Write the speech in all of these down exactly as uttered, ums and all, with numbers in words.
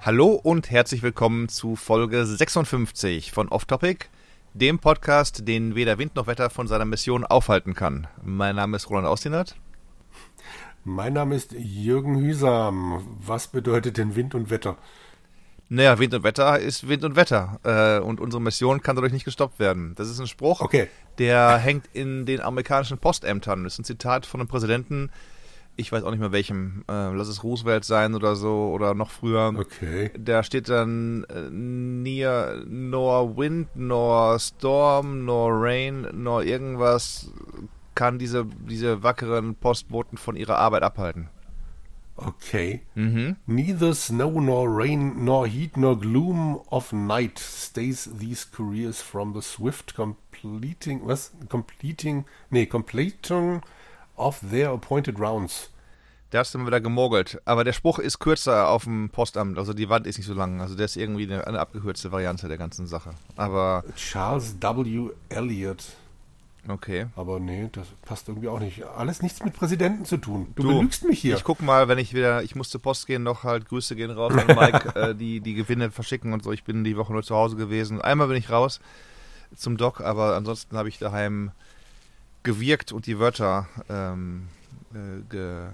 Hallo und herzlich willkommen zu Folge sechsundfünfzig von Off Topic, dem Podcast, den weder Wind noch Wetter von seiner Mission aufhalten kann. Mein Name ist Roland Austinat. Mein Name ist Jürgen Hüsam. Was bedeutet denn Wind und Wetter? Naja, Wind und Wetter ist Wind und Wetter. Äh, und unsere Mission kann dadurch nicht gestoppt werden. Das ist ein Spruch, okay. Der hängt in den amerikanischen Postämtern. Das ist ein Zitat von einem Präsidenten. Ich weiß auch nicht mehr welchem. Äh, lass es Roosevelt sein oder so oder noch früher. Okay. Da steht dann äh, near nor wind, nor storm, nor rain, nor irgendwas kann diese, diese wackeren Postboten von ihrer Arbeit abhalten. Okay. Mhm. Neither snow nor rain nor heat nor gloom of night stays these couriers from the swift completing, was? Completing, nee, completing of their appointed rounds. Da hast du mal wieder gemogelt. Aber der Spruch ist kürzer auf dem Postamt. Also die Wand ist nicht so lang. Also der ist irgendwie eine, eine abgekürzte Variante der ganzen Sache. Aber Charles W. Eliot. Okay. Aber nee, das passt irgendwie auch nicht. Alles nichts mit Präsidenten zu tun. Du, du belügst mich hier. Ich guck mal, wenn ich wieder, ich muss zur Post gehen, noch halt Grüße gehen raus an Mike, äh, die die Gewinne verschicken und so. Ich bin die Woche nur zu Hause gewesen. Einmal bin ich raus zum Doc, aber ansonsten habe ich daheim gewirkt und die Wörter ähm, äh, ge,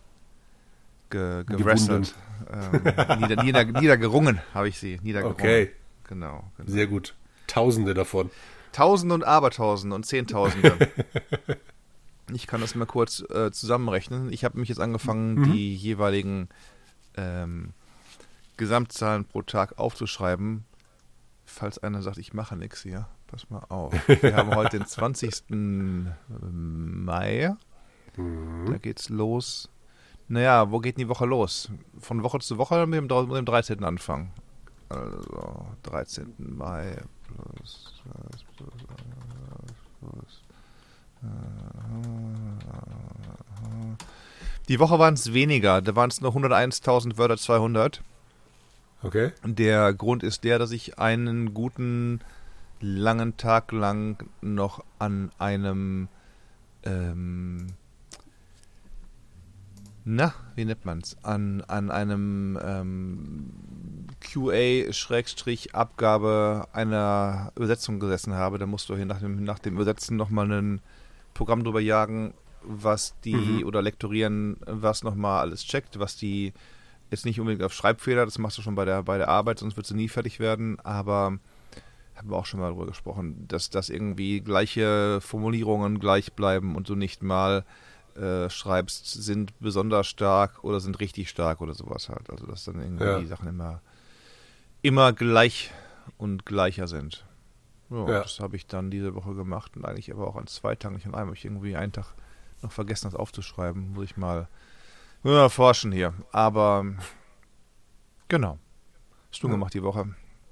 ge, gewrestelt. Ähm, nieder, nieder, niedergerungen habe ich sie. Niedergerungen. Okay. Genau, genau. Sehr gut. Tausende davon. Tausende und Abertausende und Zehntausende. Ich kann das mal kurz äh, zusammenrechnen. Ich habe mich jetzt angefangen, mhm. die jeweiligen ähm, Gesamtzahlen pro Tag aufzuschreiben. Falls einer sagt, ich mache nichts hier. Pass mal auf. Wir haben heute den zwanzigsten Mai. Mhm. Da geht's los. Naja, wo geht denn die Woche los? Von Woche zu Woche mit dem, mit dem dreizehnten Anfang. Also, dreizehnten Mai plus... plus, plus, plus Die Woche waren es weniger. Da waren es nur hunderteinstausend Wörter zweihundert. Okay. Der Grund ist der, dass ich einen guten, langen Tag lang noch an einem ähm, na, wie nennt man's? An, an einem ähm, Q A-Abgabe einer Übersetzung gesessen habe. Da musst du hier nach dem, nach dem Übersetzen nochmal ein Programm drüber jagen, was die, mhm. oder lektorieren, was nochmal alles checkt, was die jetzt nicht unbedingt auf Schreibfehler, das machst du schon bei der, bei der Arbeit, sonst wird sie nie fertig werden, aber haben wir auch schon mal drüber gesprochen, dass, dass irgendwie gleiche Formulierungen gleich bleiben und du nicht mal Äh, schreibst, sind besonders stark oder sind richtig stark oder sowas halt. Also dass dann irgendwie ja. die Sachen immer immer gleich und gleicher sind. Jo, ja. Das habe ich dann diese Woche gemacht und eigentlich aber auch an zwei Tagen, nicht an einem. Habe ich irgendwie einen Tag noch vergessen, das aufzuschreiben. Muss ich mal ja, forschen hier. Aber genau. Hast du ja. gemacht die Woche?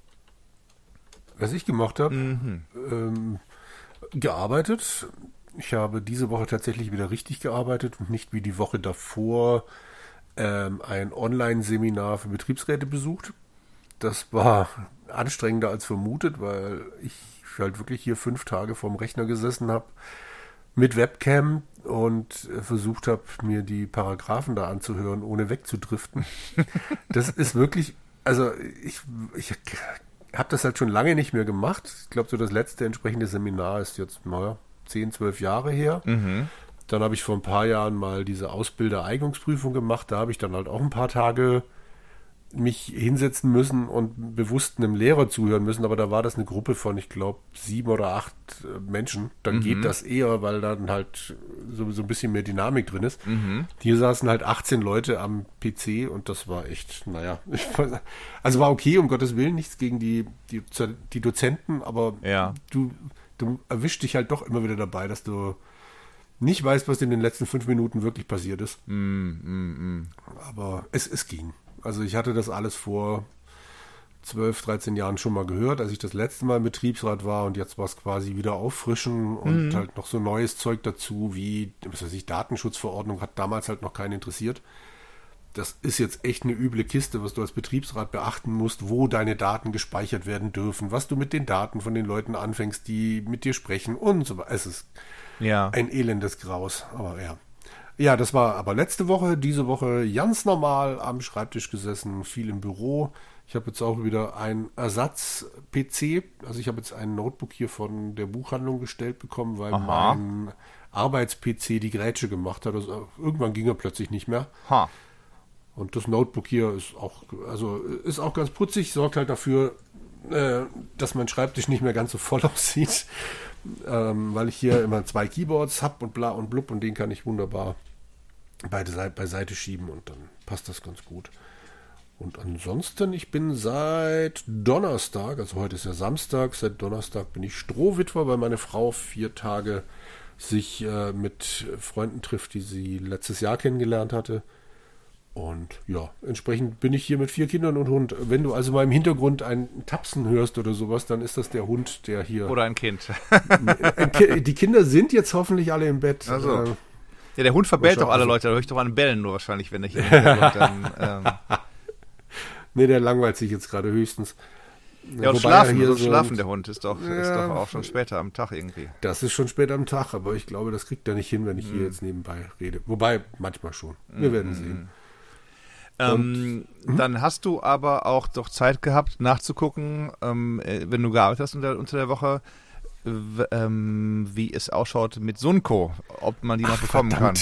Was ich gemacht habe? Mhm. Ähm, gearbeitet. Ich habe diese Woche tatsächlich wieder richtig gearbeitet und nicht wie die Woche davor ähm, ein Online-Seminar für Betriebsräte besucht. Das war anstrengender als vermutet, weil ich halt wirklich hier fünf Tage vorm Rechner gesessen habe mit Webcam und versucht habe, mir die Paragraphen da anzuhören, ohne wegzudriften. Das ist wirklich, also ich, ich habe das halt schon lange nicht mehr gemacht. Ich glaube, so das letzte entsprechende Seminar ist jetzt, naja, zehn, zwölf Jahre her. Mhm. Dann habe ich vor ein paar Jahren mal diese Ausbildereignungsprüfung gemacht. Da habe ich dann halt auch ein paar Tage mich hinsetzen müssen und bewusst einem Lehrer zuhören müssen. Aber da war das eine Gruppe von, ich glaube, sieben oder acht Menschen. Dann mhm. geht das eher, weil dann halt so, so ein bisschen mehr Dynamik drin ist. Mhm. Hier saßen halt achtzehn Leute am P C und das war echt, naja, also war okay, um Gottes Willen, nichts gegen die, die, die Dozenten, aber ja. du Du erwischst dich halt doch immer wieder dabei, dass du nicht weißt, was in den letzten fünf Minuten wirklich passiert ist. Mm, mm, mm. Aber es, es ging. Also ich hatte das alles vor zwölf, dreizehn Jahren schon mal gehört, als ich das letzte Mal im Betriebsrat war und jetzt war es quasi wieder auffrischen und mm. halt noch so neues Zeug dazu, wie, was weiß ich, Datenschutzverordnung hat damals halt noch keinen interessiert. Das ist jetzt echt eine üble Kiste, was du als Betriebsrat beachten musst, wo deine Daten gespeichert werden dürfen, was du mit den Daten von den Leuten anfängst, die mit dir sprechen und so weiter. Es ist ja. ein elendes Graus, aber ja. Ja, das war aber letzte Woche, diese Woche ganz normal am Schreibtisch gesessen, viel im Büro. Ich habe jetzt auch wieder einen Ersatz-P C. Also ich habe jetzt ein Notebook hier von der Buchhandlung gestellt bekommen, weil Aha. mein Arbeits-P C die Grätsche gemacht hat. Also irgendwann ging er plötzlich nicht mehr. Ha. Und das Notebook hier ist auch, also ist auch ganz putzig, sorgt halt dafür, äh, dass mein Schreibtisch nicht mehr ganz so voll aussieht, ähm, weil ich hier immer zwei Keyboards habe und bla und blub und den kann ich wunderbar beide Seite, beiseite schieben und dann passt das ganz gut. Und ansonsten, ich bin seit Donnerstag, also heute ist ja Samstag, seit Donnerstag bin ich Strohwitwer, weil meine Frau vier Tage sich äh, mit Freunden trifft, die sie letztes Jahr kennengelernt hatte. Und ja, entsprechend bin ich hier mit vier Kindern und Hund. Wenn du also mal im Hintergrund ein Tapsen hörst oder sowas, dann ist das der Hund, der hier... Oder ein Kind. ein Ki- die Kinder sind jetzt hoffentlich alle im Bett. Ach so. Äh, Ja, der Hund verbellt doch alle also- Leute, da höre ich doch an Bellen nur wahrscheinlich, wenn ich hier dann, ähm, nee, der langweilt sich jetzt gerade höchstens. Ja, und Wobei schlafen, er hier so so schlafen ein- der Hund ist doch, ist Ja. doch auch schon später am Tag irgendwie. Das ist schon spät am Tag, aber ich glaube, das kriegt er nicht hin, wenn ich hier jetzt nebenbei rede. Wobei, manchmal schon. Wir werden sehen. Ähm, dann hast du aber auch doch Zeit gehabt, nachzugucken, ähm, äh, wenn du gearbeitet hast unter, unter der Woche, w- ähm, wie es ausschaut mit Sunko, ob man die noch bekommen kann.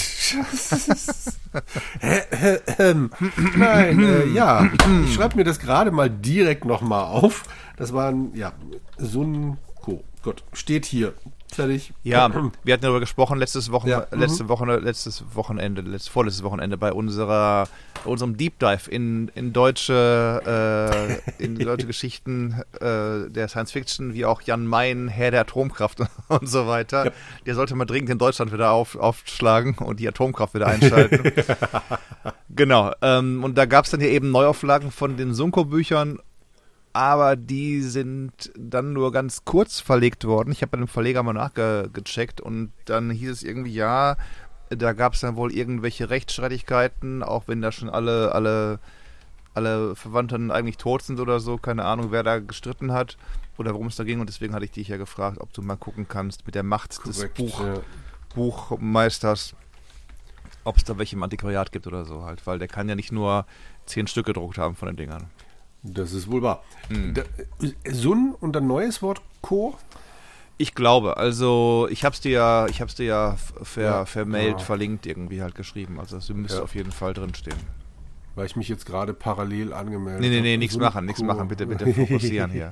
Ähm, Nein, äh, ja, ich schreibe mir das gerade mal direkt nochmal auf. Das waren, ja, Sunko. Gut, steht hier. Fertig. Ja, wir hatten darüber gesprochen letztes Wochen, Ja, letzte Woche, letztes Wochenende, letzt, vorletztes Wochenende bei unserer, unserem Deep Dive in, in deutsche, äh, in deutsche Geschichten äh, der Science Fiction, wie auch Jan Mayen, Herr der Atomkraft und so weiter. Ja. Der sollte mal dringend in Deutschland wieder auf, aufschlagen und die Atomkraft wieder einschalten. Genau. Ähm, und da gab es dann ja eben Neuauflagen von den Sunko-Büchern. Aber die sind dann nur ganz kurz verlegt worden. Ich habe bei dem Verleger mal nachgecheckt und dann hieß es irgendwie, ja, da gab es dann wohl irgendwelche Rechtsstreitigkeiten, auch wenn da schon alle, alle, alle Verwandten eigentlich tot sind oder so. Keine Ahnung, wer da gestritten hat oder worum es da ging. Und deswegen hatte ich dich ja gefragt, ob du mal gucken kannst mit der Macht Korrekt, des Buch, ja. Buchmeisters, ob es da welche im Antiquariat gibt oder so halt. Weil der kann ja nicht nur zehn Stück gedruckt haben von den Dingern. Das ist wohl wahr. Mhm. Da, Sun und ein neues Wort Co. Ich glaube, also ich hab's dir ja, ich hab's dir ja ver, Ja, vermailt, ja. verlinkt irgendwie halt geschrieben. Also es müsste Ja. auf jeden Fall drinstehen. Weil ich mich jetzt gerade parallel angemeldet Nee, nee, habe. nee, nichts Sun machen, nichts Co. machen. Bitte, bitte fokussieren hier.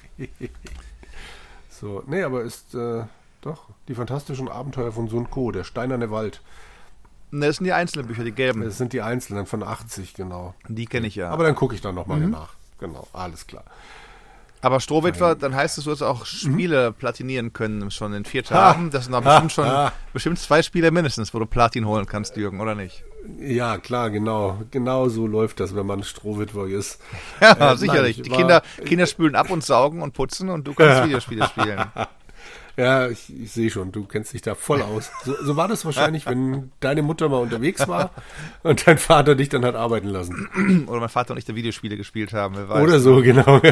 So, nee, aber ist äh, doch die fantastischen Abenteuer von Sun Co., der steinerne Wald. Ne, das sind die einzelnen Bücher, die gelben. Das sind die einzelnen von achtzig, genau. Die kenne ich ja. Aber Aber, dann gucke ich dann nochmal mhm. nach. Genau, alles klar. Strohwitwer, dann heißt es, du hast auch Spiele platinieren können schon in vier Tagen. Das sind doch bestimmt schon ha. bestimmt zwei Spiele mindestens, wo du Platin holen kannst, Jürgen, oder nicht? Ja, klar, genau. Genau so läuft das, wenn man Strohwitwer ist. Ja, Äh, sicherlich. nein, ich Die war- Kinder, Kinder spülen ab und saugen und putzen und du kannst Videospiele spielen. Ja, ich, ich sehe schon, du kennst dich da voll aus. So, so war das wahrscheinlich, wenn deine Mutter mal unterwegs war und dein Vater dich dann hat arbeiten lassen. Oder mein Vater und ich da Videospiele gespielt haben, wer weiß. Oder so, genau.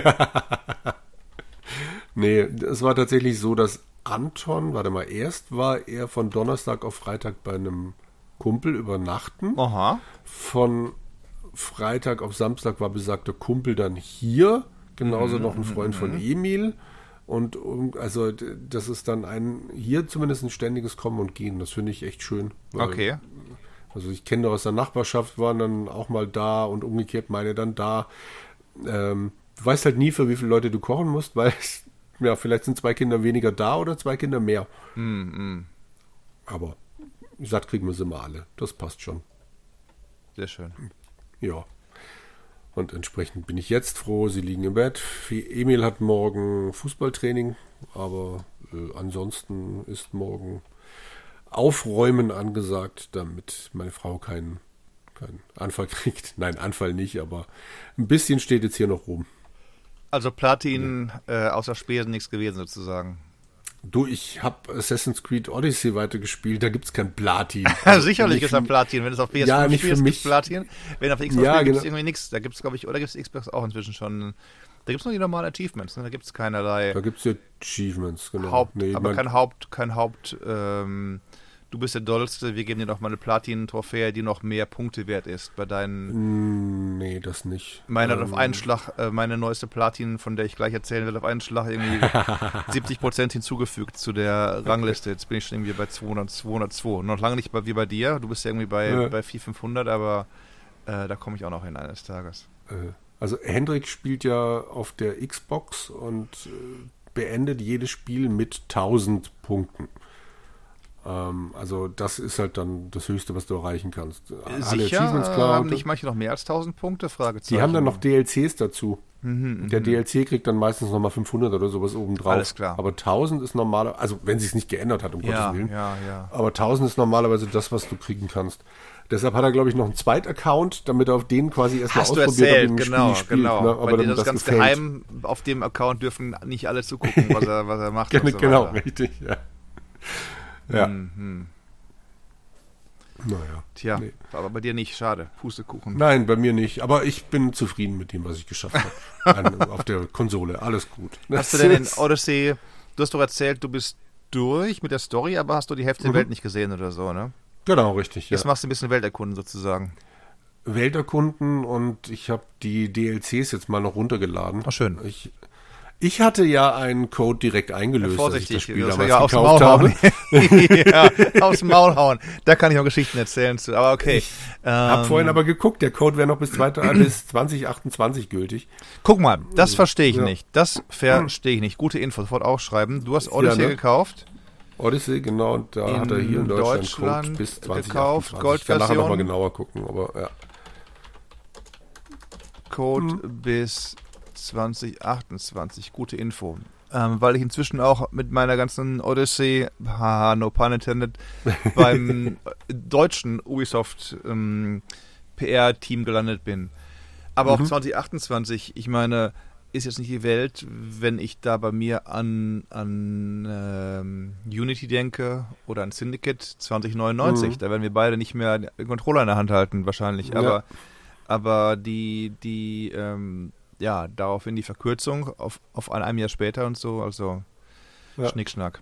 Nee, es war tatsächlich so, dass Anton, warte mal, erst war er von Donnerstag auf Freitag bei einem Kumpel übernachten. Aha. Von Freitag auf Samstag war besagter Kumpel dann hier. Genauso noch ein Freund von Emil. Und um, also d- das ist dann ein, hier zumindest ein ständiges Kommen und Gehen. Das finde ich echt schön. weil- Okay. Also ich kenne aus der Nachbarschaft, waren dann auch mal da und umgekehrt meine dann da. Ähm, du weißt halt nie, für wie viele Leute du kochen musst, weil es, ja, vielleicht sind zwei Kinder weniger da oder zwei Kinder mehr. Mm, mm. Aber satt kriegen wir sie mal alle. Das passt schon. Sehr schön. Ja. Und entsprechend bin ich jetzt froh, sie liegen im Bett. Emil hat morgen Fußballtraining, aber äh, ansonsten ist morgen Aufräumen angesagt, damit meine Frau keinen, keinen Anfall kriegt. Nein, Anfall nicht, aber ein bisschen steht jetzt hier noch rum. Also Platin äh, außer Spesen nichts gewesen sozusagen. Du, ich habe Assassin's Creed Odyssey weitergespielt, da gibt es kein Platin. Sicherlich ist da Platin, wenn es auf P S fünf Ja, nicht spielst, für gibt's mich. Platin. Wenn auf Xbox Ja, spielst, gibt es genau. irgendwie nichts. Da gibt es, glaube ich, oder gibt es Xbox auch inzwischen schon. Da gibt es nur die normalen Achievements, ne? Da gibt es keinerlei Da gibt es ja Achievements, genau. Haupt, Nee, aber mein- kein Haupt, kein Haupt ähm, du bist der Dollste, wir geben dir noch mal eine Platin-Trophäe, die noch mehr Punkte wert ist bei deinen... Mm, nee, das nicht. Meine ähm, hat auf einen Schlag, äh, meine neueste Platin, von der ich gleich erzählen will, auf einen Schlag irgendwie siebzig Prozent hinzugefügt zu der Rangliste. Jetzt bin ich schon irgendwie bei zweihundert, zweihundertzwei. Noch lange nicht bei, wie bei dir, du bist ja irgendwie bei, ja. bei vierhundert, fünfhundert, aber äh, da komme ich auch noch hin eines Tages. Äh, also Hendrik spielt ja auf der Xbox und äh, beendet jedes Spiel mit tausend Punkten. Ähm, also das ist halt dann das Höchste, was du erreichen kannst. Alle Sicher? Haben nicht manche noch mehr als tausend Punkte? Fragezeichen. Die haben dann noch D L Cs dazu. Mhm, der D L C kriegt dann meistens nochmal fünfhundert oder sowas obendrauf. Alles klar. Aber tausend ist normaler, also wenn sich es nicht geändert hat, um ja, Gottes Willen. Ja, ja. Aber tausend ist normalerweise das, was du kriegen kannst. Deshalb hat er, glaube ich, noch einen Zweit-Account, damit er auf den quasi erstmal ausprobiert, erzählt, ob genau, Spiel spielt. Genau, Ne? Aber weil dann das, das ganz gefällt. geheim, auf dem Account dürfen nicht alle zugucken, was er, was er macht. Genau, und so genau weiter. richtig, ja. Ja. Mhm. Naja. Tja, nee. aber bei dir nicht, schade. Pustekuchen. Nein, bei mir nicht. Aber ich bin zufrieden mit dem, was ich geschafft habe. Auf der Konsole. Alles gut. Hast du denn in Odyssey, du hast doch erzählt, du bist durch mit der Story, aber hast du die Hälfte der Mhm. Welt nicht gesehen oder so, ne? Genau, richtig. Jetzt Ja. machst du ein bisschen Welterkunden sozusagen. Welterkunden und ich habe die D L Cs jetzt mal noch runtergeladen. Ach, schön. Ich, ich hatte ja einen Code direkt eingelöst, Vorsichtig, als ich das Spiel das damals ja aufs gekauft Maul habe. hauen. ja, aufs Maul hauen. Da kann ich auch Geschichten erzählen zu, aber okay. Ich habe ähm, vorhin aber geguckt, der Code wäre noch bis, bis zwanzig achtundzwanzig gültig. Guck mal, das verstehe ich Ja. nicht. Das verstehe ich nicht. Gute Info, sofort aufschreiben. Du hast Odyssey Ja, ne? gekauft. Odyssey, genau, und da In hat er hier in Deutschland, Deutschland Code bis zwanzig gekauft, achtundzwanzig. Ich kann nachher Goldversion. nochmal genauer gucken, aber ja. Code bis zwanzig achtundzwanzig. Gute Info. Ähm, weil ich inzwischen auch mit meiner ganzen Odyssey, haha, no pun intended, beim deutschen Ubisoft ähm, P R-Team gelandet bin. Aber Mhm. auch zwanzig achtundzwanzig, ich meine, ist jetzt nicht die Welt, wenn ich da bei mir an, an ähm, Unity denke oder an Syndicate zwanzig neunundneunzig. Mhm. Da werden wir beide nicht mehr den Controller in der Hand halten, wahrscheinlich. Ja. Aber, aber die, die ähm, ja, daraufhin die Verkürzung auf, auf ein, einem Jahr später und so, also Ja. Schnickschnack.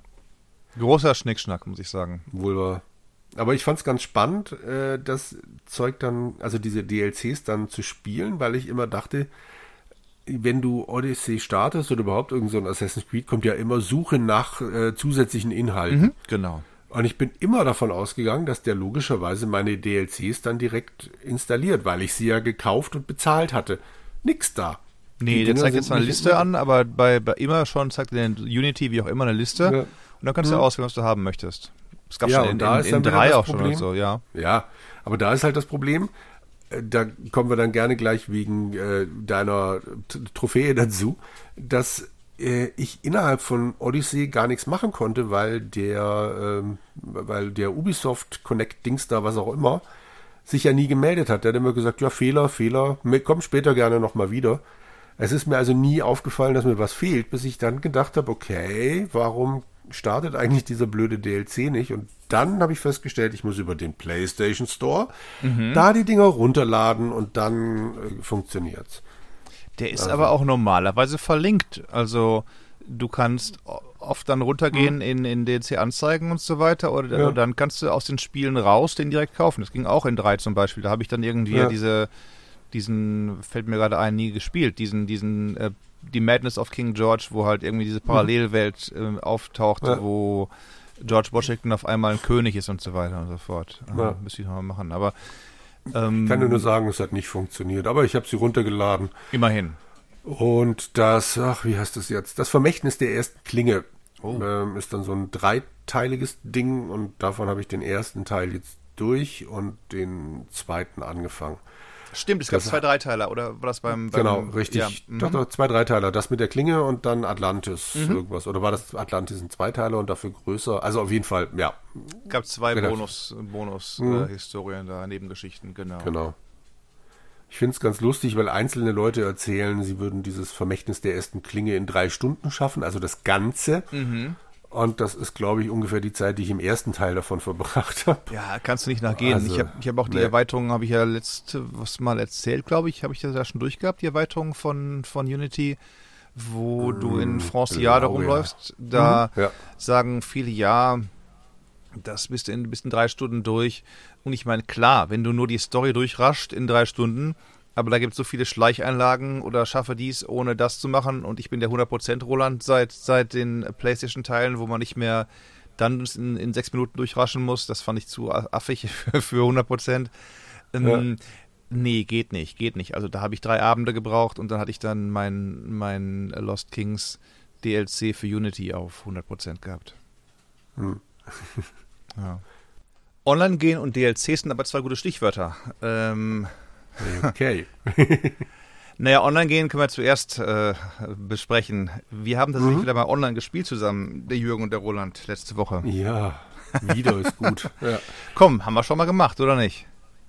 Großer Schnickschnack, muss ich sagen. Wohl wahr. Aber ich fand es ganz spannend, äh, das Zeug dann, also diese D L Cs dann zu spielen, weil ich immer dachte, wenn du Odyssey startest oder überhaupt irgend so ein Assassin's Creed, kommt ja immer Suche nach äh, zusätzlichen Inhalten. Genau. Und ich bin immer davon ausgegangen, dass der logischerweise meine D L Cs dann direkt installiert, weil ich sie ja gekauft und bezahlt hatte. Nix da. Nee, Die der Dinger zeigt sind jetzt mal eine nicht Liste mit- an, aber bei, bei immer schon zeigt er in Unity wie auch immer eine Liste. Ja. Und dann kannst du Hm. auswählen, was du haben möchtest. Es gab Ja, schon und in, da in, ist in dann wieder drei das auch schon Problem. und so, ja. Ja, aber da ist halt das Problem, äh, da kommen wir dann gerne gleich wegen äh, deiner T- Trophäe dazu, dass äh, ich innerhalb von Odyssey gar nichts machen konnte, weil der, ähm, weil der Ubisoft Connect Dings da, was auch immer, sich ja nie gemeldet hat. Der hat immer gesagt, ja, Fehler, Fehler, mir- komm später gerne nochmal wieder. Es ist mir also nie aufgefallen, dass mir was fehlt, bis ich dann gedacht habe, okay, warum startet eigentlich dieser blöde D L C nicht? Und dann habe ich festgestellt, ich muss über den PlayStation Store da die Dinger runterladen und dann äh, funktioniert's. Der ist Also- aber auch normalerweise verlinkt. Also du kannst o- oft dann runtergehen in, in D L C-Anzeigen und so weiter oder Ja. dann kannst du aus den Spielen raus den direkt kaufen. Das ging auch in drei zum Beispiel. Da habe ich dann irgendwie Ja. diese, diesen, fällt mir gerade ein, nie gespielt, diesen, diesen, äh, die Madness of King George, wo halt irgendwie diese Parallelwelt äh, auftauchte, Ja. wo George Washington auf einmal ein König ist und so weiter und so fort. Äh, Ja. Müsste ich nochmal machen. Aber ähm, Ich kann dir nur sagen, es hat nicht funktioniert, aber ich habe sie runtergeladen. immerhin. Und das, ach, wie heißt das jetzt? Das Vermächtnis der ersten Klinge Oh. ähm, ist dann so ein dreiteiliges Ding und davon habe ich den ersten Teil jetzt durch und den zweiten angefangen. Stimmt, es gab Das- zwei Dreiteiler, oder war das beim... beim Genau, richtig. Ja, mhm. Doch, doch, zwei Dreiteiler. Das mit der Klinge und dann Atlantis irgendwas. Oder war das Atlantis ein Zweiteiler und dafür größer? Also auf jeden Fall, ja, gab zwei Relativ. Bonus, Bonus Mhm. äh, Historien da, Nebengeschichten, genau. genau. Ich finde es ganz lustig, weil einzelne Leute erzählen, sie würden dieses Vermächtnis der ersten Klinge in drei Stunden schaffen, also das Ganze. Mhm. Und das ist, glaube ich, ungefähr die Zeit, die ich im ersten Teil davon verbracht habe. Ja, kannst du nicht nachgehen. Also, ich habe ich hab auch die nee. Erweiterung, habe ich ja letzte was mal erzählt, glaube ich, habe ich das da schon durchgehabt, die Erweiterung von, von Unity, wo du in Franciade glaube, rumläufst. Da Mhm, ja. sagen viele, ja, Das bist du in, bist in drei Stunden durch. Und ich meine, klar, wenn du nur die Story durchrascht in drei Stunden, aber da gibt es so viele Schleicheinlagen oder schaffe dies, ohne das zu machen. Und ich bin der hundert Prozent Roland seit, seit den PlayStation-Teilen, wo man nicht mehr dann in, in sechs Minuten durchraschen muss. Das fand ich zu affig für, für hundert Prozent. Ähm, ja. Nee, geht nicht, geht nicht. Also da habe ich drei Abende gebraucht und dann hatte ich dann mein, mein Lost Kings D L C für Unity auf hundert Prozent gehabt. Hm. Ja. Online gehen und D L Cs sind aber zwei gute Stichwörter. Ähm, okay. Naja, online gehen können wir zuerst äh, besprechen. Wir haben tatsächlich mhm. wieder mal online gespielt zusammen, der Jürgen und der Roland, letzte Woche. Ja, wieder ist gut. Ja. Komm, haben wir schon mal gemacht, oder nicht?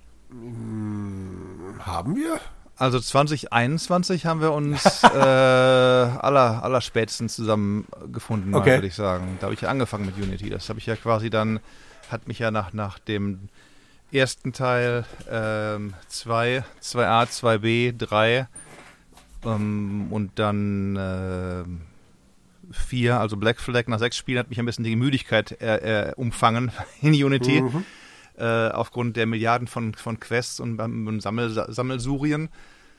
Hm, haben wir? Also zwanzig einundzwanzig haben wir uns äh, aller, aller spätestens zusammengefunden, okay. würde ich sagen. Da habe ich ja angefangen mit Unity. Das habe ich ja quasi dann, hat mich ja nach, nach dem ersten Teil ähm, zwei, zwei a, zwei b, drei ähm, und dann äh, vier, also Black Flag nach sechs Spielen hat mich ein bisschen die Müdigkeit äh, äh, umfangen in Unity. Mhm. Äh, aufgrund der Milliarden von, von Quests und, und Sammel, Sammelsurien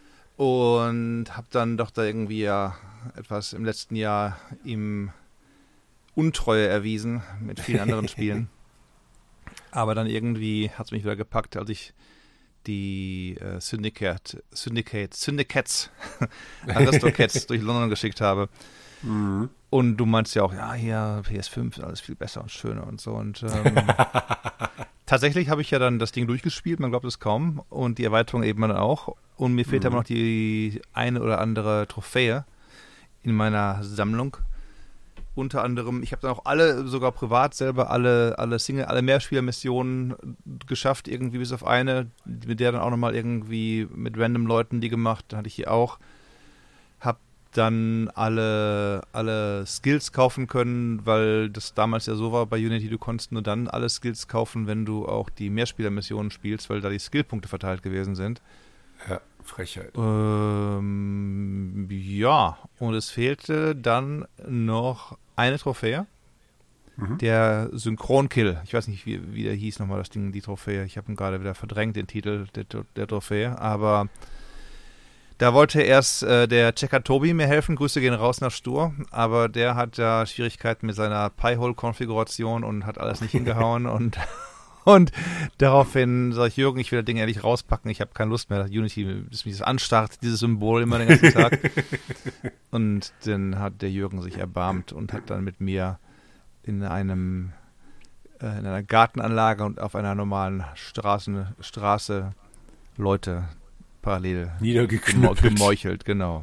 und habe dann doch da irgendwie ja etwas im letzten Jahr ihm Untreue erwiesen mit vielen anderen Spielen. Aber dann irgendwie hat es mich wieder gepackt, als ich die äh, Syndicate, Syndicate, Syndicates, Aristocats durch London geschickt habe. Mhm. Und du meinst ja auch, ja, hier P S fünf ist alles viel besser und schöner und so. Und ähm, tatsächlich habe ich ja dann das Ding durchgespielt, man glaubt es kaum. Und die Erweiterung eben dann auch. Und mir fehlt mhm. aber noch die eine oder andere Trophäe in meiner Sammlung. Unter anderem, ich habe dann auch alle, sogar privat selber, alle, alle Single, alle Mehrspieler-Missionen geschafft, irgendwie bis auf eine, mit der dann auch nochmal irgendwie mit random Leuten die gemacht, da hatte ich hier auch. Hab dann alle, alle Skills kaufen können, weil das damals ja so war bei Unity, du konntest nur dann alle Skills kaufen, wenn du auch die Mehrspieler-Missionen spielst, weil da die Skillpunkte verteilt gewesen sind. Ja, Frechheit. Ähm, ja, und es fehlte dann noch eine Trophäe, mhm. der Synchronkill. Ich weiß nicht, wie, wie der hieß nochmal, das Ding, die Trophäe. Ich habe ihn gerade wieder verdrängt, den Titel der, der Trophäe. Aber da wollte erst äh, der Checker Tobi mir helfen. Grüße gehen raus nach Stur. Aber der hat ja Schwierigkeiten mit seiner Pi-Hole-Konfiguration und hat alles nicht hingehauen. und Und daraufhin sage ich, Jürgen, ich will das Ding ehrlich rauspacken. Ich habe keine Lust mehr. Unity, das mich das anstarrt, dieses Symbol immer den ganzen Tag. Und dann hat der Jürgen sich erbarmt und hat dann mit mir in einem äh, in einer Gartenanlage und auf einer normalen Straßen, Straße Leute parallel niedergeknüppelt. Gemeuchelt, genau.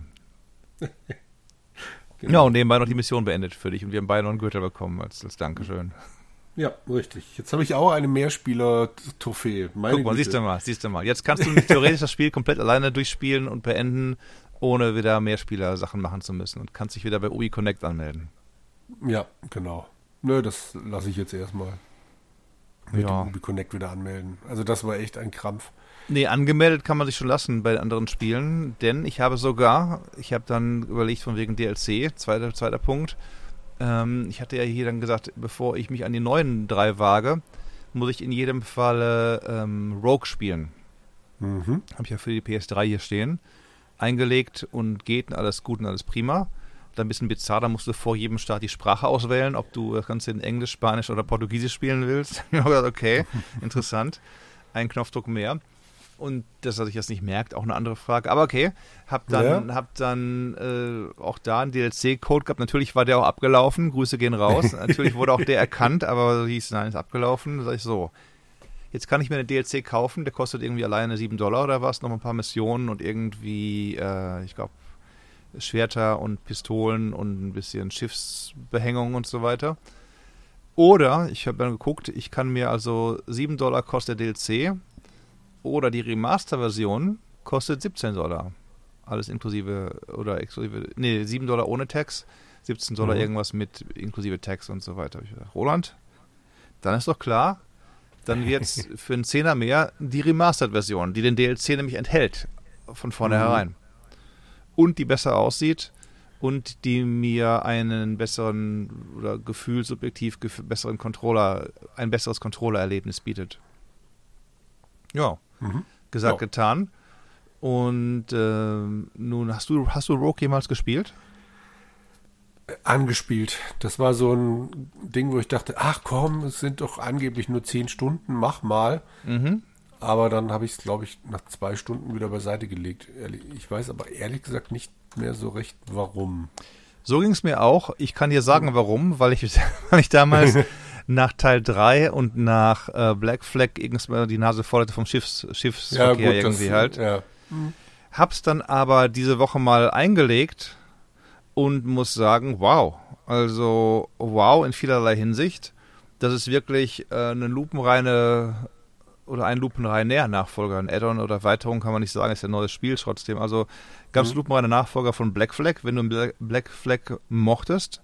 genau. Ja, und nebenbei noch die Mission beendet für dich. Und wir haben beide noch einen Gürtel bekommen als, als Dankeschön. Ja, richtig. Jetzt habe ich auch eine Mehrspieler-Trophäe. Guck mal, Güte. siehst du mal, siehst du mal. Jetzt kannst du theoretisch das Spiel komplett alleine durchspielen und beenden, ohne wieder Mehrspieler-Sachen machen zu müssen und kannst dich wieder bei Ubi Connect anmelden. Ja, genau. Nö, das lasse ich jetzt erstmal mit ja. Ubi Connect wieder anmelden. Also das war echt ein Krampf. Nee, angemeldet kann man sich schon lassen bei anderen Spielen, denn ich habe sogar, ich habe dann überlegt von wegen D L C, zweiter, zweiter Punkt, Ähm, ich hatte ja hier dann gesagt, bevor ich mich an die neuen drei wage, muss ich in jedem Fall ähm, Rogue spielen. Mhm. Habe ich ja für die P S drei hier stehen. Eingelegt und geht und alles gut und alles prima. Dann ein bisschen bizarr, da musst du vor jedem Start die Sprache auswählen, ob du das Ganze in Englisch, Spanisch oder Portugiesisch spielen willst. Ich habe gesagt, okay, interessant. Ein Knopfdruck mehr. Und dass er sich das nicht merkt, auch eine andere Frage. Aber okay, hab dann, ja. hab dann äh, auch da einen D L C-Code gehabt. Natürlich war der auch abgelaufen. Grüße gehen raus. Natürlich wurde auch der erkannt, aber hieß, nein, ist abgelaufen. Da sag ich so, jetzt kann ich mir einen D L C kaufen. Der kostet irgendwie alleine sieben Dollar oder was. Noch ein paar Missionen und irgendwie, äh, ich glaube, Schwerter und Pistolen und ein bisschen Schiffsbehängung und so weiter. Oder, ich habe dann geguckt, ich kann mir also sieben Dollar kostet der D L C oder die Remaster-Version kostet siebzehn Dollar. Alles inklusive, oder exklusive, nee, sieben Dollar ohne Tax, siebzehn Dollar mhm. irgendwas mit inklusive Tax und so weiter. Ich gedacht, Roland, dann ist doch klar, dann wird's für einen Zehner mehr die Remastered-Version, die den D L C nämlich enthält, von vornherein. Mhm. Und die besser aussieht und die mir einen besseren oder gefühlsubjektiv gef- besseren Controller, ein besseres Controller-Erlebnis bietet. Ja, mhm. gesagt, ja. getan. Und äh, nun, hast du, hast du Rogue jemals gespielt? Angespielt. Das war so ein Ding, wo ich dachte, ach komm, es sind doch angeblich nur zehn Stunden, mach mal. Mhm. Aber dann habe ich es, glaube ich, nach zwei Stunden wieder beiseite gelegt. Ich weiß aber ehrlich gesagt nicht mehr so recht, warum. So ging es mir auch. Ich kann dir sagen, warum, weil ich, weil ich damals nach Teil drei und nach äh, Black Flag irgendwann die Nase voll hatte vom Schiffs, Schiffsverkehr ja, gut, irgendwie das, halt. Ja. Mhm. Hab's dann aber diese Woche mal eingelegt und muss sagen, wow. Also wow in vielerlei Hinsicht. Das ist wirklich äh, eine lupenreine oder ein lupenreiner Nachfolger. Ein Add-on oder Erweiterung kann man nicht sagen, ist ja ein neues Spiel trotzdem. Also ganz mhm. lupenreiner Nachfolger von Black Flag. Wenn du Black Flag mochtest,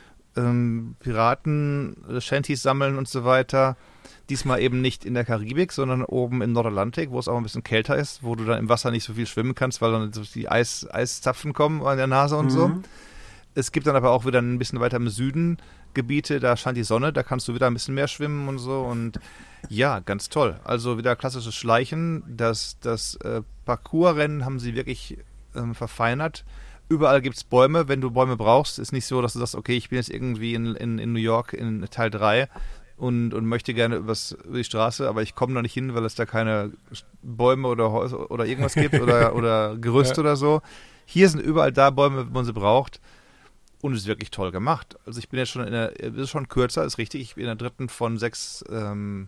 ähm, Piraten, Shanties sammeln und so weiter. Diesmal eben nicht in der Karibik, sondern oben im Nordatlantik, wo es auch ein bisschen kälter ist, wo du dann im Wasser nicht so viel schwimmen kannst, weil dann die Eis, Eiszapfen kommen an der Nase und mhm. so. Es gibt dann aber auch wieder ein bisschen weiter im Süden Gebiete, da scheint die Sonne, da kannst du wieder ein bisschen mehr schwimmen und so. Und ja, ganz toll. Also wieder klassisches Schleichen. Das, das äh, Parcours-Rennen haben sie wirklich ähm, verfeinert. Überall gibt es Bäume, wenn du Bäume brauchst. Ist nicht so, dass du sagst, okay, ich bin jetzt irgendwie in, in, in New York in Teil drei und, und möchte gerne übers, über die Straße, aber ich komme da nicht hin, weil es da keine Bäume oder Häuser oder irgendwas gibt oder, oder Gerüst ja. oder so. Hier sind überall da Bäume, wenn man sie braucht. Und es ist wirklich toll gemacht. Also ich bin jetzt schon in der, es ist schon kürzer, ist richtig. Ich bin in der dritten von sechs ähm,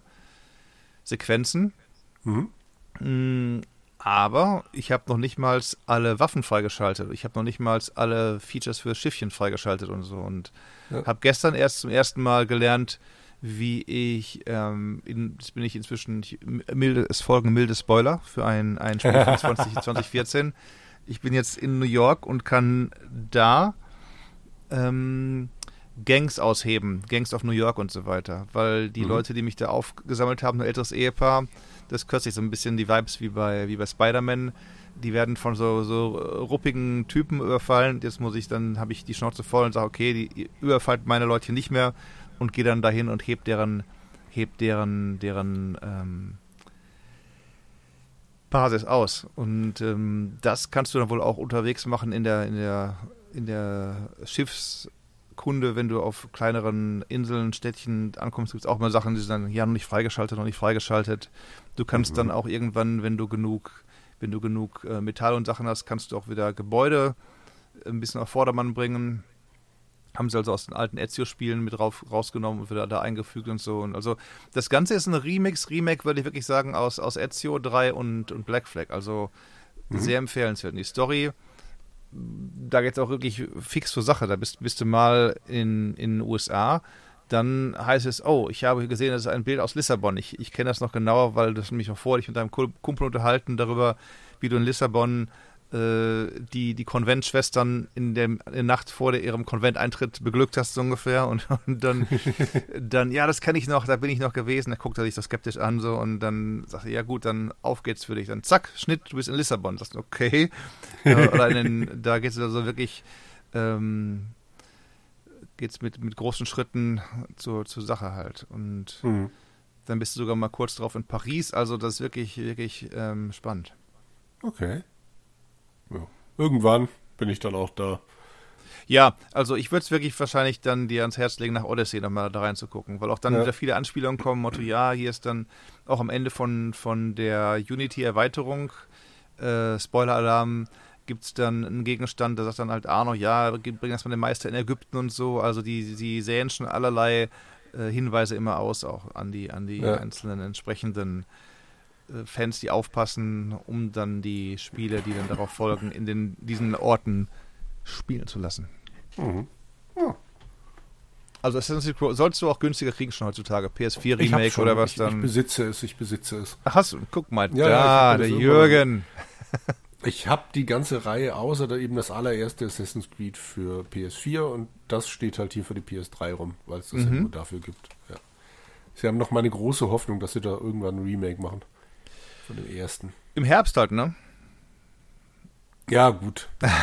Sequenzen. Mhm. Mm, aber ich habe noch nicht mal alle Waffen freigeschaltet. Ich habe noch nicht mal alle Features für Schiffchen freigeschaltet und so. Und ja. habe gestern erst zum ersten Mal gelernt, wie ich, ähm, in, jetzt bin ich inzwischen, ich, milde, es folgen milde Spoiler für ein, ein Spiel von zwanzig, zwanzig vierzehn. Ich bin jetzt in New York und kann da ähm, Gangs ausheben, Gangs of New York und so weiter, weil die mhm. Leute, die mich da aufgesammelt haben, ein älteres Ehepaar, das kürzlich so ein bisschen die Vibes wie bei, wie bei Spider-Man, die werden von so, so ruppigen Typen überfallen. Jetzt muss ich, dann habe ich die Schnauze voll und sage, okay, die überfallt meine Leute nicht mehr und gehe dann dahin und heb deren, heb deren, deren ähm, Basis aus. Und ähm, das kannst du dann wohl auch unterwegs machen in der, in der, in der Schiffskunde, wenn du auf kleineren Inseln, Städtchen ankommst, gibt es auch mal Sachen, die sind dann ja noch nicht freigeschaltet, noch nicht freigeschaltet. Du kannst mhm. dann auch irgendwann, wenn du genug, wenn du genug äh, Metall und Sachen hast, kannst du auch wieder Gebäude ein bisschen auf Vordermann bringen. Haben sie also aus den alten Ezio-Spielen mit rauf, rausgenommen und wieder da eingefügt und so. Und also das Ganze ist ein Remix, Remake, würde ich wirklich sagen, aus, aus Ezio drei und, und Black Flag. Also mhm. sehr empfehlenswert. Und die Story, da geht es auch wirklich fix zur Sache. Da bist, bist du mal in in den U S A, dann heißt es, oh, ich habe gesehen, das ist ein Bild aus Lissabon. Ich, ich kenne das noch genauer, weil das mich noch vor dich mit deinem Kumpel unterhalten darüber, wie du in Lissabon die die Konventschwestern in der, in der Nacht vor der, ihrem Konventeintritt beglückt hast, so ungefähr. Und, und dann, dann, ja, das kenne ich noch, da bin ich noch gewesen. Da guckt er sich so skeptisch an, so, und dann sagt er, ja gut, dann auf geht's für dich. Dann zack, Schnitt, du bist in Lissabon. Sagst du, okay. Oder in den, da geht's also wirklich, ähm, geht's mit, mit großen Schritten zur, zur Sache halt. Und mhm. dann bist du sogar mal kurz drauf in Paris. Also das ist wirklich, wirklich ähm, spannend. Okay. Ja. Irgendwann bin ich dann auch da. Ja, also ich würde es wirklich wahrscheinlich dann dir ans Herz legen, nach Odyssey nochmal da reinzugucken, weil auch dann ja. wieder viele Anspielungen kommen, Motto, ja, hier ist dann auch am Ende von, von der Unity-Erweiterung, äh, Spoiler-Alarm, gibt es dann einen Gegenstand, da sagt dann halt Arno, ja, bring das mal den Meister in Ägypten und so, also die, die säen schon allerlei äh, Hinweise immer aus, auch an die, an die ja. einzelnen entsprechenden Fans, die aufpassen, um dann die Spiele, die dann darauf folgen, in den, diesen Orten spielen zu lassen. Mhm. Ja. Also Assassin's Creed sollst du auch günstiger kriegen schon heutzutage. P S vier Remake schon, oder was ich, dann? Ich besitze es, ich besitze es. Ach, hast du? Guck mal, ja, da, ja, der Jürgen. Ich habe die ganze Reihe, außer da eben das allererste Assassin's Creed für P S vier, und das steht halt hier für die P S drei rum, weil es das mhm. ja nur dafür gibt. Ja. Sie haben noch meine große Hoffnung, dass sie da irgendwann ein Remake machen. Von dem ersten. Im Herbst halt, ne? Ja, gut.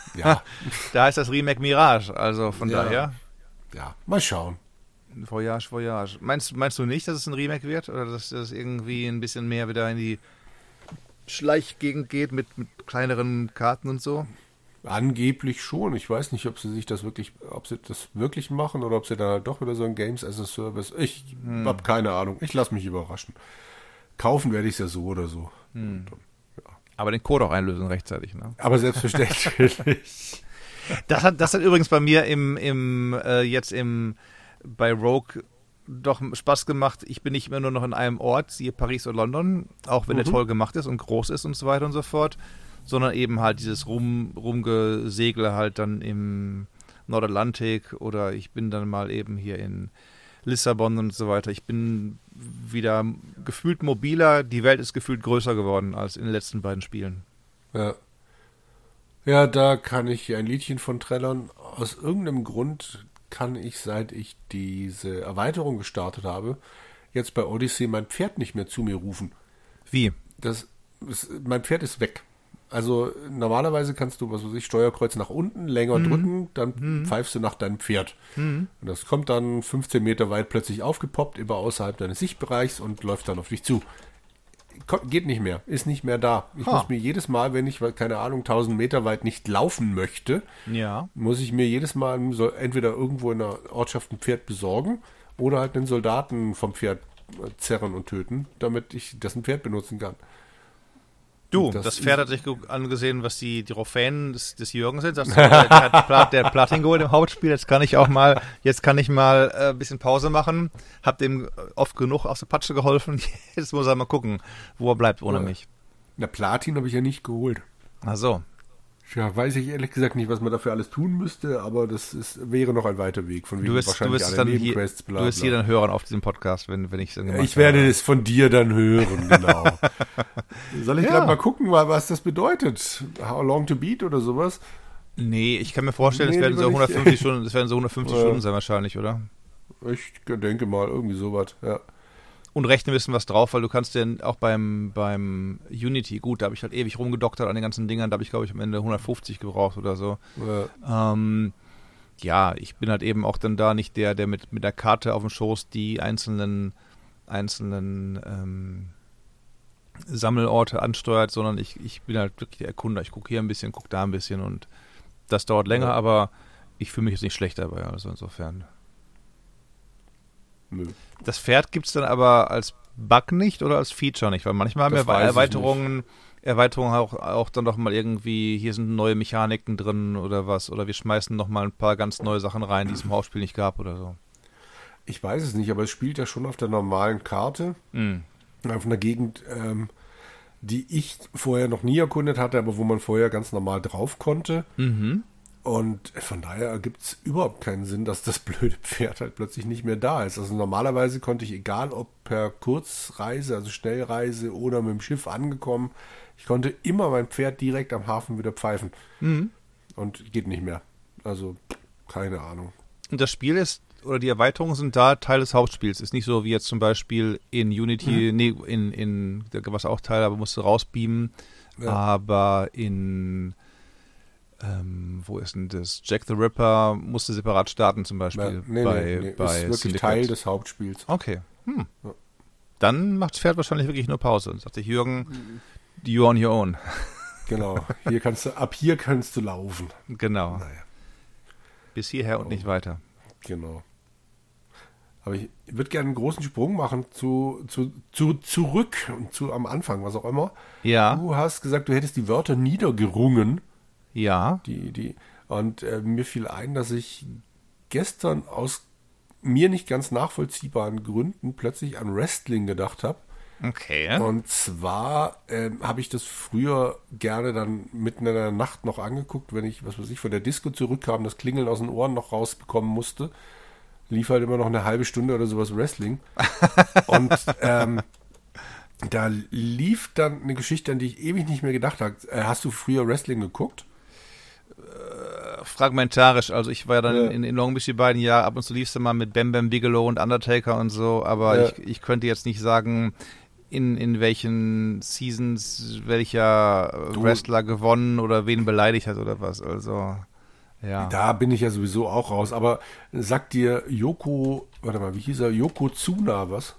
Ja. Da heißt das Remake Mirage, also von Ja. daher. Ja, mal schauen. Voyage, Voyage. Meinst, meinst du nicht, dass es ein Remake wird? Oder dass das irgendwie ein bisschen mehr wieder in die Schleichgegend geht mit, mit kleineren Karten und so? Angeblich schon. Ich weiß nicht, ob sie sich das wirklich, ob sie das wirklich machen oder ob sie dann halt doch wieder so ein Games as a Service. Ich hm. habe keine Ahnung. Ich lasse mich überraschen. Kaufen werde ich es ja so oder so. Hm. Und, ja. Aber den Code auch einlösen rechtzeitig, ne? Aber selbstverständlich. das hat, das hat übrigens bei mir im, im äh, jetzt im bei Rogue doch Spaß gemacht. Ich bin nicht mehr nur noch in einem Ort, siehe Paris oder London, auch wenn mhm. der toll gemacht ist und groß ist und so weiter und so fort, sondern eben halt dieses Rum, Rumgesegle halt dann im Nordatlantik oder ich bin dann mal eben hier in Lissabon und so weiter. Ich bin wieder gefühlt mobiler, die Welt ist gefühlt größer geworden als in den letzten beiden Spielen. Ja. Ja, da kann ich ein Liedchen von trällern. Aus irgendeinem Grund kann ich, seit ich diese Erweiterung gestartet habe, jetzt bei Odyssey mein Pferd nicht mehr zu mir rufen. Wie? Das, das, mein Pferd ist weg. Also normalerweise kannst du, was weiß ich, Steuerkreuz nach unten, länger mhm. drücken, dann mhm. pfeifst du nach deinem Pferd. Mhm. Und das kommt dann fünfzehn Meter weit plötzlich aufgepoppt, immer außerhalb deines Sichtbereichs und läuft dann auf dich zu. Geht nicht mehr, ist nicht mehr da. Ich ha. muss mir jedes Mal, wenn ich, keine Ahnung, tausend Meter weit nicht laufen möchte, ja. muss ich mir jedes Mal entweder irgendwo in einer Ortschaft ein Pferd besorgen oder halt einen Soldaten vom Pferd zerren und töten, damit ich dessen Pferd benutzen kann. Du, das, das Pferd hat sich angesehen, was die, die Trophäen des, des Jürgen sind. Sagst du, der hat der Platin geholt im Hauptspiel. Jetzt kann ich auch mal, jetzt kann ich mal ein äh, bisschen Pause machen. Hab dem oft genug aus der Patsche geholfen. Jetzt muss er mal gucken, wo er bleibt ohne ja. mich. Na, Platin habe ich ja nicht geholt. Ach so. Ja, weiß ich ehrlich gesagt nicht, was man dafür alles tun müsste, aber das ist, wäre noch ein weiter Weg. Von du wirst, wahrscheinlich du wirst, dann hier, bla, bla. Du wirst hier dann hören auf diesem Podcast, wenn, wenn ich es dann gemacht Ich werde habe. es von dir dann hören, genau. Soll ich ja. gerade mal gucken, was das bedeutet? How long to beat oder sowas? Nee, ich kann mir vorstellen, nee, es werden so hundertfünfzig Stunden, es werden so hundertfünfzig ja. Stunden sein wahrscheinlich, oder? Ich denke mal, irgendwie sowas, ja. Und rechnen wissen was drauf, weil du kannst ja auch beim, beim Unity, gut, da habe ich halt ewig rumgedoktert an den ganzen Dingern, da habe ich, glaube ich, am Ende hundertfünfzig gebraucht oder so. Ja. Ähm, ja, ich bin halt eben auch dann da nicht der, der mit, mit der Karte auf dem Schoß die einzelnen, einzelnen ähm, Sammelorte ansteuert, sondern ich, ich bin halt wirklich der Erkunder. Ich gucke hier ein bisschen, gucke da ein bisschen und das dauert länger, ja. aber ich fühle mich jetzt nicht schlecht dabei, also insofern. Nö. Das Pferd gibt es dann aber als Bug nicht oder als Feature nicht? Weil manchmal haben wir Erweiterungen, Erweiterungen auch, auch dann doch mal irgendwie, hier sind neue Mechaniken drin oder was, oder wir schmeißen noch mal ein paar ganz neue Sachen rein, die es im Hauptspiel nicht gab oder so. Ich weiß es nicht, aber es spielt ja schon auf der normalen Karte, mhm. auf einer Gegend, ähm, die ich vorher noch nie erkundet hatte, aber wo man vorher ganz normal drauf konnte. Mhm. Und von daher ergibt es überhaupt keinen Sinn, dass das blöde Pferd halt plötzlich nicht mehr da ist. Also normalerweise konnte ich, egal ob per Kurzreise, also Schnellreise oder mit dem Schiff angekommen, ich konnte immer mein Pferd direkt am Hafen wieder pfeifen. Mhm. Und geht nicht mehr. Also keine Ahnung. Und das Spiel ist, oder die Erweiterungen sind da Teil des Hauptspiels. Ist nicht so wie jetzt zum Beispiel in Unity, mhm. nee, in, in, was auch Teil, aber musste rausbeamen. Ja. Aber in... Ähm, wo ist denn das? Jack the Ripper musste separat starten zum Beispiel. Ja, nee, bei, nee, nee. Bei ist wirklich Syndicate. Teil des Hauptspiels. Okay. Hm. Ja. Dann macht das Pferd wahrscheinlich wirklich nur Pause. Und sagt sich Jürgen, mhm. you on your own. Genau. Hier kannst du, ab hier kannst du laufen. Genau. Naja. Bis hierher und oh. nicht weiter. Genau. Aber ich würde gerne einen großen Sprung machen zu, zu, zu zurück und zu am Anfang, was auch immer. Ja. Du hast gesagt, du hättest die Wörter niedergerungen. Ja. Die, die, und äh, mir fiel ein, dass ich gestern aus mir nicht ganz nachvollziehbaren Gründen plötzlich an Wrestling gedacht habe. Okay. Und zwar äh, habe ich das früher gerne dann mitten in der Nacht noch angeguckt, wenn ich, was weiß ich, von der Disco zurückkam, das Klingeln aus den Ohren noch rausbekommen musste. Lief halt immer noch eine halbe Stunde oder sowas Wrestling. Und ähm, da lief dann eine Geschichte, an die ich ewig nicht mehr gedacht habe. Äh, hast du früher Wrestling geguckt? Fragmentarisch, also ich war ja dann ja. in, in Long Beach die beiden Jahre, ab und zu liefst du mal mit Bam Bam Bigelow und Undertaker und so, aber ja. ich, ich könnte jetzt nicht sagen, in, in welchen Seasons welcher Wrestler gewonnen oder wen beleidigt hat oder was. Also, ja. Da bin ich ja sowieso auch raus. Aber sagt dir Yoko, warte mal, wie hieß er? Yokozuna was?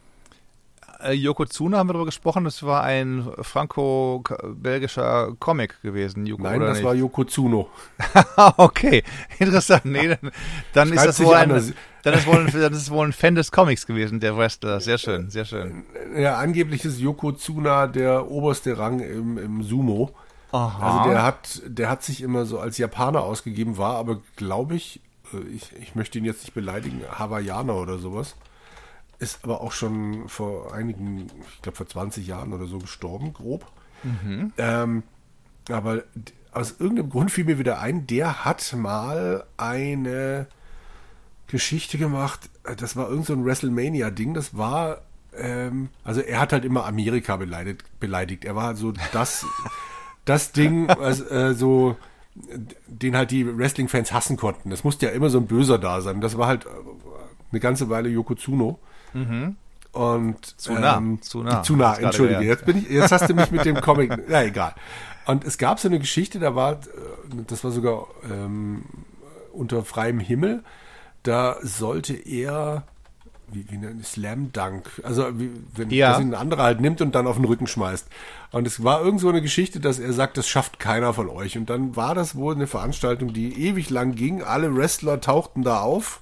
Äh, Yokozuna haben wir darüber gesprochen. Das war ein franco-belgischer Comic gewesen. Yoko, Nein, oder das nicht? war Yokozuno. Okay, interessant. Nee, dann, dann ist das wohl ein, dann ist wohl ein, dann ist es wohl ein Fan des Comics gewesen, der Wrestler. Sehr schön, sehr schön. Ja, angeblich ist Yokozuna der oberste Rang im, im Sumo. Aha. Also der hat, der hat sich immer so als Japaner ausgegeben, war aber, glaube ich, ich, ich möchte ihn jetzt nicht beleidigen, Hawaiianer oder sowas. Ist aber auch schon vor einigen, ich glaube vor zwanzig Jahren oder so gestorben, grob. Mhm. Ähm, aber aus irgendeinem Grund fiel mir wieder ein, der hat mal eine Geschichte gemacht, das war irgend so ein WrestleMania-Ding, das war, ähm, also er hat halt immer Amerika beleidigt, beleidigt. Er war so das, das Ding, also, äh, so, den halt die Wrestling-Fans hassen konnten. Das musste ja immer so ein Böser da sein. Das war halt eine ganze Weile Yokozuna. Mhm. Und zu nah, ähm, zu nah. Zu nah, entschuldige. Jetzt bin ich, jetzt hast du mich mit dem Comic. Ja, egal. Und es gab so eine Geschichte, da war, das war sogar ähm, unter freiem Himmel. Da sollte er, wie, wie ein Slam Dunk, also wie, wenn ja. das ihn ein anderer halt nimmt und dann auf den Rücken schmeißt. Und es war irgend so eine Geschichte, dass er sagt, das schafft keiner von euch. Und dann war das wohl eine Veranstaltung, die ewig lang ging. Alle Wrestler tauchten da auf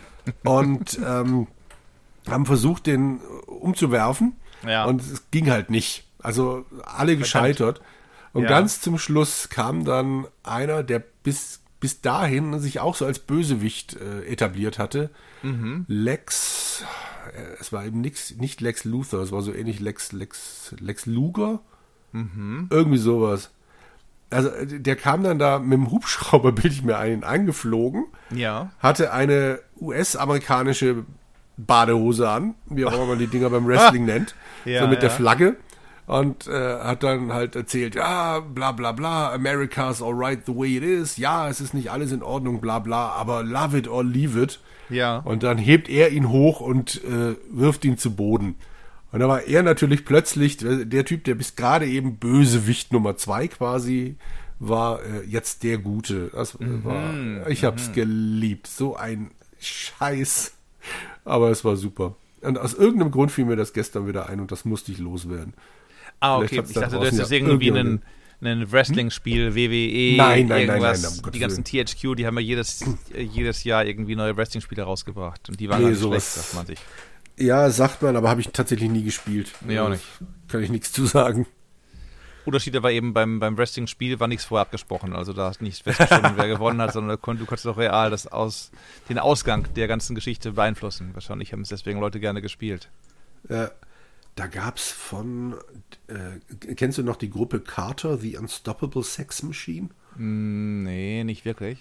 und ähm, haben versucht, den umzuwerfen. Ja. Und es ging halt nicht. Also alle gescheitert. Und ja. ganz zum Schluss kam dann einer, der bis, bis dahin sich auch so als Bösewicht äh, etabliert hatte. Mhm. Lex, äh, es war eben nix, nicht Lex Luthor, es war so ähnlich Lex, Lex, Lex Luger. Mhm. Irgendwie sowas. Also der kam dann da mit dem Hubschrauber, bilde ich mir ein, angeflogen. Ja. Hatte eine U S-amerikanische Badehose an, wie auch immer man die Dinger beim Wrestling nennt, Ja, so mit der ja. Flagge. Und äh, hat dann halt erzählt, ja, bla bla bla, America's alright the way it is. Ja, es ist nicht alles in Ordnung, bla bla, aber love it or leave it. Ja. Und dann hebt er ihn hoch und äh, wirft ihn zu Boden. Und da war er natürlich plötzlich, der Typ, der bis gerade eben Bösewicht Nummer zwei quasi war, äh, jetzt der Gute. Das Mhm. war, ich hab's mhm. geliebt. So ein Scheiß. Aber es war super. Und aus irgendeinem Grund fiel mir das gestern wieder ein und das musste ich loswerden. Ah, okay. Ich dachte, du hättest jetzt irgendwie einen, einen Wrestling-Spiel, W W E, nein, nein, irgendwas. Nein, nein, nein, die ganzen T H Q, die haben ja jedes, jedes Jahr irgendwie neue Wrestling-Spiele rausgebracht. Und die waren nee, dann nicht sowas, schlecht, sagt man sich. Ja, sagt man, aber habe ich tatsächlich nie gespielt. Nee, auch nicht. Kann ich nichts zu sagen. Unterschied war eben beim, beim Wrestling-Spiel war nichts vorher abgesprochen. Also da hast nicht festgestellt, wer gewonnen hat, sondern du konntest doch real das aus, den Ausgang der ganzen Geschichte beeinflussen. Wahrscheinlich haben es deswegen Leute gerne gespielt. Äh, da gab es von, äh, kennst du noch die Gruppe Carter, The Unstoppable Sex Machine? Mm, nee, nicht wirklich.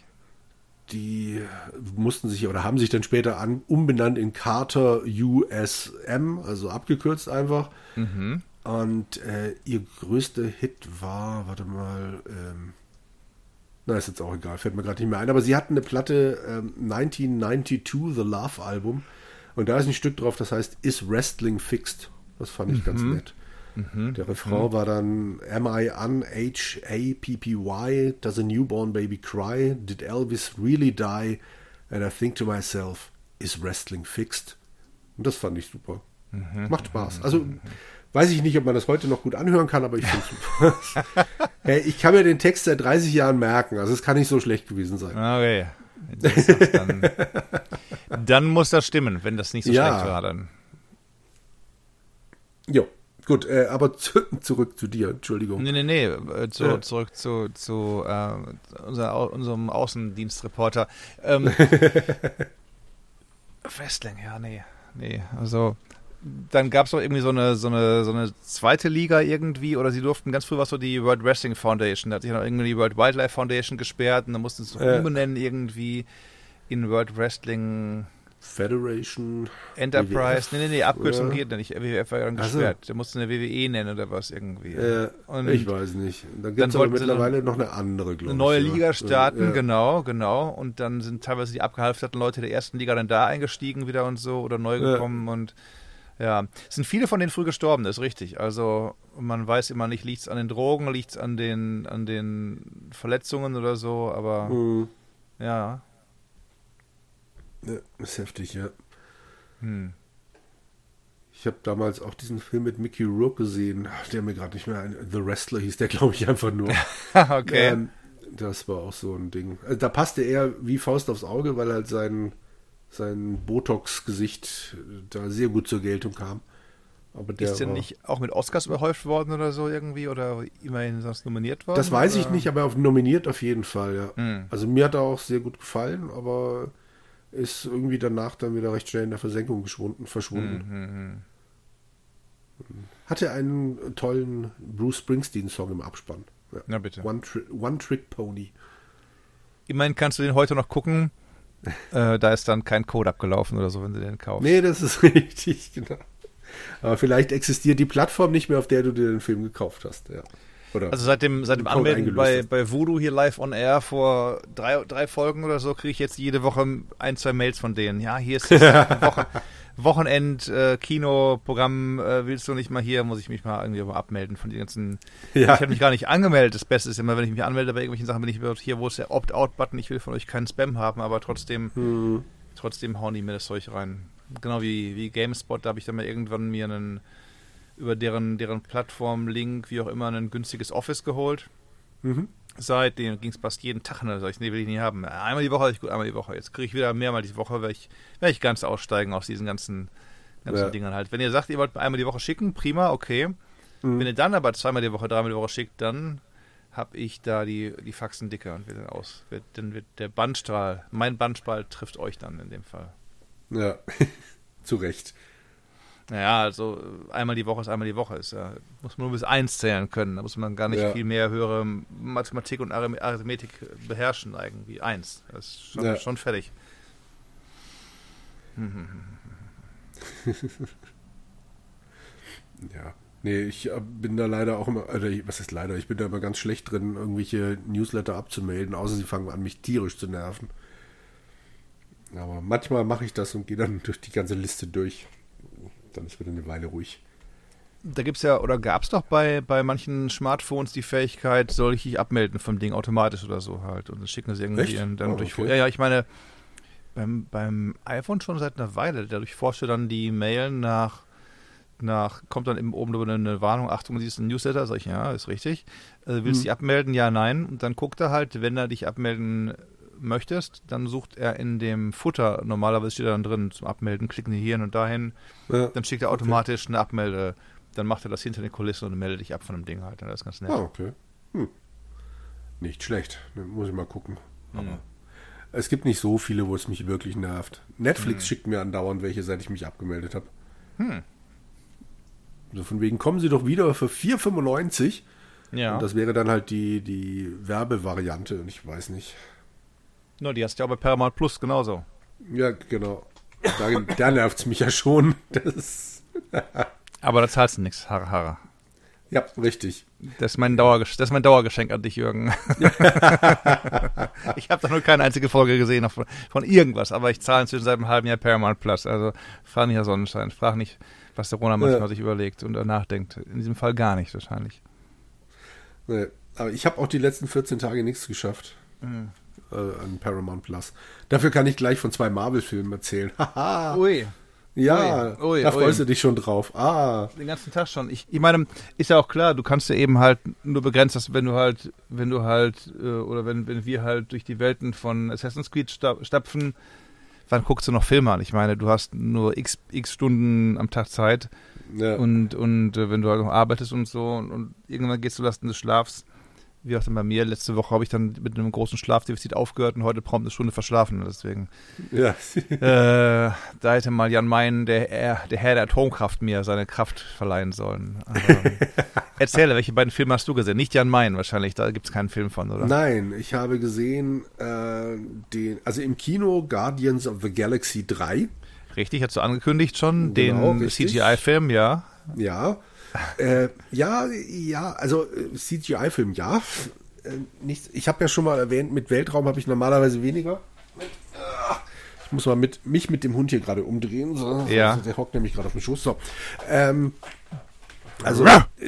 Die mussten sich oder haben sich dann später an, umbenannt in Carter U S M, also abgekürzt einfach. Mhm. Und äh, ihr größter Hit war, warte mal, ähm, na ist jetzt auch egal, fällt mir gerade nicht mehr ein, aber sie hatten eine Platte ähm, neunzehnhundertneunundneunzig, The Love Album, und da ist ein Stück drauf, das heißt Is Wrestling Fixed? Das fand ich mhm. ganz nett. Mhm. Der Refrain mhm. war dann Am I un H A P P Y? Does a newborn baby cry? Did Elvis really die? And I think to myself, is wrestling fixed? Und das fand ich super. Mhm. Macht Spaß. Also weiß ich nicht, ob man das heute noch gut anhören kann, aber ich finde es super. Hey, ich kann mir den Text seit dreißig Jahren merken, also es kann nicht so schlecht gewesen sein. Okay. Das, dann, dann muss das stimmen, wenn das nicht so ja. schlecht war. Dann. Jo, gut, äh, aber zu, zurück zu dir, Entschuldigung. Nee, nee, nee, äh, zu, ja. zurück zu, zu äh, unser, unserem Außendienstreporter. Ähm, Wrestling, ja, nee, nee, also dann gab es doch irgendwie so eine, so, eine, so eine zweite Liga irgendwie, oder sie durften ganz früh was so die World Wrestling Foundation, da hat sich noch irgendwie die World Wildlife Foundation gesperrt und dann mussten sie es äh. umbenennen irgendwie in World Wrestling Federation Enterprise, nee, nee, nee, Abkürzung ja. geht nicht, W W F war dann gesperrt, also. Der musste eine W W E nennen oder was irgendwie. Äh, und ich weiß nicht. Dann gibt es aber mittlerweile noch eine andere, glaube ich. Eine neue ja. Liga starten, ja. genau, genau, und dann sind teilweise die abgehalfterten Leute der ersten Liga dann da eingestiegen wieder und so oder neu gekommen ja. und Ja, es sind viele von denen früh gestorben, das ist richtig. Also man weiß immer nicht, liegt es an den Drogen, liegt es an den, an den Verletzungen oder so, aber Mhm. ja. Ja, ist heftig, ja. Hm. Ich habe damals auch diesen Film mit Mickey Rourke gesehen, der mir gerade nicht mehr ein, The Wrestler hieß, der glaube ich einfach nur. Okay. Ähm, das war auch so ein Ding. Also, da passte er wie Faust aufs Auge, weil halt sein, sein Botox-Gesicht da sehr gut zur Geltung kam. Aber der Ist der war, nicht auch mit Oscars überhäuft worden oder so irgendwie oder immerhin sonst nominiert worden? das weiß oder? ich nicht, aber auf nominiert auf jeden Fall, ja. Hm. Also mir hat er auch sehr gut gefallen, aber ist irgendwie danach dann wieder recht schnell in der Versenkung geschwunden, verschwunden. Hm, hm, hm. Hatte einen tollen Bruce Springsteen-Song im Abspann. Ja. Na bitte. One, Tri- One Trick Pony. Immerhin kannst du den heute noch gucken. äh, da ist dann kein Code abgelaufen oder so, wenn du den kaufst. Nee, das ist richtig, genau. Aber vielleicht existiert die Plattform nicht mehr, auf der du dir den Film gekauft hast. Ja. Oder Also seit dem, seit dem Code Anmelden eingelöst bei, hast. bei Voodoo hier live on air vor drei, drei Folgen oder so, kriege ich jetzt jede Woche ein, zwei Mails von denen. Ja, hier ist das Wochen, Wochenend, äh, Kinoprogramm, äh, willst du nicht mal hier, muss ich mich mal irgendwie mal abmelden von den ganzen. Ja. Ich habe mich gar nicht angemeldet. Das Beste ist immer, wenn ich mich anmelde bei irgendwelchen Sachen, bin ich hier, wo ist der Opt-out-Button, ich will von euch keinen Spam haben, aber trotzdem, Hm. trotzdem hauen die mir das Zeug rein. Genau wie, wie GameSpot, da habe ich dann mal irgendwann mir einen über deren, deren Plattform, Link, wie auch immer, ein günstiges Office geholt. Mhm. Seitdem ging es fast jeden Tag. Da sag ich, nee, will ich nicht haben. Einmal die Woche hatte ich gut, einmal die Woche. Jetzt kriege ich wieder mehrmals die Woche, werde ich, werd ich ganz aussteigen aus diesen ganzen, ganzen Ja. Dingern halt. Wenn ihr sagt, ihr wollt einmal die Woche schicken, prima, okay. Mhm. Wenn ihr dann aber zweimal die Woche, dreimal die Woche schickt, dann habe ich da die, die Faxen dicker und wird dann aus. Wird, dann wird der Bandstrahl, mein Bandstrahl trifft euch dann in dem Fall. Ja, zu Recht. Naja, also einmal die Woche ist einmal die Woche. Ist, ja, muss man nur bis eins zählen können. Da muss man gar nicht Ja. viel mehr höhere Mathematik und Arith- Arithmetik beherrschen eigentlich. Eins. Das ist schon, Ja. schon fertig. Ja. Nee, ich äh, bin da leider auch immer, also ich, was ist leider, ich bin da immer ganz schlecht drin, irgendwelche Newsletter abzumelden, außer sie fangen an, mich tierisch zu nerven. Aber manchmal mache ich das und gehe dann durch die ganze Liste durch. Dann ist wieder eine Weile ruhig. Da gibt es ja, oder gab es doch bei, bei manchen Smartphones die Fähigkeit, soll ich dich abmelden vom Ding automatisch oder so halt. Und das schicken sie irgendwie Echt? dann Oh, durch. okay. Ja, ja, ich meine, beim, beim iPhone schon seit einer Weile. Dadurch forscht er dann die Mail nach, nach kommt dann eben oben drüber eine Warnung, Achtung, siehst du ein Newsletter? Sag ich, ja, ist richtig. Also, willst du Hm. dich abmelden? Ja, nein. Und dann guckt er halt, wenn er dich abmelden möchtest, dann sucht er in dem Futter, normalerweise steht er dann drin, zum Abmelden, klicken Sie hierhin und dahin, Ja. dann schickt er automatisch eine Abmelde, dann macht er das hinter den Kulissen und meldet dich ab von dem Ding halt. Das ist ganz nett. Ah, okay. Hm. Nicht schlecht. Ne, muss ich mal gucken. Aber Mhm. es gibt nicht so viele, wo es mich wirklich nervt. Netflix Mhm. schickt mir andauernd welche, seit ich mich abgemeldet habe. Hm. So von wegen, kommen Sie doch wieder für vier fünfundneunzig. Ja, Und das wäre dann halt die, die Werbevariante. Und ich weiß nicht. no, die hast du ja auch bei Paramount Plus genauso. Ja, genau. Da, da nervt es mich ja schon. Das, Aber da zahlst du nichts, Harre, Harre. ja, richtig. Das ist mein, Dauergesch- das ist mein Dauergeschenk an dich, Jürgen. Ich habe da nur keine einzige Folge gesehen von, von irgendwas, aber ich zahle inzwischen seit einem halben Jahr Paramount Plus. Also frag nicht, Herr Sonnenschein, frag nicht, was der Rona manchmal Ja. sich überlegt und nachdenkt. In diesem Fall gar nicht wahrscheinlich. Nee, aber ich habe auch die letzten vierzehn Tage nichts geschafft. Mhm. Äh, an Paramount Plus. Dafür kann ich gleich von zwei Marvel-Filmen erzählen. Haha. Ui, Ja, Ui, ui, da freust ui. du dich schon drauf. Ah, den ganzen Tag schon. Ich, ich meine, ist ja auch klar, du kannst ja eben halt nur begrenzt, dass wenn du halt, wenn du halt, äh, oder wenn, wenn wir halt durch die Welten von Assassin's Creed sta- stapfen, wann guckst du noch Filme an? Ich meine, du hast nur x, x Stunden am Tag Zeit ja. und, und äh, wenn du halt noch arbeitest und so und, und irgendwann gehst du lasten des Schlafs. Wie auch dann bei mir, letzte Woche habe ich dann mit einem großen Schlafdefizit aufgehört und heute prompt eine Stunde verschlafen. Deswegen, ja. äh, da hätte mal Jan Mayen, der, er- der Herr der Atomkraft, mir seine Kraft verleihen sollen. Aber, erzähle, welche beiden Filme hast du gesehen? Nicht Jan Mayen wahrscheinlich, da gibt es keinen Film von, oder? Nein, ich habe gesehen, äh, den, also im Kino Guardians of the Galaxy drei. Richtig, hast du angekündigt schon, Genau, den richtig. C G I-Film, ja. Ja. äh, ja, ja, also äh, C G I-Film, ja. Äh, nicht, ich habe ja schon mal erwähnt, mit Weltraum habe ich normalerweise weniger. Ich muss mal mit, mich mit dem Hund hier gerade umdrehen. So. Ja. Also der hockt nämlich gerade auf dem Schoß. So. Ähm, also,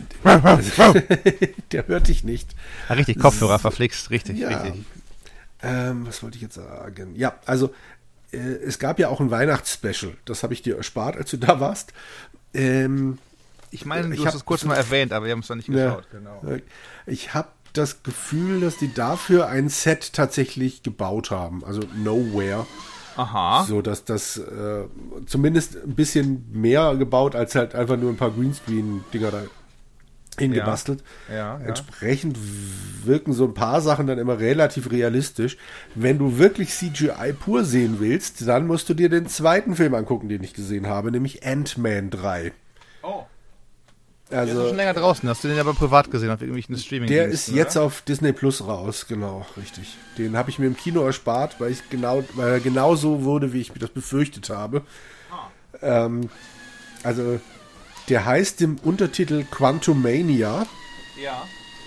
der hört dich nicht. Ja, richtig, Kopfhörer verflixt, richtig, Ja. richtig. Ähm, was wollte ich jetzt sagen? Ja, also äh, es gab ja auch ein Weihnachtsspecial. Das habe ich dir erspart, als du da warst. Ähm, Ich meine, du Ich hast hab- es kurz mal erwähnt, aber wir haben es noch nicht Ja. geschaut. Genau. Ich habe das Gefühl, dass die dafür ein Set tatsächlich gebaut haben. Also Nowhere. Aha. So dass das äh, zumindest ein bisschen mehr gebaut, als halt einfach nur ein paar Greenscreen-Dinger da hingebastelt. Ja, ja. Entsprechend wirken so ein paar Sachen dann immer relativ realistisch. Wenn du wirklich C G I pur sehen willst, dann musst du dir den zweiten Film angucken, den ich gesehen habe, nämlich Ant-Man drei. Oh. Der ist Also schon länger draußen. Hast du den aber privat gesehen auf irgendwelchen Streaming? der ist jetzt auf Disney Plus raus, genau, richtig. Den habe ich mir im Kino erspart, weil ich genau, weil er genau so wurde, wie ich mir das befürchtet habe. Ähm, also der heißt im Untertitel Quantumania Ja.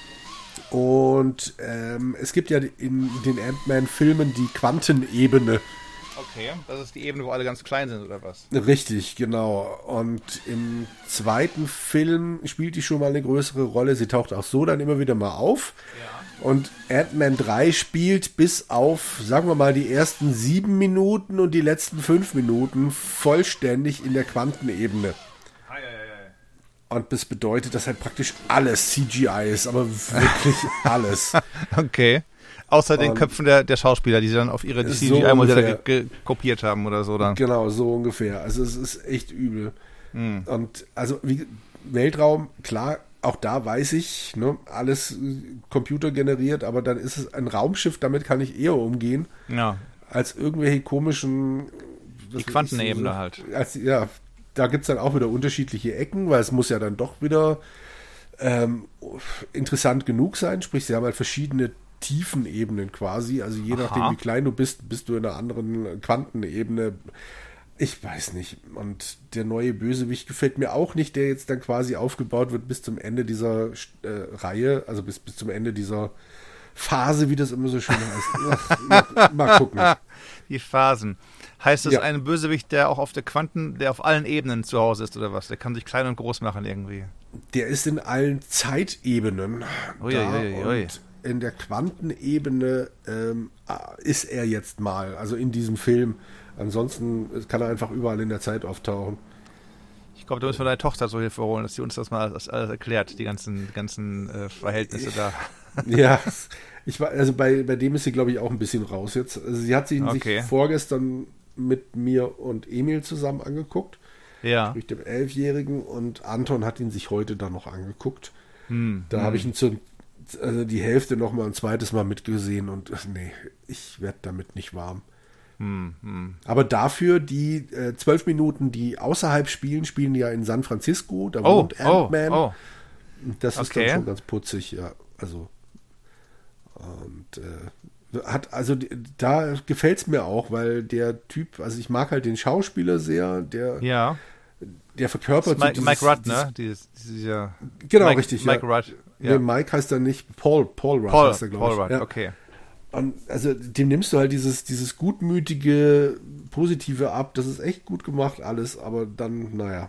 und ähm, es gibt ja in den Ant-Man-Filmen die Quantenebene. Okay, das ist die Ebene, wo alle ganz klein sind, oder was? Richtig, genau. Und im zweiten Film spielt die schon mal eine größere Rolle. Sie taucht auch so dann immer wieder mal auf. Ja. Und Ant-Man drei spielt bis auf, sagen wir mal, die ersten sieben Minuten und die letzten fünf Minuten vollständig in der Quantenebene. Und das bedeutet, dass halt praktisch alles C G I ist, aber wirklich alles. Okay. Außer den Und- Köpfen der, der Schauspieler, die sie dann auf ihre So C G I-Modelle ungefähr. ge- ge- kopiert haben oder so. Dann. Genau, so ungefähr. Also es ist echt übel. Hm. Und also wie, Weltraum, klar, auch da weiß ich, ne, alles äh, computergeneriert, aber dann ist es ein Raumschiff, damit kann ich eher umgehen, Ja, als irgendwelche komischen... die Quantenebene halt. Als, ja, da gibt es dann auch wieder unterschiedliche Ecken, weil es muss ja dann doch wieder ähm, interessant genug sein. Sprich, sie haben halt verschiedene Tiefenebenen quasi. Also je Aha. nachdem, wie klein du bist, bist du in einer anderen Quantenebene. Ich weiß nicht. Und der neue Bösewicht gefällt mir auch nicht, der jetzt dann quasi aufgebaut wird bis zum Ende dieser äh, Reihe, also bis, bis zum Ende dieser Phase, wie das immer so schön heißt. Ach, mal, mal gucken. Die Phasen. Heißt das Ja. ein Bösewicht, der auch auf der Quanten, der auf allen Ebenen zu Hause ist oder was? Der kann sich klein und groß machen irgendwie. Der ist in allen Zeitebenen Ui, da ui, ui, ui. und in der Quantenebene ähm, ist er jetzt mal, also in diesem Film. Ansonsten kann er einfach überall in der Zeit auftauchen. Ich glaube, da müssen wir deine Tochter so Hilfe holen, dass sie uns das mal alles, alles erklärt, die ganzen, die ganzen äh, Verhältnisse da. Ja, ich war, also bei, bei dem ist sie, glaube ich, auch ein bisschen raus jetzt. Also sie hat ihn Okay. sich vorgestern mit mir und Emil zusammen angeguckt, Ja. sprich dem Elfjährigen, und Anton hat ihn sich heute dann noch angeguckt. Hm. Da habe ich ihn zu, also die Hälfte noch mal ein zweites Mal mitgesehen und äh, nee, ich werde damit nicht warm. Hm, hm. Aber dafür die äh, zwölf Minuten, die außerhalb spielen, spielen ja in San Francisco, da Oh, wohnt oh, Ant-Man. oh. Und das ist Okay. dann schon ganz putzig, ja. Also und äh, hat, also die- da gefällt es mir auch, weil der Typ, also ich mag halt den Schauspieler sehr, der, Ja. der verkörpert so Mike, dieses- Mike Rudd, dieses- ne? Dieses, dieser Genau, Mike, richtig. Mike ja. Rudd. Ja. Nee, Mike heißt er nicht, Paul, Paul Rudd Paul, heißt er, glaube Paul ich. Rudd, ja. okay. Und also dem nimmst du halt dieses, dieses gutmütige, positive ab. Das ist echt gut gemacht alles, aber dann, naja.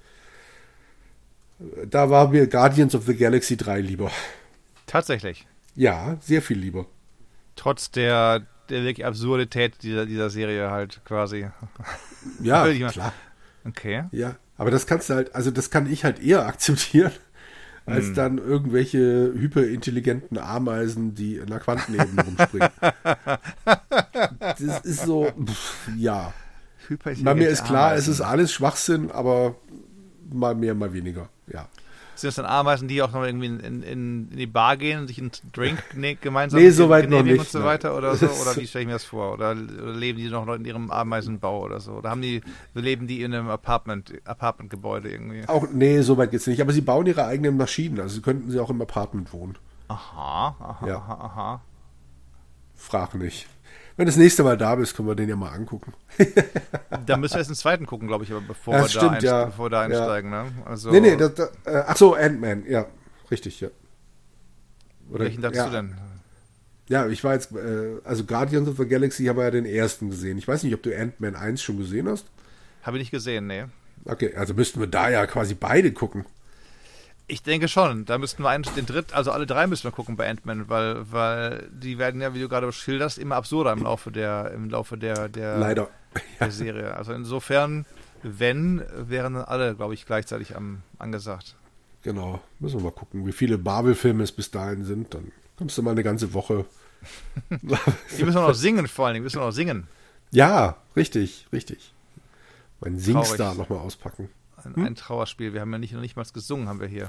Da war mir Guardians of the Galaxy drei lieber. Tatsächlich. Ja, sehr viel lieber. Trotz der, der wirklich Absurdität dieser, dieser Serie halt quasi. Ja, Will ich mal- klar. Okay. Ja, aber das kannst du halt, also das kann ich halt eher akzeptieren, als Hm. dann irgendwelche hyperintelligenten Ameisen, die in der Quantenebene rumspringen. Das ist so, pff, ja. Bei mir ist klar, es ist alles Schwachsinn, aber mal mehr, mal weniger, ja. Sind das dann Ameisen, die auch noch irgendwie in, in, in die Bar gehen und sich einen Drink ne, gemeinsam Nee, so weit noch genehmigen nicht, und so nein. weiter oder so? Oder wie stelle ich mir das vor? Oder, oder leben die noch in ihrem Ameisenbau oder so? Oder haben die, leben die in einem Apartment, Apartmentgebäude irgendwie? Auch, nee, so weit geht's nicht. Aber sie bauen ihre eigenen Maschinen, also könnten sie auch im Apartment wohnen. Aha, aha, Ja. aha, aha. Frag nicht. Wenn du das nächste Mal da bist, können wir den ja mal angucken. Da müssen wir jetzt einen zweiten gucken, glaube ich, aber bevor, Das wir, stimmt, da einst- ja. bevor wir da Ja. einsteigen. Ne? Also, Nee, nee, das, das, äh, ach so, Ant-Man, ja, richtig, ja. Oder, welchen dachtest ja. du denn? Ja, ich war jetzt, äh, also Guardians of the Galaxy haben wir ja den ersten gesehen. Ich weiß nicht, ob du Ant-Man eins schon gesehen hast. Habe ich nicht gesehen, nee. Okay, also müssten wir da ja quasi beide gucken. Ich denke schon. Da müssten wir einen, den dritten, also alle drei müssen wir gucken bei Ant-Man, weil, weil die werden ja, wie du gerade schilderst, immer absurder im Laufe der, im Laufe der, der, Leider. der Serie. Also insofern, wenn, wären dann alle, glaube ich, gleichzeitig am, angesagt. Genau, müssen wir mal gucken, wie viele Marvel-Filme es bis dahin sind. Dann kommst du mal eine ganze Woche. Die müssen auch noch singen, vor allen Dingen, müssen auch noch singen. Ja, richtig, richtig. Mein Singstar nochmal auspacken. Ein, hm? ein Trauerspiel. Wir haben ja nicht, noch nicht mal gesungen, haben wir hier.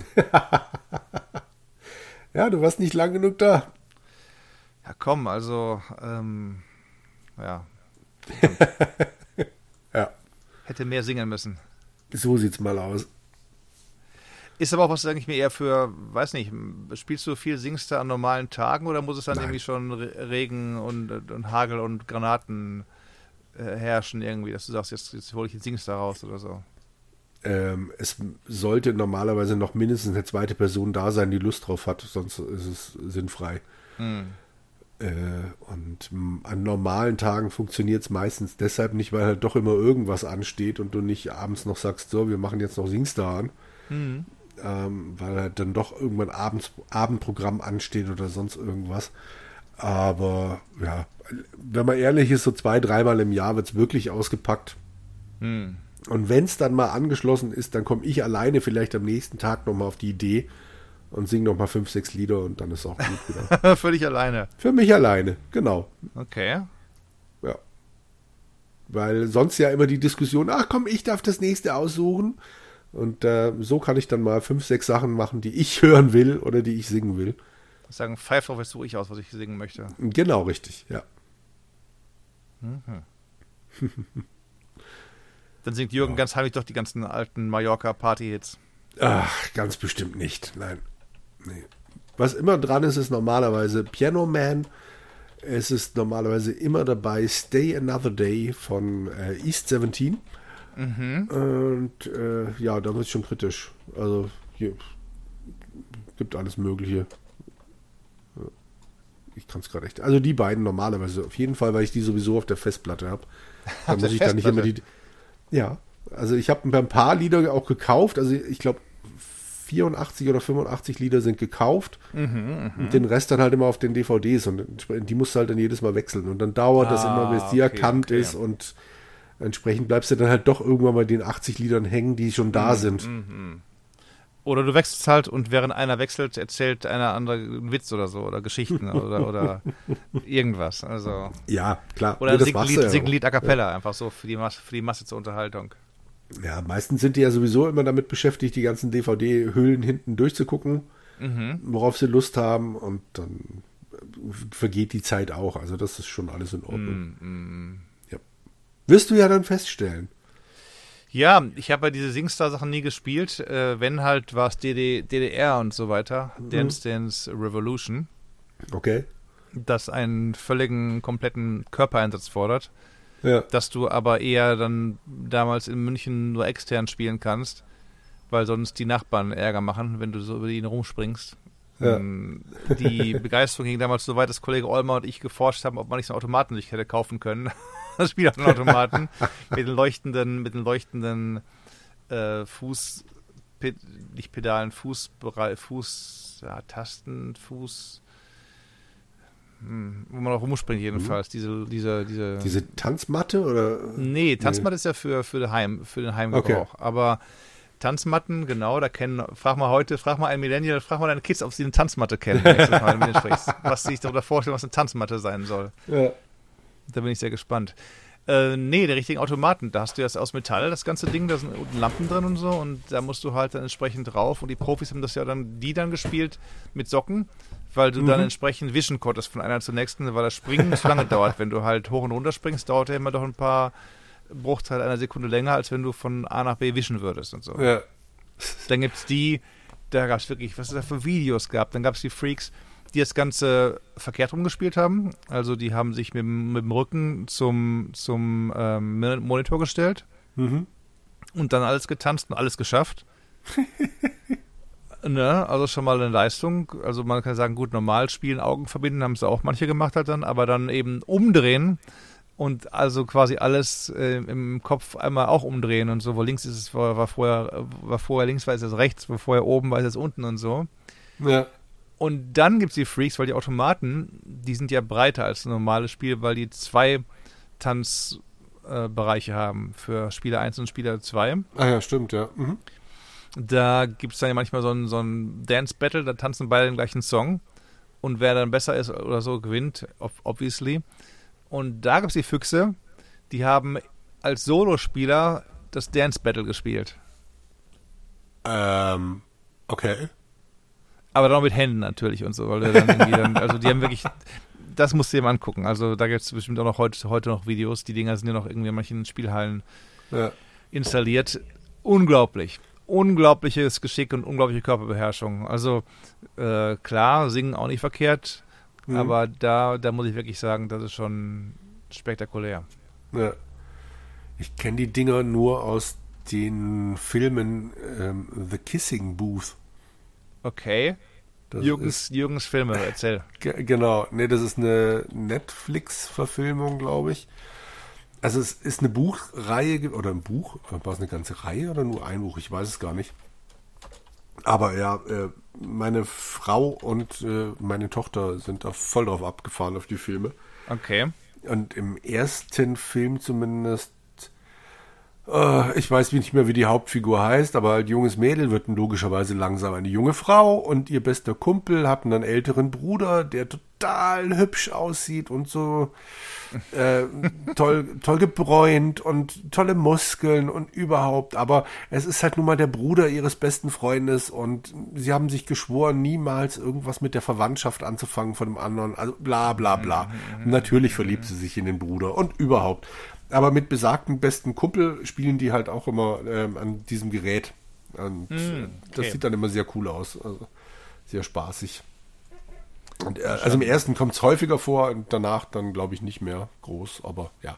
Ja, du warst nicht lang genug da. Ja, komm, also, ähm, ja. Ja. Hätte mehr singen müssen. So sieht's mal aus. Ist aber auch was, sage ich mir, eher für, weiß nicht, spielst du viel, singst du an normalen Tagen oder muss es dann Nein. irgendwie schon Regen und, und Hagel und Granaten äh, herrschen irgendwie, dass du sagst, jetzt, jetzt hole ich den Singstar raus oder so? Ähm, es sollte normalerweise noch mindestens eine zweite Person da sein, die Lust drauf hat, sonst ist es sinnfrei. Hm. Äh, und an normalen Tagen funktioniert es meistens deshalb nicht, weil halt doch immer irgendwas ansteht und du nicht abends noch sagst, so, wir machen jetzt noch Singstar an. Hm. Ähm, weil halt dann doch irgendwann abends Abendprogramm ansteht oder sonst irgendwas. Aber ja, wenn man ehrlich ist, so zwei, dreimal im Jahr wird es wirklich ausgepackt. Hm. Und wenn es dann mal angeschlossen ist, dann komme ich alleine vielleicht am nächsten Tag nochmal auf die Idee und singe nochmal fünf, sechs Lieder und dann ist auch gut wieder. Für dich alleine? Für mich alleine, genau. Okay. Ja. Weil sonst ja immer die Diskussion, ach komm, ich darf das nächste aussuchen. Und äh, so kann ich dann mal fünf, sechs Sachen machen, die ich hören will oder die ich singen will. Sagen, pfeif drauf, jetzt suche ich aus, was ich singen möchte. Genau, richtig, ja. Mhm. Dann singt Jürgen ja. ganz heimlich doch die ganzen alten Mallorca-Party-Hits. Ach, ganz bestimmt nicht, nein. Nee. Was immer dran ist, ist normalerweise Piano Man. Es ist normalerweise immer dabei Stay Another Day von äh, East seventeen. Mhm. Und äh, ja, da wird es schon kritisch. Also hier gibt alles Mögliche. Ich kann es gerade echt. Also die beiden normalerweise auf jeden Fall, weil ich die sowieso auf der Festplatte habe. Da muss ich dann nicht immer die. Ja, also ich habe ein paar Lieder auch gekauft. Also ich glaube vierundachtzig oder fünfundachtzig Lieder sind gekauft. Mhm, und den Rest dann halt immer auf den D V Ds und die musst du halt dann jedes Mal wechseln. Und dann dauert ah, das immer, bis die okay, erkannt okay. ist und entsprechend bleibst du dann halt doch irgendwann bei den achtzig Liedern hängen, die schon da mm, sind. Mm, mm. Oder du wechselst halt und während einer wechselt, erzählt einer andere einen Witz oder so oder Geschichten oder, oder irgendwas. Also ja, klar. Oder nee, singt ein Lied, ja sing Lied a cappella, ja. einfach so für die, Masse, für die Masse zur Unterhaltung. Ja, meistens sind die ja sowieso immer damit beschäftigt, die ganzen D V D-Hüllen hinten durchzugucken, mhm. worauf sie Lust haben und dann vergeht die Zeit auch. Also das ist schon alles in Ordnung. Mm, mm. Wirst du ja dann feststellen. Ja, ich habe ja diese Singstar-Sachen nie gespielt. Äh, wenn halt, war es D D R und so weiter. Mhm. Dance Dance Revolution. Okay. Das einen völligen, kompletten Körpereinsatz fordert. Ja. Dass du aber eher dann damals in München nur extern spielen kannst, weil sonst die Nachbarn Ärger machen, wenn du so über ihn rumspringst. Ja. Die Begeisterung ging damals so weit, dass Kollege Olmer und ich geforscht haben, ob man nicht so einen Automaten sich hätte kaufen können. Das Spiel hat einen Automaten mit den leuchtenden, mit den leuchtenden äh, Fuß, Pe- nicht Pedalen, Fuß, Fuß, ja, Tasten, Fuß, hm, wo man auch rumspringt jedenfalls. Mhm. Diese, diese, diese. Diese Tanzmatte oder? Nee, Tanzmatte nee. ist ja für, für, den Heim, für den Heimgebrauch. Okay. Aber Tanzmatten, genau, da kennen, frag mal heute, frag mal einen Millennial, frag mal deine Kids, ob sie eine Tanzmatte kennen, Mal, mit denen sprichst, was sie sich darunter vorstellen, was eine Tanzmatte sein soll. Ja. Da bin ich sehr gespannt. Äh, nee, der richtigen Automaten, da hast du das aus Metall, das ganze Ding, da sind Lampen drin und so und da musst du halt dann entsprechend drauf und die Profis haben das ja dann, die dann gespielt mit Socken, weil du mhm. dann entsprechend wischen konntest von einer zur nächsten, weil das Springen zu lange dauert. Wenn du halt hoch und runter springst, dauert ja immer doch ein paar Bruchteile einer Sekunde länger, als wenn du von A nach B wischen würdest und so. Ja. Dann gibt's die, da gab's wirklich, was es da für Videos gab, dann gab's die Freaks, die das Ganze verkehrt rumgespielt haben. Also die haben sich mit, mit dem Rücken zum, zum ähm, Monitor gestellt mhm. und dann alles getanzt und alles geschafft. Ne, also schon mal eine Leistung. Also man kann sagen, gut, normal spielen, Augen verbinden, haben es auch manche gemacht halt dann, aber dann eben umdrehen und also quasi alles äh, im Kopf einmal auch umdrehen und so, wo links ist es, war, war vorher, war vorher links, war es jetzt rechts, wo vorher oben war es jetzt unten und so. Ja. Und dann gibt es die Freaks, weil die Automaten, die sind ja breiter als ein normales Spiel, weil die zwei Tanzbereiche äh, haben für Spieler eins und Spieler zwei. Ah ja, stimmt, ja. Mhm. Da gibt es dann ja manchmal so ein, so ein Dance-Battle, da tanzen beide den gleichen Song und wer dann besser ist oder so, gewinnt, obviously. Und da gibt es die Füchse, die haben als Solospieler das Dance-Battle gespielt. Ähm, okay. Aber dann auch mit Händen natürlich und so, weil der dann irgendwie dann, also die haben wirklich, das musst du dir mal angucken. Also da gibt es bestimmt auch noch heute, heute noch Videos, die Dinger sind ja noch irgendwie in manchen Spielhallen ja. installiert. Unglaublich. Unglaubliches Geschick und unglaubliche Körperbeherrschung. Also äh, klar, singen auch nicht verkehrt, mhm. aber da, da muss ich wirklich sagen, das ist schon spektakulär. Ja. Ich kenne die Dinger nur aus den Filmen ähm, The Kissing Booth. Okay. Jürgens, ist, Jürgens Filme, erzähl. G- genau, nee, das ist eine Netflix-Verfilmung, glaube ich. Also es ist eine Buchreihe, oder ein Buch, war es eine ganze Reihe oder nur ein Buch, ich weiß es gar nicht. Aber ja, äh, meine Frau und äh, meine Tochter sind da voll drauf abgefahren auf die Filme. Okay. Und im ersten Film zumindest, äh, ich weiß nicht mehr, wie die Hauptfigur heißt, aber ein junges Mädel wird logischerweise langsam eine junge Frau und ihr bester Kumpel hat einen älteren Bruder, der total hübsch aussieht und so äh, toll, toll gebräunt und tolle Muskeln und überhaupt, aber es ist halt nun mal der Bruder ihres besten Freundes und sie haben sich geschworen, niemals irgendwas mit der Verwandtschaft anzufangen von dem anderen, also bla bla bla. Und natürlich verliebt sie sich in den Bruder und überhaupt. Aber mit besagten besten Kumpel spielen die halt auch immer ähm, an diesem Gerät. Und mm, okay. Das sieht dann immer sehr cool aus. Also sehr spaßig. Und, äh, also im ersten kommt es häufiger vor und danach dann glaube ich nicht mehr groß. Aber ja.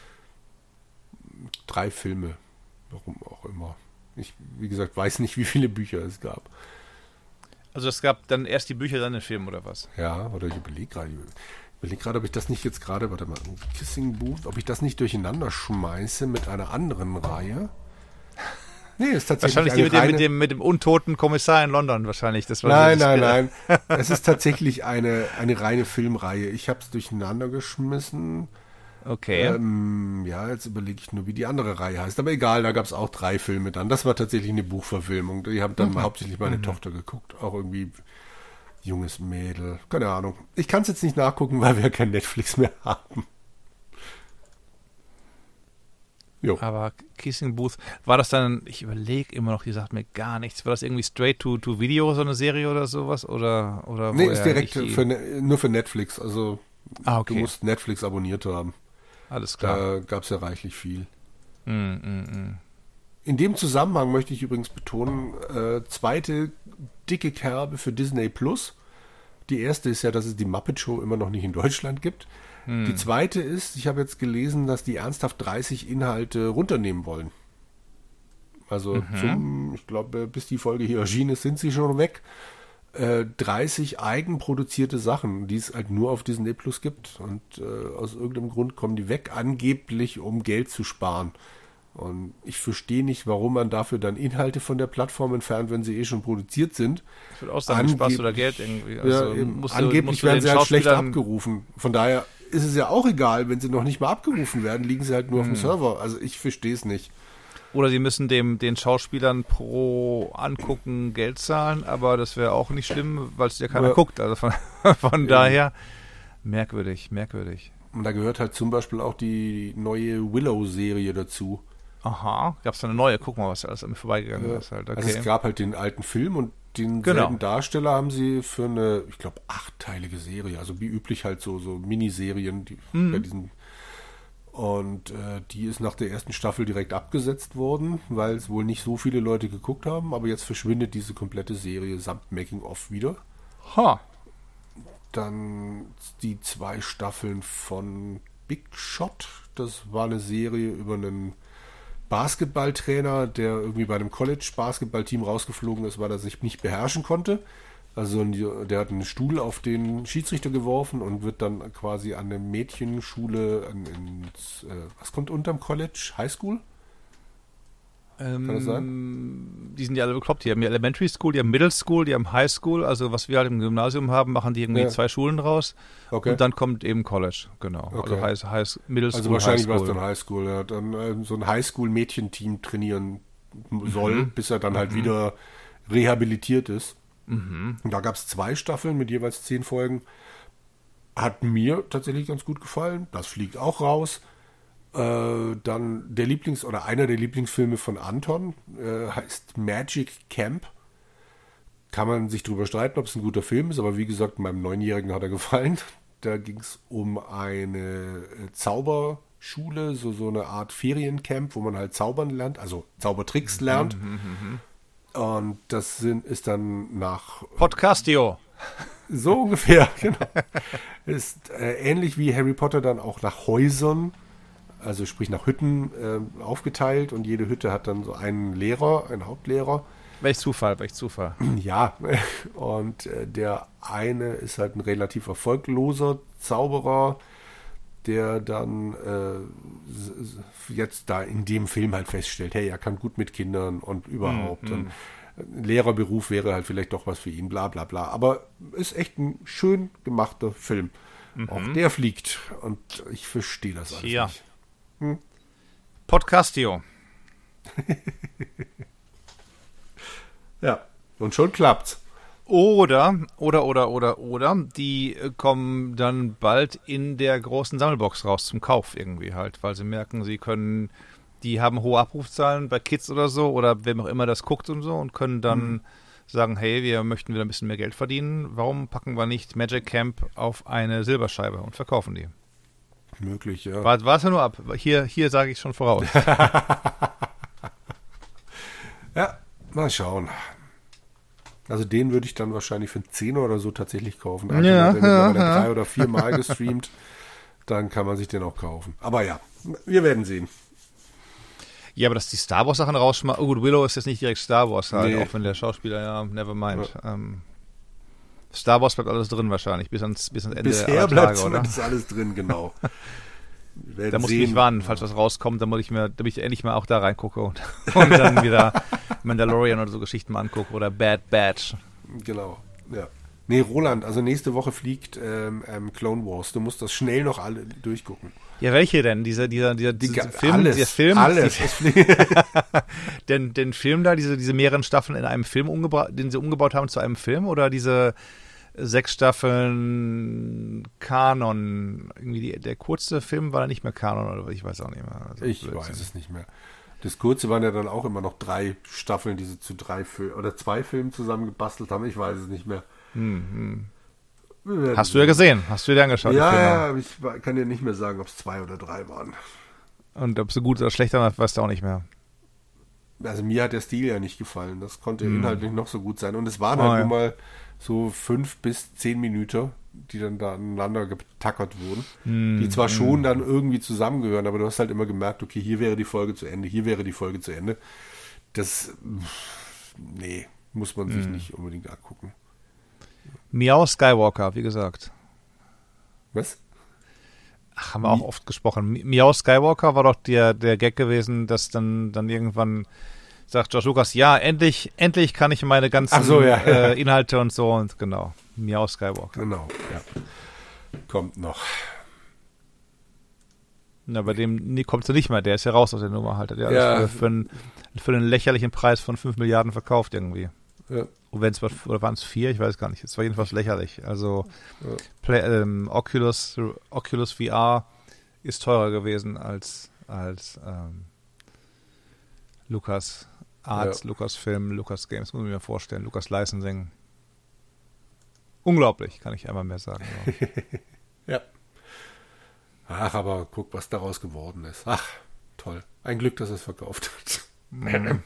Drei Filme. Warum auch immer. Ich, wie gesagt, weiß nicht, wie viele Bücher es gab. Also es gab dann erst die Bücher, dann den Film oder was? Ja, oder ich überlege gerade. Ich überlege gerade, ob ich das nicht jetzt gerade, warte mal, Kissing Booth, ob ich das nicht durcheinander schmeiße mit einer anderen Reihe. Nee, ist tatsächlich wahrscheinlich die mit, reine... dem, mit, dem, mit dem untoten Kommissar in London wahrscheinlich. Das war nein, nein, nein. Es ist tatsächlich eine, eine reine Filmreihe. Ich habe es durcheinander geschmissen. Okay. Ähm, ja, jetzt überlege ich nur, wie die andere Reihe heißt. Aber egal, da gab es auch drei Filme dann. Das war tatsächlich eine Buchverfilmung. Die haben dann mhm. hauptsächlich meine mhm. Tochter geguckt. Auch irgendwie junges Mädel. Keine Ahnung. Ich kann es jetzt nicht nachgucken, weil wir ja kein Netflix mehr haben. Jo. Aber Kissing Booth, war das dann, ich überlege immer noch, die sagt mir gar nichts. War das irgendwie straight to, to Video, so eine Serie oder sowas? Oder, oder nee, ist direkt für, nur für Netflix. Also ah, okay. Du musst Netflix abonniert haben. Alles klar. Da gab es ja reichlich viel. Mm, mm, mm. In dem Zusammenhang möchte ich übrigens betonen, äh, zweite dicke Kerbe für Disney Plus. Die erste ist ja, dass es die Muppet Show immer noch nicht in Deutschland gibt. Hm. Die zweite ist, ich habe jetzt gelesen, dass die ernsthaft dreißig Inhalte runternehmen wollen. Also mhm. zum, ich glaube, bis die Folge hier erschienen ist, sind sie schon weg. Äh, dreißig eigenproduzierte Sachen, die es halt nur auf Disney Plus gibt. Und äh, aus irgendeinem Grund kommen die weg, angeblich um Geld zu sparen. Und ich verstehe nicht, warum man dafür dann Inhalte von der Plattform entfernt, wenn sie eh schon produziert sind. Ich würde auch sagen, Angeb- Spaß oder Geld irgendwie. Also ja, musst du, angeblich musst werden sie halt schlecht abgerufen. Von daher ist es ja auch egal, wenn sie noch nicht mal abgerufen werden, liegen sie halt nur hm. auf dem Server. Also ich verstehe es nicht. Oder sie müssen dem den Schauspielern pro Angucken Geld zahlen, aber das wäre auch nicht schlimm, weil es ja keiner ja. guckt. Also von, von ja. daher merkwürdig, merkwürdig. Und da gehört halt zum Beispiel auch die neue Willow-Serie dazu. Aha, gab es da eine neue? Guck mal, was alles an mir vorbeigegangen ja. ist. Halt. Okay. Also es gab halt den alten Film und den genau. selben Darsteller haben sie für eine, ich glaube, achtteilige Serie, also wie üblich halt so, so Miniserien, die mhm. bei diesen und äh, die ist nach der ersten Staffel direkt abgesetzt worden, weil es wohl nicht so viele Leute geguckt haben, aber jetzt verschwindet diese komplette Serie samt Making-of wieder. Ha. Dann die zwei Staffeln von Big Shot, das war eine Serie über einen Basketballtrainer, der irgendwie bei einem College-Basketballteam rausgeflogen ist, weil er sich nicht beherrschen konnte. Also der hat einen Stuhl auf den Schiedsrichter geworfen und wird dann quasi an eine Mädchenschule, an, ins, äh, was kommt unterm College? Highschool? Ähm, Kann das sein? Die sind ja alle bekloppt. Die haben ja Elementary School, die haben Middle School, die haben High School. Also was wir halt im Gymnasium haben, machen die irgendwie ja. zwei Schulen raus. Okay. Und dann kommt eben College, genau. Okay. Also High, High, Middle School, Also wahrscheinlich war es dann High School. Er hat dann äh, so ein High School Mädchenteam trainieren soll, mhm. bis er dann mhm. halt wieder rehabilitiert ist. Mhm. Und da gab es zwei Staffeln mit jeweils zehn Folgen. Hat mir tatsächlich ganz gut gefallen. Das fliegt auch raus. Äh, dann der Lieblings- oder einer der Lieblingsfilme von Anton äh, heißt Magic Camp. Kann man sich drüber streiten, ob es ein guter Film ist, aber wie gesagt, meinem Neunjährigen hat er gefallen. Da ging es um eine Zauberschule, so, so eine Art Feriencamp, wo man halt zaubern lernt, also Zaubertricks lernt. Mhm, mhm, und das sind, ist dann nach... Podcastio. So ungefähr, genau. Ist äh, ähnlich wie Harry Potter dann auch nach Häusern, also sprich nach Hütten äh, aufgeteilt, und jede Hütte hat dann so einen Lehrer, einen Hauptlehrer. Welch Zufall, welch Zufall. Ja, und äh, der eine ist halt ein relativ erfolgloser Zauberer, der dann äh, jetzt da in dem Film halt feststellt, hey, er kann gut mit Kindern und überhaupt. Mm, mm. Und ein Lehrerberuf wäre halt vielleicht doch was für ihn, bla bla bla. Aber ist echt ein schön gemachter Film. Mhm. Auch der fliegt, und ich verstehe das alles ja. nicht. Hm? Podcastio. Ja, und schon klappt's. Oder, oder, oder, oder, oder, die kommen dann bald in der großen Sammelbox raus zum Kauf irgendwie halt, weil sie merken, sie können, die haben hohe Abrufzahlen bei Kids oder so, oder wem auch immer das guckt und so, und können dann mhm. sagen, hey, wir möchten wieder ein bisschen mehr Geld verdienen, warum packen wir nicht Magic Camp auf eine Silberscheibe und verkaufen die? Möglich, ja. Warte wart nur ab, hier, hier sage ich schon voraus. Ja, mal schauen. Also den würde ich dann wahrscheinlich für einen Zehner oder so tatsächlich kaufen. Einfach ja, wenn ja, er ja. drei oder vier Mal gestreamt, dann kann man sich den auch kaufen. Aber ja, wir werden sehen. Ja, aber dass die Star Wars Sachen rausschmeißen, oh gut, Willow ist jetzt nicht direkt Star Wars halt, nee. auch wenn der Schauspieler, ja, never mind. Ja. Ähm, Star Wars bleibt alles drin wahrscheinlich, bis ans, bis ans Ende Bisher aller bleibt Tage, oder? Das alles drin, genau. Da muss ich mich warnen, falls was rauskommt, dann muss ich mir, damit ich endlich mal auch da reingucke und, und dann wieder Mandalorian oder so Geschichten mal angucke oder Bad Batch. Genau, ja. Nee, Roland, also nächste Woche fliegt ähm, ähm, Clone Wars. Du musst das schnell noch alle durchgucken. Ja, welche denn? Dieser, dieser, dieser, Die, dieser Film, alles, dieser Film, alles. Die, den, den Film da, diese, diese mehreren Staffeln in einem Film umgebaut, den sie umgebaut haben zu einem Film, oder diese sechs Staffeln Kanon, irgendwie die, der kurze Film war da nicht mehr Kanon, oder ich weiß auch nicht mehr. Also ich weiß es nicht mehr. Das kurze waren ja dann auch immer noch drei Staffeln, die sie zu drei Filmen oder zwei Filmen zusammengebastelt haben. Ich weiß es nicht mehr. Hm, hm. Hast du ja gesehen, hast du dir angeschaut? Ja, ja, ich kann dir nicht mehr sagen, ob es zwei oder drei waren. Und ob es so gut oder schlecht war, weißt du auch nicht mehr. Also mir hat der Stil ja nicht gefallen. Das konnte hm. inhaltlich noch so gut sein. Und es waren oh, halt ja. nur mal so fünf bis zehn Minuten, die dann da aneinander getackert wurden, mm, die zwar mm. schon dann irgendwie zusammengehören, aber du hast halt immer gemerkt, okay, hier wäre die Folge zu Ende, hier wäre die Folge zu Ende. Das, nee, muss man sich mm. nicht unbedingt angucken. Miao Skywalker, wie gesagt. Was? Ach, haben wir auch oft gesprochen. Miao Skywalker war doch der, der Gag gewesen, dass dann, dann irgendwann sagt George Lucas, ja, endlich, endlich kann ich meine ganzen so, ja, äh, ja. Inhalte und so, und genau. Miao Skywalker. Genau, ja. Kommt noch. Na, bei dem nee, kommt er nicht mehr, der ist ja raus aus der Nummer halt. Der ja. alles für, für, einen, für einen lächerlichen Preis von fünf Milliarden verkauft irgendwie. Ja. Und wenn's, oder waren es vier? Ich weiß gar nicht. Es war jedenfalls lächerlich. Also ja. Play, ähm, Oculus, Oculus V R ist teurer gewesen als, als ähm, Lucas Arts, ja. Lucas Film, Lucas Games, muss ich mir vorstellen. Lucas Licensing. Unglaublich, kann ich einmal mehr sagen. Ja. Ach, aber guck, was daraus geworden ist. Ach, toll. Ein Glück, dass es verkauft hat. Mhm.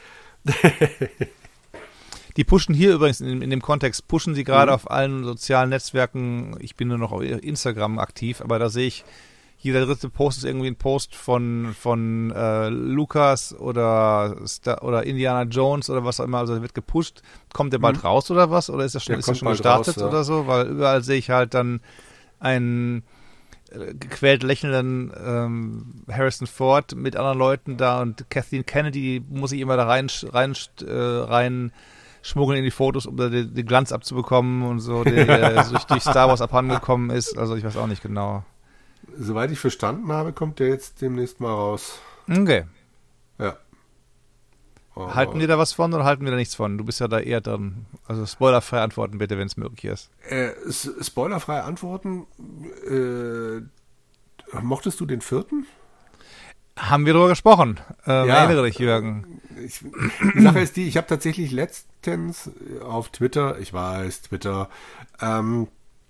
Die pushen hier übrigens, in, in dem Kontext, pushen sie gerade mhm. auf allen sozialen Netzwerken. Ich bin nur noch auf Instagram aktiv, aber da sehe ich jeder dritte Post ist irgendwie ein Post von von äh, Lucas oder Star oder Indiana Jones oder was auch immer, also der wird gepusht. Kommt der bald mhm. raus oder was? Oder ist das schon, der ist das schon bald gestartet raus, ja. oder so? Weil überall sehe ich halt dann einen äh, gequält lächelnden ähm, Harrison Ford mit anderen Leuten da und Kathleen Kennedy muss ich immer da rein rein äh, rein schmuggeln in die Fotos, um da den, den Glanz abzubekommen und so, der so durch, durch Star Wars abhandengekommen ist. Also ich weiß auch nicht genau. Soweit ich verstanden habe, kommt der jetzt demnächst mal raus. Okay. Ja. Aber halten wir da was von oder halten wir da nichts von? Du bist ja da eher dran. Also spoilerfrei antworten bitte, wenn es möglich ist. Äh, spoilerfrei antworten. Äh, mochtest du den vierten? Haben wir darüber gesprochen. Ähm, ja. Erinnere dich, Jürgen. Ich, die Sache ist die, ich habe tatsächlich letztens auf Twitter, ich weiß, Twitter, ähm,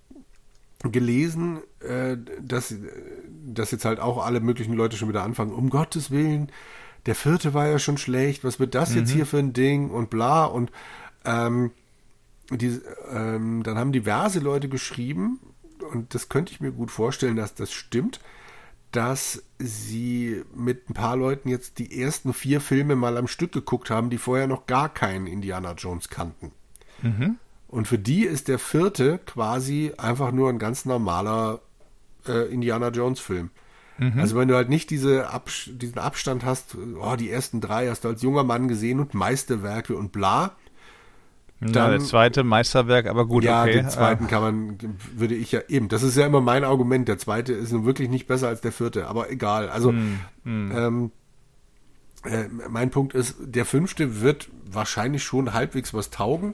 gelesen, äh, dass, dass jetzt halt auch alle möglichen Leute schon wieder anfangen, um Gottes Willen, der vierte war ja schon schlecht, was wird das mhm. jetzt hier für ein Ding und bla und ähm, die, ähm, dann haben diverse Leute geschrieben und das könnte ich mir gut vorstellen, dass das stimmt, dass sie mit ein paar Leuten jetzt die ersten vier Filme mal am Stück geguckt haben, die vorher noch gar keinen Indiana Jones kannten. Mhm. Und für die ist der vierte quasi einfach nur ein ganz normaler äh, Indiana Jones Film. Mhm. Also wenn du halt nicht diese Abs- diesen Abstand hast, oh, die ersten drei hast du als junger Mann gesehen und Meisterwerke und bla. Dann, ja, der zweite Meisterwerk, aber gut, ja, okay. den zweiten kann man, würde ich ja eben, das ist ja immer mein Argument, der zweite ist nun wirklich nicht besser als der vierte, aber egal. Also mm, mm. Ähm, äh, mein Punkt ist, der fünfte wird wahrscheinlich schon halbwegs was taugen.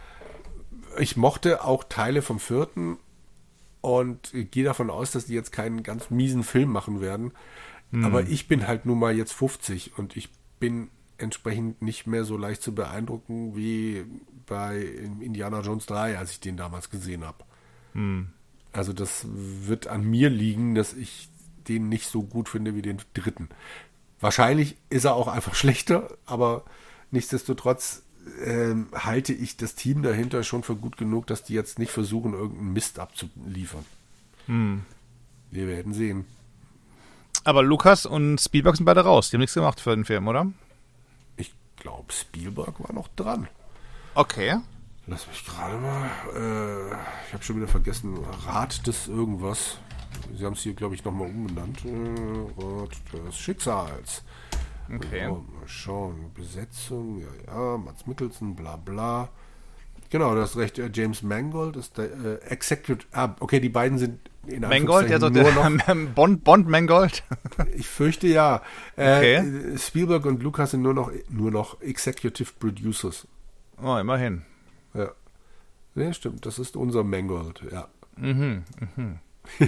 Ich mochte auch Teile vom vierten und gehe davon aus, dass die jetzt keinen ganz miesen Film machen werden. Mm. Aber ich bin halt nun mal jetzt fünfzig und ich bin entsprechend nicht mehr so leicht zu beeindrucken wie bei Indiana Jones drei, als ich den damals gesehen habe. Hm. Also das wird an mir liegen, dass ich den nicht so gut finde wie den dritten. Wahrscheinlich ist er auch einfach schlechter, aber nichtsdestotrotz ähm, halte ich das Team dahinter schon für gut genug, dass die jetzt nicht versuchen, irgendeinen Mist abzuliefern. Hm. Wir werden sehen. Aber Lucas und Spielberg sind beide raus. Die haben nichts gemacht für den Film, oder? Ich glaube, Spielberg war noch dran. Okay. Lass mich gerade mal, äh, ich habe schon wieder vergessen, Rat des irgendwas. Sie haben es hier, glaube ich, nochmal umbenannt. Äh, Rat des Schicksals. Okay. So, mal schauen. Besetzung, ja, ja, Mads Mikkelsen, bla bla. Genau, du hast recht, äh, James Mangold ist der äh, Executive, ah, okay, die beiden sind in Mangold, ja, so nur der noch, Bond, Bond Mangold. Ich fürchte ja. Äh, Okay. Spielberg und Lucas sind nur noch, nur noch Executive Producers. Oh, immerhin. Ja. Ja, stimmt, das ist unser Mangold, ja. Mhm, mhm.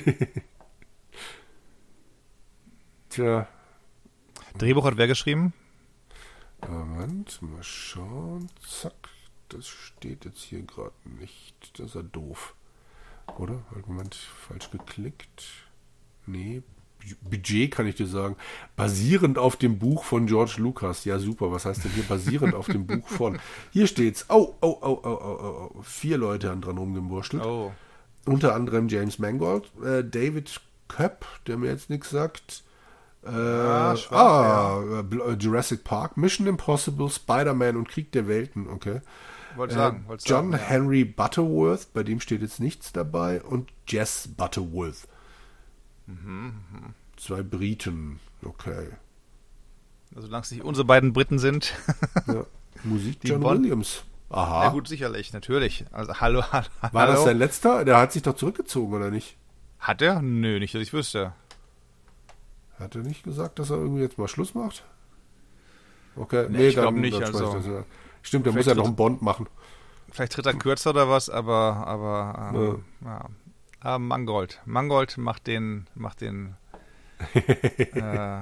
Tja. Drehbuch hat wer geschrieben? Moment, mal schauen. Zack, das steht jetzt hier gerade nicht. Das ist ja doof. Oder? Moment, falsch geklickt. Nee, Budget kann ich dir sagen. Basierend auf dem Buch von George Lucas. Ja, super. Was heißt denn hier basierend auf dem Buch von? Hier steht's. Oh, oh, oh, oh, oh, oh, oh. Vier Leute haben dran rumgemurstelt. Oh. Unter anderem James Mangold, äh, David Koepp, der mir jetzt nichts sagt. Äh, ah, schwach, ah ja. Jurassic Park, Mission Impossible, Spider-Man und Krieg der Welten. Okay. Wollte Äh, sagen, wollte John sagen, ja. Henry Butterworth, bei dem steht jetzt nichts dabei. Und Jess Butterworth. Mhm, mhm. Zwei Briten, okay. Also solange es nicht unsere beiden Briten sind. Ja. Musik Die John Bond- Williams. Aha. Ja gut, sicherlich, natürlich. Also hallo, hallo. War das sein letzter? Der hat sich doch zurückgezogen, oder nicht? Hat er? Nö, nicht, dass ich wüsste. Hat er nicht gesagt, dass er irgendwie jetzt mal Schluss macht? Okay, Nee, nee, ich glaub dann, nicht, dann also- schmeiß ich das ja. Stimmt, der muss Vielleicht ja noch tritt- einen Bond machen. Vielleicht tritt er kürzer oder was, aber, aber, ähm, ja. Aber Mangold. Mangold macht den, macht den, äh,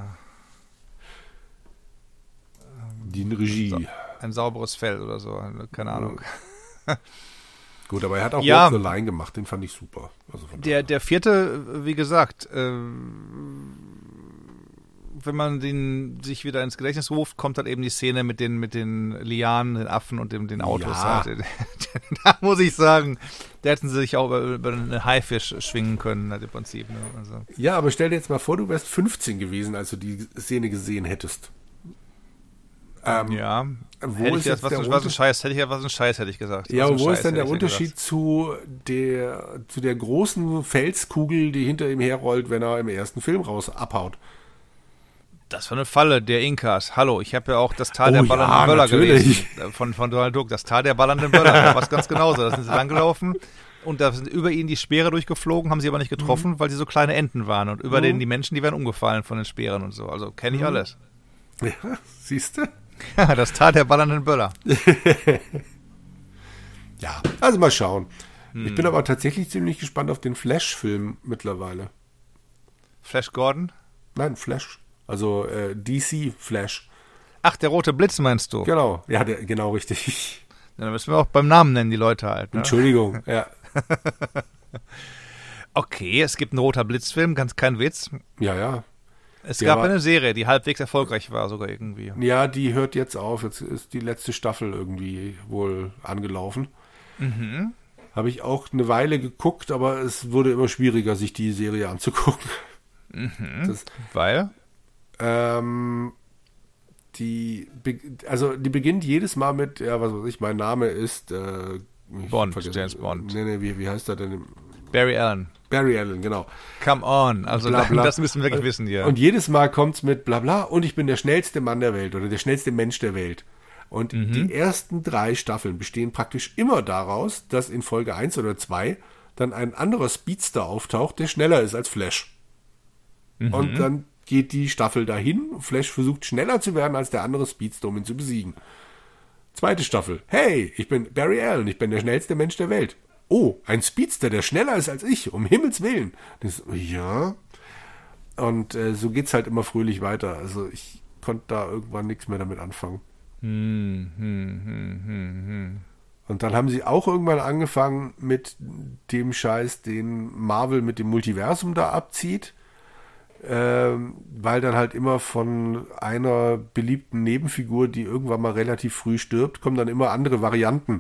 Die Regie. ein sauberes Fell oder so, keine Ahnung. Gut, aber er hat auch Ja. Walk the Line gemacht, den fand ich super. Also von Der, daher. der vierte, wie gesagt, äh, wenn man den sich wieder ins Gedächtnis ruft, kommt halt eben die Szene mit den, mit den Lianen, den Affen und dem, den Autos. Ja. Halt. Da muss ich sagen, da hätten sie sich auch über, über einen Haifisch schwingen können, halt im Prinzip. Ne? Also. Ja, aber stell dir jetzt mal vor, du wärst fünfzehn gewesen, als du die Szene gesehen hättest. Ähm, ja, wo hätte ist ich jetzt jetzt was, der was ein Scheiß, hätte ich ja was ein Scheiß, hätte ich gesagt. Ja, was aber wo Scheiß, ist denn der hätte ich Unterschied gesagt. zu der, zu der großen Felskugel, die hinter ihm herrollt, wenn er im ersten Film raus abhaut? Das war eine Falle der Inkas. Hallo, ich habe ja auch das Tal Oh der ja, ballernden Böller natürlich. gelesen. Von, von Donald Duck. Das Tal der ballernden Böller. Da war es ganz genauso. Da sind sie langgelaufen und da sind über ihnen die Speere durchgeflogen, haben sie aber nicht getroffen, mhm. weil sie so kleine Enten waren. Und über mhm. denen die Menschen, die wären umgefallen von den Speeren und so. Also kenne ich mhm. alles. Ja, siehst du? Ja, das Tal der ballernden Böller. Ja, also mal schauen. Hm. Ich bin aber tatsächlich ziemlich gespannt auf den Flash-Film mittlerweile. Flash Gordon? Nein, Flash. Also äh, D C Flash. Ach, der rote Blitz meinst du? Genau, ja, der, genau richtig. Ja, dann müssen wir auch beim Namen nennen, die Leute halt. Ne? Entschuldigung, ja. Okay, es gibt einen roter Blitzfilm, ganz kein Witz. Ja, ja. Es Der gab war- eine Serie, die halbwegs erfolgreich war sogar irgendwie. Ja, die hört jetzt auf. Jetzt ist die letzte Staffel irgendwie wohl angelaufen. Mhm. Habe ich auch eine Weile geguckt, aber es wurde immer schwieriger, sich die Serie anzugucken. Mhm. Das, Weil? ähm, die, be- also die beginnt jedes Mal mit, ja, was weiß ich, mein Name ist äh, ich Bond, vergesse- James Bond. Nee, nee, wie, wie heißt er denn? Barry Allen. Barry Allen, genau. Come on. Also Bla, bla. das müssen wir wirklich wissen, ja. Und jedes Mal kommt's mit bla bla und ich bin der schnellste Mann der Welt oder der schnellste Mensch der Welt. Und Mhm. die ersten drei Staffeln bestehen praktisch immer daraus, dass in Folge eins oder zwei dann ein anderer Speedster auftaucht, der schneller ist als Flash. Mhm. Und dann geht die Staffel dahin. Flash versucht schneller zu werden als der andere Speedster, um ihn zu besiegen. Zweite Staffel. Hey, ich bin Barry Allen, ich bin der schnellste Mensch der Welt. Oh, ein Speedster, der schneller ist als ich, um Himmels Willen. Das, ja. Und äh, so geht's halt immer fröhlich weiter. Also ich konnte da irgendwann nichts mehr damit anfangen. Hm, hm, hm, hm, hm. Und dann haben sie auch irgendwann angefangen mit dem Scheiß, den Marvel mit dem Multiversum da abzieht. Ähm, weil dann halt immer von einer beliebten Nebenfigur, die irgendwann mal relativ früh stirbt, kommen dann immer andere Varianten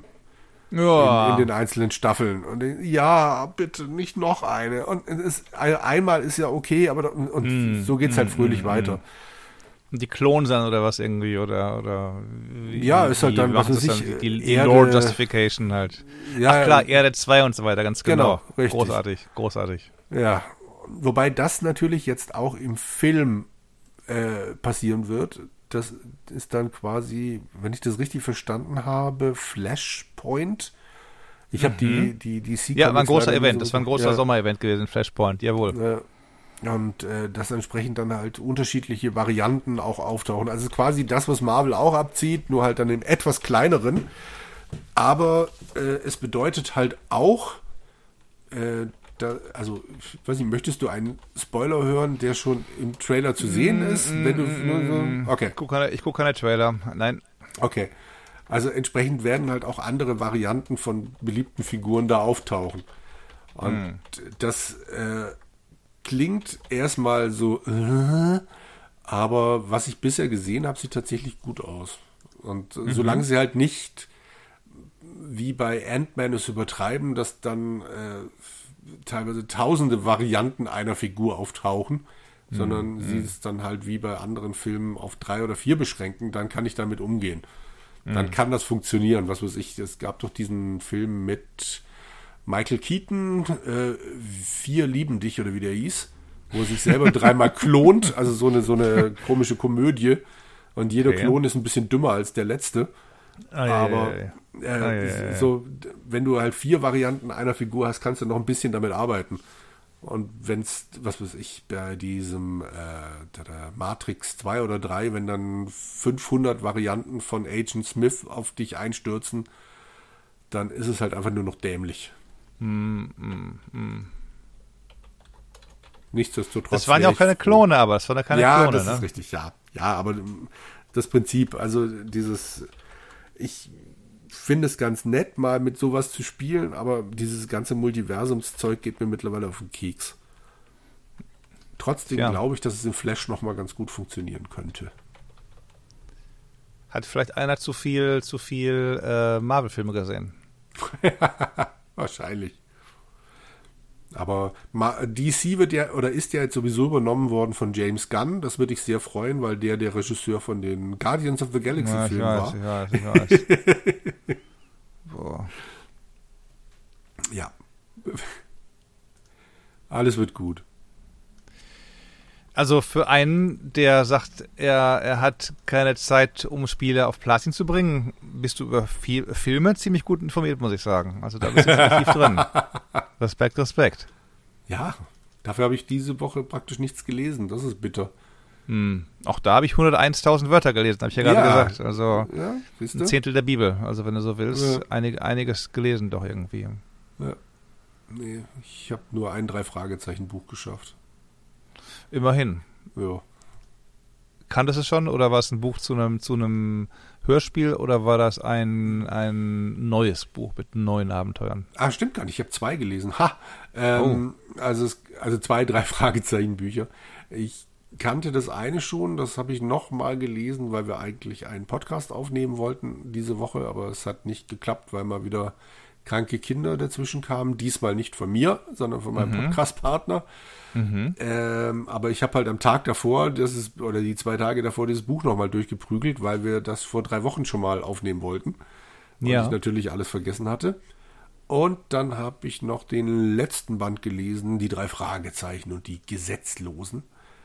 Ja. in, in den einzelnen Staffeln. Und äh, ja, bitte, nicht noch eine. Und es ist, einmal ist ja okay, aber da- und Hm, so geht's halt hm, fröhlich hm, weiter. Die Klon sein oder was irgendwie, oder, oder wie, Ja, ist halt wie dann, was macht weiß das ich, dann? Die, die Erde- Lore Justification halt. Ja, Ach klar, Erde zwei und so weiter, ganz genau. Genau, richtig. Großartig, großartig. Ja, wobei das natürlich jetzt auch im Film äh, passieren wird. Das ist dann quasi, wenn ich das richtig verstanden habe, Flashpoint. Ich habe die, die, die Sequence Ja, war ein großer leider nie Event, so- das war ein großer ja, Sommerevent gewesen, Flashpoint, jawohl. Ja. Und äh, dass entsprechend dann halt unterschiedliche Varianten auch auftauchen. Also quasi das, was Marvel auch abzieht, nur halt dann im etwas kleineren. Aber äh, es bedeutet halt auch, äh, da, also, ich weiß nicht, möchtest du einen Spoiler hören, der schon im Trailer zu sehen ist? Wenn du nur so, okay, Ich gucke keine, ich guck keine Trailer, nein. okay. Also entsprechend werden halt auch andere Varianten von beliebten Figuren da auftauchen. Und das äh, klingt erstmal so, äh, aber was ich bisher gesehen habe, sieht tatsächlich gut aus. Und äh, solange sie halt nicht wie bei Ant-Man es übertreiben, dass dann äh, teilweise tausende Varianten einer Figur auftauchen, sondern sie es dann halt wie bei anderen Filmen auf drei oder vier beschränken, dann kann ich damit umgehen. Dann kann das funktionieren. Was weiß ich, es gab doch diesen Film mit Michael Keaton, äh, Vier lieben dich oder wie der hieß, wo er sich selber dreimal klont, also so eine, so eine komische Komödie. Und jeder Okay. Klon ist ein bisschen dümmer als der letzte. Ah, ja, Aber ja, ja. äh, Ah, ja, ja, ja. so, d- wenn du halt vier Varianten einer Figur hast, kannst du noch ein bisschen damit arbeiten. Und wenn es, was weiß ich, bei diesem äh, der, der Matrix zwei oder drei, wenn dann fünfhundert Varianten von Agent Smith auf dich einstürzen, dann ist es halt einfach nur noch dämlich. Nichtsdestotrotz. Das waren ja wär auch ich keine froh. Klone, aber es waren ja keine ja, Klone, das ne? ist richtig, ja. Ja, aber ähm, das Prinzip, also dieses, ich finde es ganz nett, mal mit sowas zu spielen, aber dieses ganze Multiversumszeug geht mir mittlerweile auf den Keks. trotzdem Ja. glaube ich, dass es im Flash nochmal ganz gut funktionieren könnte. Hat vielleicht einer zu viel, zu viel äh, Marvel-Filme gesehen. Wahrscheinlich. Aber Ma- D C wird ja oder ist ja jetzt sowieso übernommen worden von James Gunn. Das würde ich sehr freuen, weil der der Regisseur von den Guardians of the Galaxy Ja, ich Filmen weiß, war. ich weiß, ich weiß. Boah. Ja. Alles wird gut. Also für einen, der sagt, er, er hat keine Zeit, um Spiele auf Platin zu bringen, bist du über viel, Filme ziemlich gut informiert, muss ich sagen. Also da bist du ziemlich tief drin. Respekt, Respekt. Ja, dafür habe ich diese Woche praktisch nichts gelesen. Das ist bitter. Hm. Auch da habe ich hunderteintausend Wörter gelesen, habe ich ja gerade Ja. gesagt. Also Ja, siehst du? ein Zehntel der Bibel. Also wenn du so willst, Ja. einig, einiges gelesen doch irgendwie. Ja. Nee, ich habe nur ein Drei-Fragezeichen-Buch geschafft. Immerhin. Ja. Kanntest du es schon oder war es ein Buch zu einem, zu einem Hörspiel oder war das ein, ein neues Buch mit neuen Abenteuern? Ah, stimmt gar nicht. Ich habe zwei gelesen. Ha! Ähm, also, es, also zwei, drei Fragezeichen-Bücher. Ich kannte das eine schon, das habe ich noch mal gelesen, weil wir eigentlich einen Podcast aufnehmen wollten diese Woche, aber es hat nicht geklappt, weil mal wieder kranke Kinder dazwischen kamen. Diesmal nicht von mir, sondern von meinem Mhm. Podcast-Partner. Mhm. Ähm, aber ich habe halt am Tag davor, das ist, oder die zwei Tage davor, dieses Buch nochmal durchgeprügelt, weil wir das vor drei Wochen schon mal aufnehmen wollten. Und Ja. ich natürlich alles vergessen hatte. Und dann habe ich noch den letzten Band gelesen, die drei Fragezeichen und die Gesetzlosen.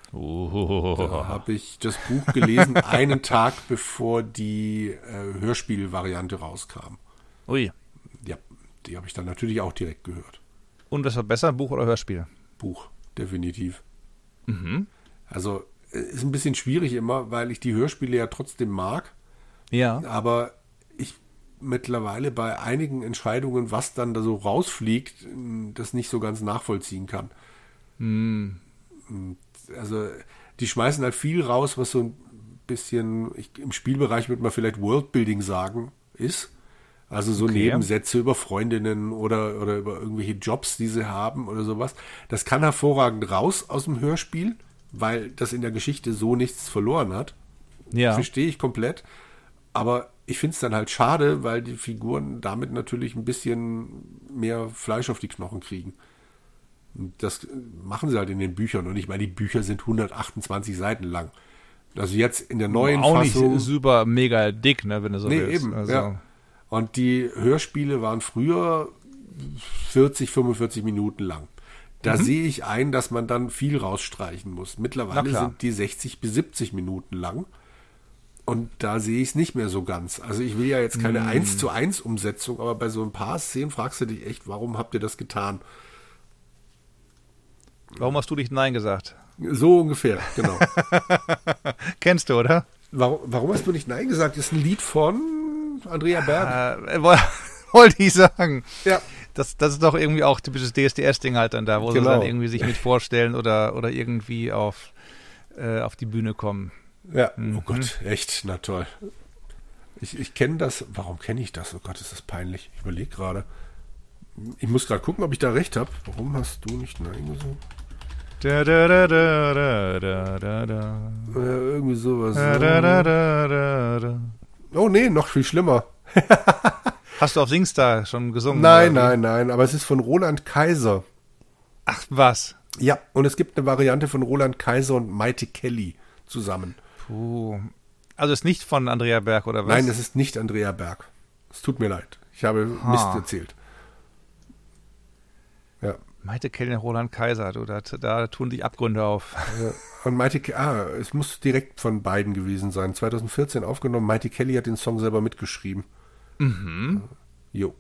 Oh. Da habe ich das Buch gelesen, einen Tag bevor die äh, Hörspielvariante rauskam. Ui. Ja, die habe ich dann natürlich auch direkt gehört. Und das war besser, Buch oder Hörspiel? Buch, definitiv. Mhm. Also äh, ist ein bisschen schwierig immer, weil ich die Hörspiele ja trotzdem mag, Ja. aber ich mittlerweile bei einigen Entscheidungen, was dann da so rausfliegt, das nicht so ganz nachvollziehen kann. Hm. Also die schmeißen halt viel raus, was so ein bisschen, ich, im Spielbereich würde man vielleicht Worldbuilding sagen, ist. Also so Okay. Nebensätze über Freundinnen oder, oder über irgendwelche Jobs, die sie haben oder sowas. Das kann hervorragend raus aus dem Hörspiel, weil das in der Geschichte so nichts verloren hat. Ja. Verstehe ich komplett. Aber ich finde es dann halt schade, weil die Figuren damit natürlich ein bisschen mehr Fleisch auf die Knochen kriegen. Und das machen sie halt in den Büchern. Und ich meine, die Bücher sind hundertachtundzwanzig Seiten lang. Also jetzt in der neuen auch Fassung. nicht super mega dick, ne, wenn du so Nee, willst. eben, Also, ja. Und die Hörspiele waren früher vierzig, fünfundvierzig Minuten lang. Da Mhm. sehe ich ein, dass man dann viel rausstreichen muss. Na Mittlerweile klar. sind die sechzig bis siebzig Minuten lang. Und da sehe ich es nicht mehr so ganz. Also ich will ja jetzt keine Mhm. eins zu eins Umsetzung, aber bei so ein paar Szenen fragst du dich echt, warum habt ihr das getan? Warum hast du nicht Nein gesagt? So ungefähr, genau. Kennst du, oder? warum, warum hast du nicht Nein gesagt? Das ist ein Lied von Andrea Berg. Äh, woll- wollte ich sagen. Ja. Das, das ist doch irgendwie auch typisches D S D S-Ding halt dann da, wo Genau. sie dann irgendwie sich mit vorstellen oder, oder irgendwie auf, äh, auf die Bühne kommen. Ja, Mhm. oh Gott, echt, na toll. Ich, ich kenne das, warum kenne ich das? Oh Gott, ist das peinlich. Ich überlege gerade. Ich muss gerade gucken, ob ich da recht habe. Warum hast du nicht Nein gesagt? Da, da, da, da, da, da, da, da. Äh, irgendwie sowas. Da, da, da, da, da, da. Oh nee, noch viel schlimmer. Hast du auf Singstar schon gesungen? Nein, oder wie? nein, nein, aber es ist von Roland Kaiser. Ach, was? Ja, und es gibt eine Variante von Roland Kaiser und Mighty Kelly zusammen. Puh. Also ist nicht von Andrea Berg, oder was? Nein, es ist nicht Andrea Berg. Es tut mir leid. Ich habe Ha. Mist erzählt. Ja. Maite Kelly und Roland Kaiser, du, da, da tun sich Abgründe auf. Ja. Und Mighty Kelly, ah, es muss direkt von beiden gewesen sein. zwanzig vierzehn aufgenommen. Mighty Kelly hat den Song selber mitgeschrieben. Mhm. Jo.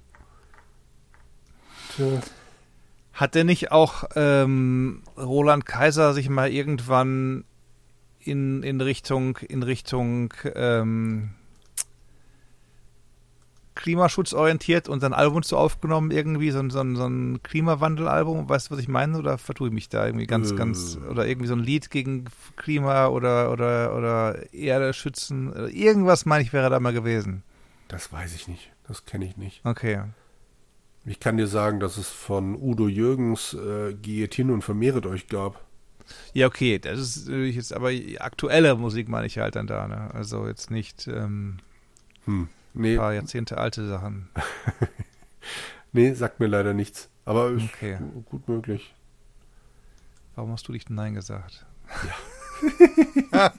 Tja. Hat denn nicht auch ähm, Roland Kaiser sich mal irgendwann in, in Richtung, in Richtung ähm, Klimaschutz orientiert und ein Album zu aufgenommen, irgendwie, so ein, so ein, so ein Klimawandelalbum, weißt du, was ich meine? Oder vertue ich mich da irgendwie ganz, Äh. ganz, oder irgendwie so ein Lied gegen Klima oder, oder, oder Erde schützen, irgendwas, meine ich, wäre da mal gewesen. Das weiß ich nicht. Das kenne ich nicht. Okay. Ich kann dir sagen, dass es von Udo Jürgens äh, Geht hin und vermehret euch gab. Ja, okay, das ist natürlich jetzt, aber aktuelle Musik meine ich halt dann da, ne? Also jetzt nicht ähm, Hm. Nee. ein paar Jahrzehnte alte Sachen. Nee, sagt mir leider nichts. Aber ist Okay. gut möglich. Warum hast du nicht Nein gesagt? Ja.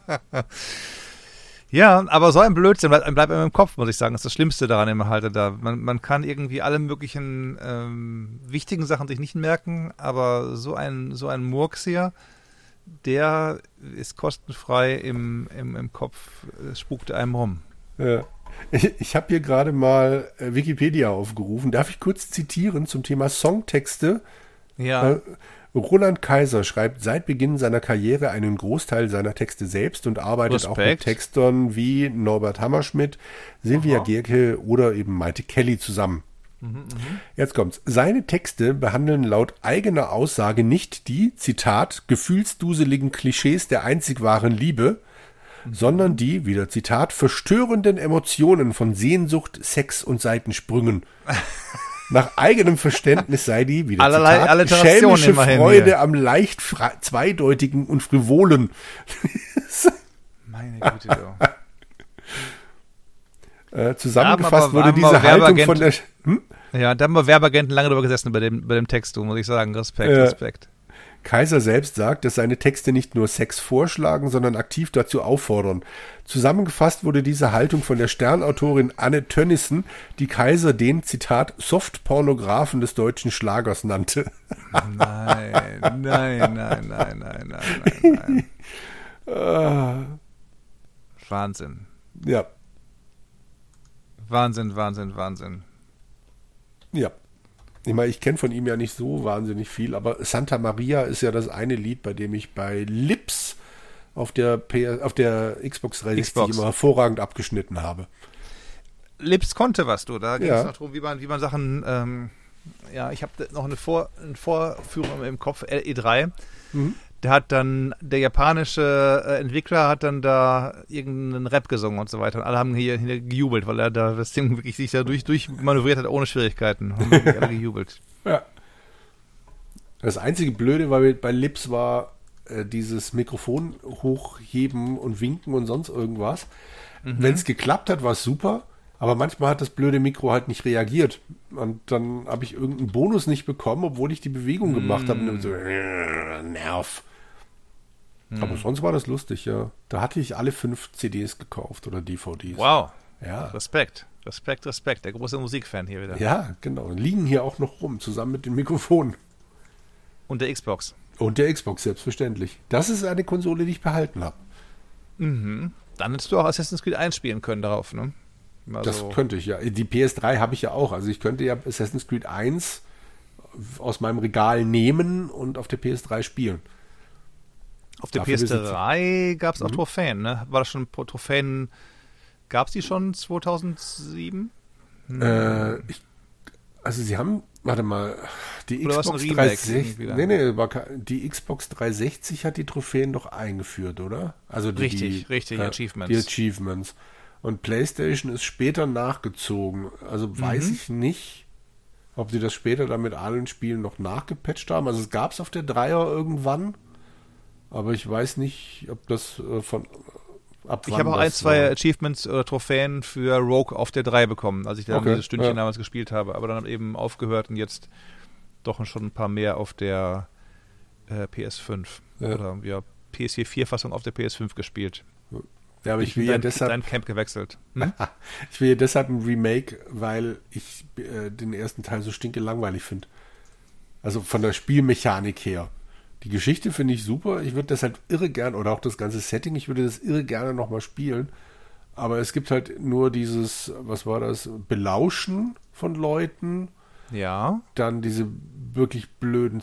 Ja, aber so ein Blödsinn bleibt, bleibt einem im Kopf, muss ich sagen. Das ist das Schlimmste daran immer halt da. Man, man kann irgendwie alle möglichen ähm, wichtigen Sachen sich nicht merken, aber so ein, so ein Murks hier, der ist kostenfrei im, im, im Kopf, es spukt einem rum. Ja. Ich, ich habe hier gerade mal äh, Wikipedia aufgerufen. Darf ich kurz zitieren zum Thema Songtexte? Ja. Äh, Roland Kaiser schreibt seit Beginn seiner Karriere einen Großteil seiner Texte selbst und arbeitet auch mit Respekt. Textern wie Norbert Hammerschmidt, Silvia Aha. Gerke oder eben Maite Kelly zusammen. Mhm, mhm. Jetzt kommt's. Seine Texte behandeln laut eigener Aussage nicht die, Zitat, gefühlsduseligen Klischees der einzig wahren Liebe, sondern die, wieder Zitat, verstörenden Emotionen von Sehnsucht, Sex und Seitensprüngen. Nach eigenem Verständnis sei die, wieder Allerlei Zitat, Alliteration schelmische immerhin Freude hier. am leicht fra- zweideutigen und frivolen. Meine Güte, du. Äh, zusammengefasst Da haben aber- wurde haben diese aber Haltung Werbeagent- von der... Hm? Ja, da haben wir Werbeagenten lange drüber gesessen bei dem, bei dem Text, du, muss ich sagen. Respekt, Ja. Respekt. Kaiser selbst sagt, dass seine Texte nicht nur Sex vorschlagen, sondern aktiv dazu auffordern. Zusammengefasst wurde diese Haltung von der Sternautorin Anne Tönnissen, die Kaiser den, Zitat, Softpornografen des deutschen Schlagers nannte. Nein, nein, nein, nein, nein, nein, nein, nein. Ah, Wahnsinn. ja, Wahnsinn, Wahnsinn, Wahnsinn. ja. Ich meine, ich kenne von ihm ja nicht so wahnsinnig viel, aber Santa Maria ist ja das eine Lied, bei dem ich bei Lips auf der, P S, auf der Xbox dreihundertsechzig Xbox. immer hervorragend abgeschnitten habe. Lips konnte was, du. Da ging es Ja. noch darum, wie man, wie man Sachen, ähm, ja, ich habe noch eine, Vor, eine Vorführung im Kopf, E drei. Mhm. Der hat dann, der japanische äh, Entwickler hat dann da irgendeinen Rap gesungen und so weiter. Und alle haben hier, hier gejubelt, weil er da das Ding wirklich sich da durch, durchmanövriert hat ohne Schwierigkeiten. Haben wirklich alle gejubelt. Ja. Das einzige Blöde bei, bei Lips war äh, dieses Mikrofon hochheben und winken und sonst irgendwas. Mhm. Wenn es geklappt hat, war es super, aber manchmal hat das blöde Mikro halt nicht reagiert. Und dann habe ich irgendeinen Bonus nicht bekommen, obwohl ich die Bewegung gemacht habe. Und dann so, äh, Nerv. Aber sonst war das lustig, ja. Da hatte ich alle fünf C Ds gekauft oder D V Ds. Wow. Ja. Respekt. Respekt, Respekt. Der große Musikfan hier wieder. Ja, genau. Liegen hier auch noch rum, zusammen mit den Mikrofonen. Und der Xbox. Und der Xbox, selbstverständlich. Das ist eine Konsole, die ich behalten habe. Mhm. Dann hättest du auch Assassin's Creed eins spielen können darauf, ne? Also, Das könnte ich ja. Die P S drei habe ich ja auch. Also ich könnte ja Assassin's Creed eins aus meinem Regal nehmen und auf der P S drei spielen. auf der dafür P S drei gab es auch Mhm. Trophäen, ne? War das schon Trophäen? Gab es die schon zweitausendsieben? Äh, ich, also sie haben, warte mal, die Oder was, ein Xbox Remake dreihundertsechzig. irgendwie dann? Nee, nee, war, ke- die Xbox dreihundertsechzig hat die Trophäen doch eingeführt, oder? Also die, Richtig, die, richtig, äh, Achievements. Die Achievements. Und PlayStation ist später nachgezogen. Also weiß Mhm. ich nicht, ob sie das später dann mit allen Spielen noch nachgepatcht haben. Also es gab es auf der Dreier irgendwann, aber ich weiß nicht, ob das äh, von ab Ich wann habe auch ein, das zwei war. Achievements oder Trophäen für Rogue auf der drei bekommen, als ich dann Okay, dieses Stündchen ja. damals gespielt habe, aber dann eben aufgehört und jetzt doch schon ein paar mehr auf der äh, P S fünf. Ja. Oder ja, P S vier Fassung auf der P S fünf gespielt. Ja, aber ich will dein, ja deshalb dein Camp gewechselt. Hm? Ich will ja deshalb ein Remake, weil ich äh, den ersten Teil so stinke langweilig finde. Also von der Spielmechanik her. Die Geschichte finde ich super. Ich würde das halt irre gern, oder auch das ganze Setting, ich würde das irre gerne nochmal spielen. Aber es gibt halt nur dieses, was war das, Belauschen von Leuten, Ja. dann diese wirklich blöden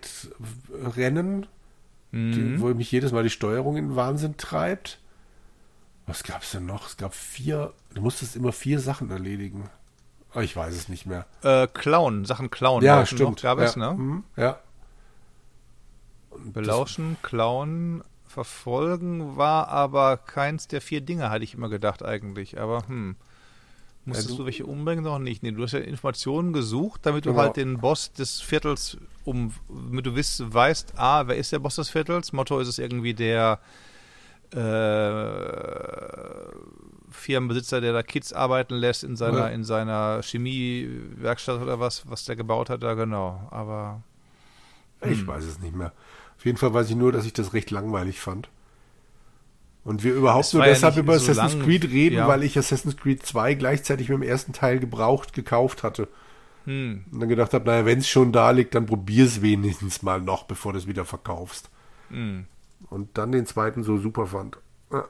Zeitrennen, die, Mhm. wo mich jedes Mal die Steuerung in den Wahnsinn treibt. Was gab es denn noch? Es gab vier, du musstest immer vier Sachen erledigen. Oh, ich weiß es nicht mehr. Äh, Klauen, Sachen klauen. Ja, Lauschen stimmt. Noch, gab ja. es, ne? Mhm. Ja. Und Belauschen, klauen, verfolgen war aber keins der vier Dinge, hatte ich immer gedacht eigentlich. Aber hm, Musstest Also- du welche umbringen? Noch nicht. Nee, du hast ja Informationen gesucht, damit du Genau. halt den Boss des Viertels, um, damit du wiss, weißt, ah, wer ist der Boss des Viertels? Motto ist es irgendwie der äh, Firmenbesitzer, der da Kids arbeiten lässt in seiner, Ja. in seiner Chemiewerkstatt oder was, was der gebaut hat, da genau. Aber Ich Hm. weiß es nicht mehr. Auf jeden Fall weiß ich nur, dass ich das recht langweilig fand. Und wir überhaupt Es nur war ja deshalb nicht über so Assassin's lang, Creed reden, ja. weil ich Assassin's Creed zwei gleichzeitig mit dem ersten Teil gebraucht gekauft hatte. hm, Und dann gedacht habe, naja, wenn es schon da liegt, dann probier es wenigstens mal noch, bevor du es wieder verkaufst. hm. Und dann den zweiten so super fand. Ja.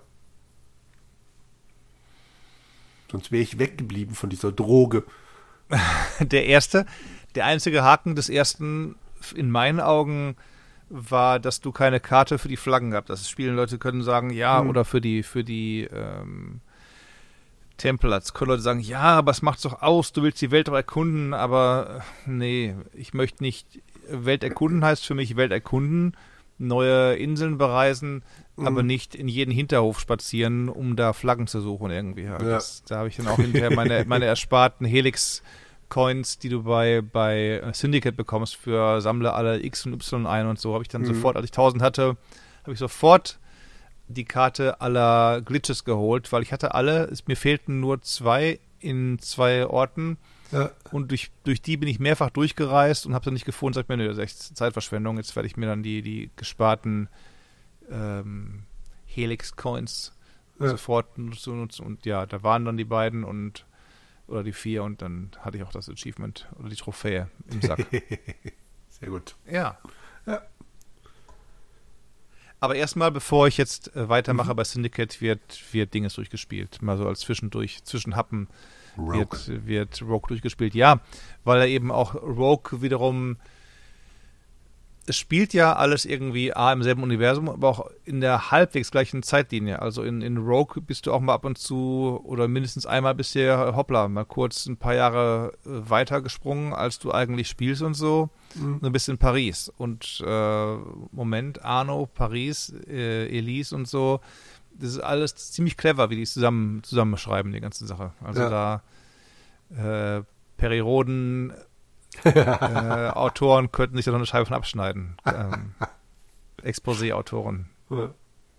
Sonst wäre ich weggeblieben von dieser Droge. Der erste, der einzige Haken des ersten in meinen Augen war, dass du keine Karte für die Flaggen gehabt hast. Das spielen Leute können sagen, ja, Hm. oder für die, für die ähm, Templars können Leute sagen, ja, aber es macht's doch aus, du willst die Welt doch erkunden, aber äh, nee, ich möchte nicht, Welt erkunden heißt für mich Welt erkunden, neue Inseln bereisen, Mhm. aber nicht in jeden Hinterhof spazieren, um da Flaggen zu suchen irgendwie. Halt. Ja. Das, da habe ich dann auch hinterher meine, meine ersparten Helix-Coins, die du bei, bei Syndicate bekommst, für sammle alle X und Y ein und so, habe ich dann Mhm. sofort, als ich tausend hatte, habe ich sofort die Karte aller Glitches geholt, weil ich hatte alle, es, mir fehlten nur zwei in zwei Orten Ja. und durch, durch die bin ich mehrfach durchgereist und habe dann nicht gefunden, sagt mir, nö, das ist echt Zeitverschwendung, jetzt werde ich mir dann die, die gesparten ähm, Helix-Coins Ja. sofort nutzen, nutzen und ja, da waren dann die beiden und oder die vier und dann hatte ich auch das Achievement oder die Trophäe im Sack. Sehr gut. Ja. Ja. Aber erstmal, bevor ich jetzt äh, weitermache Mhm. bei Syndicate, wird, wird Dinges durchgespielt. Mal so als zwischendurch, Zwischenhappen Rogue. wird, wird Rogue durchgespielt. Ja, weil er eben auch Rogue wiederum, es spielt ja alles irgendwie A im selben Universum, aber auch in der halbwegs gleichen Zeitlinie. Also in, in Rogue bist du auch mal ab und zu oder mindestens einmal bisher, hoppla, mal kurz ein paar Jahre äh, weiter gesprungen, als du eigentlich spielst und so. Mhm. Du bist in Paris und äh, Moment, Arno, Paris, äh, Elise und so, das ist alles ziemlich clever, wie die es zusammen, zusammenschreiben, die ganze Sache. Also Ja. da äh, Periroden äh, Autoren könnten sich da noch eine Scheibe von abschneiden. Ähm, Exposé-Autoren, Ja.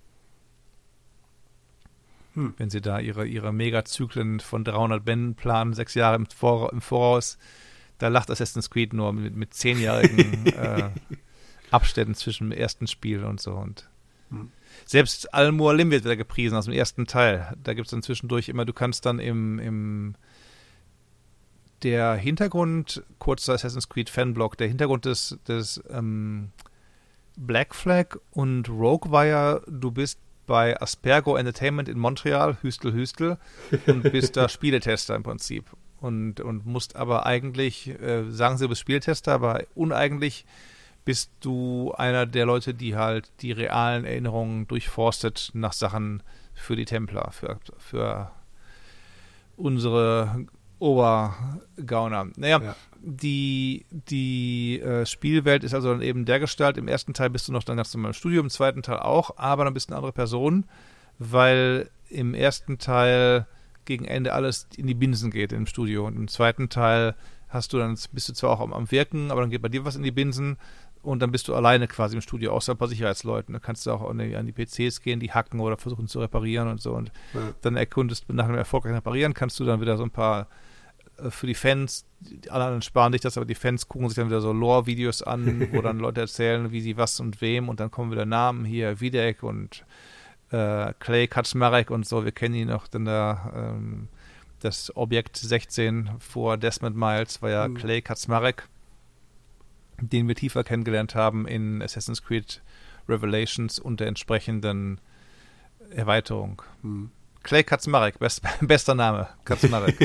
wenn sie da ihre, ihre Megazyklen von dreihundert Bänden planen, sechs Jahre im, Vor im Voraus, da lacht Assassin's Creed nur mit, mit zehnjährigen äh, Abständen zwischen dem ersten Spiel und so. Und Hm. selbst Al-Mualim wird wieder gepriesen aus dem ersten Teil. Da gibt es dann zwischendurch immer, du kannst dann im, im der Hintergrund, kurzer Assassin's Creed Fanblock, der Hintergrund des, des ähm, Black Flag und Rogue war ja, du bist bei Aspergo Entertainment in Montreal, Hüstel, Hüstel, und bist da Spieletester im Prinzip. Und, und musst aber eigentlich, äh, sagen sie, du bist Spieletester, aber uneigentlich bist du einer der Leute, die halt die realen Erinnerungen durchforstet nach Sachen für die Templer, für, für unsere Obergauner. Naja, Ja. die, die äh, Spielwelt ist also dann eben dergestalt. Im ersten Teil bist du noch dann ganz normal im Studio, im zweiten Teil auch, aber dann bist du eine andere Person, weil im ersten Teil gegen Ende alles in die Binsen geht im Studio und im zweiten Teil hast du dann, bist du zwar auch am, am Wirken, aber dann geht bei dir was in die Binsen und dann bist du alleine quasi im Studio, außer ein paar Sicherheitsleuten. Da kannst du auch an die, an die P Cs gehen, die hacken oder versuchen zu reparieren und so. Und Ja. dann erkundest, nach einem erfolgreichen Reparieren kannst du dann wieder so ein paar äh, für die Fans, die anderen sparen sich das, aber die Fans gucken sich dann wieder so Lore-Videos an, wo dann Leute erzählen, wie sie was und wem und dann kommen wieder Namen hier, Wiedek und äh, Clay Kaczmarek und so, wir kennen ihn noch, denn da ähm, das Objekt sechzehn vor Desmond Miles war ja Mhm. Clay Kaczmarek, den wir tiefer kennengelernt haben in Assassin's Creed Revelations und der entsprechenden Erweiterung. Hm. Clay Kaczmarek, best, bester Name, Kaczmarek.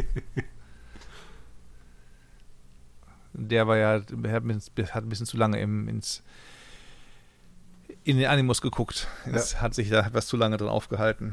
Der war ja, hat ein bisschen, hat ein bisschen zu lange im, ins, in den Animus geguckt. Es ja. Hat sich da etwas zu lange drin aufgehalten.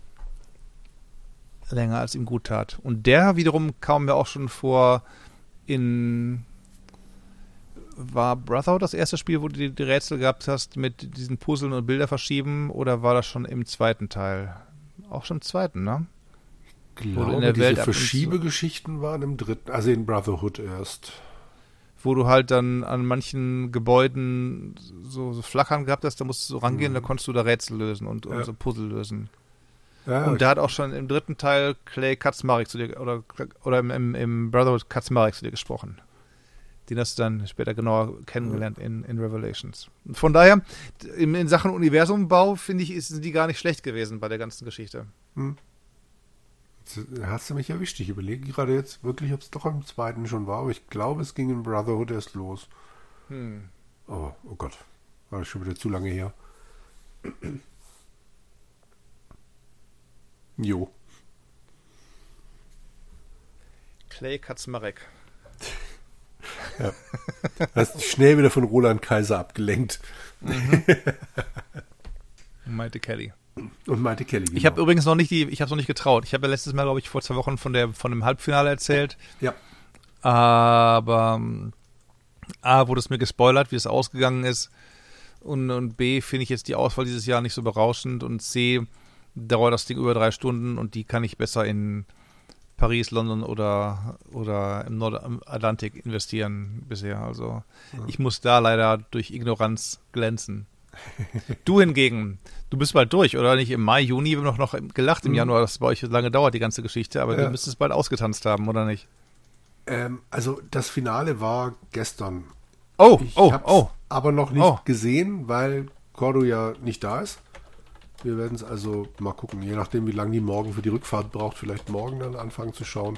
Länger als ihm gut tat. Und der wiederum kam mir auch schon vor in war Brotherhood das erste Spiel, wo du die, die Rätsel gehabt hast mit diesen Puzzeln und Bilder verschieben oder war das schon im zweiten Teil? Auch schon im zweiten, ne? Ich glaube, in der diese Welt ab und zu- Verschiebegeschichten waren im dritten, also in Brotherhood erst. wo du halt dann an manchen Gebäuden so, so Flackern gehabt hast, da musst du so rangehen, Mhm. da konntest du da Rätsel lösen und, und Ja. so Puzzle lösen. Ja, Und da hat auch schon im dritten Teil Clay Kaczmarek zu dir, oder, oder im, im, im Brotherhood Kaczmarek zu dir gesprochen. Den hast du dann später genauer kennengelernt in, in Revelations. Von daher, in, in Sachen Universumbau, finde ich, ist- sind die gar nicht schlecht gewesen bei der ganzen Geschichte. Hm. Jetzt hast du mich erwischt. Ich überlege gerade jetzt wirklich, ob es doch im zweiten schon war, aber ich glaube, es ging in Brotherhood erst los. Hm. Oh, oh Gott, war schon wieder zu lange her. Jo. Clay Kaczmarek. Hast schnell wieder von Roland Kaiser abgelenkt. Meinte Kelly. Und meinte Kelly. Genau. Ich habe übrigens noch nicht die, ich habe noch nicht getraut. Ich habe ja letztes Mal, glaube ich, vor zwei Wochen von der von dem Halbfinale erzählt. Ja. Aber ähm, A, wurde es mir gespoilert, wie es ausgegangen ist. Und, und B, finde ich jetzt die Auswahl dieses Jahr nicht so berauschend. Und C, dauert das Ding über drei Stunden und die kann ich besser in Paris, London oder, oder im Nordatlantik investieren bisher. Also Ja. ich muss da leider durch Ignoranz glänzen. Du hingegen, du bist bald durch, oder nicht? Im Mai, Juni, wir haben noch, noch gelacht im Mhm. Januar, dass es bei euch lange dauert, die ganze Geschichte, aber Ja. du müsstest bald ausgetanzt haben, oder nicht? Ähm, also das Finale war gestern. Oh, Ich oh, hab's oh. aber noch nicht Oh. gesehen, weil Cordo ja nicht da ist. Wir werden es also mal gucken, je nachdem, wie lange die morgen für die Rückfahrt braucht, vielleicht morgen dann anfangen zu schauen.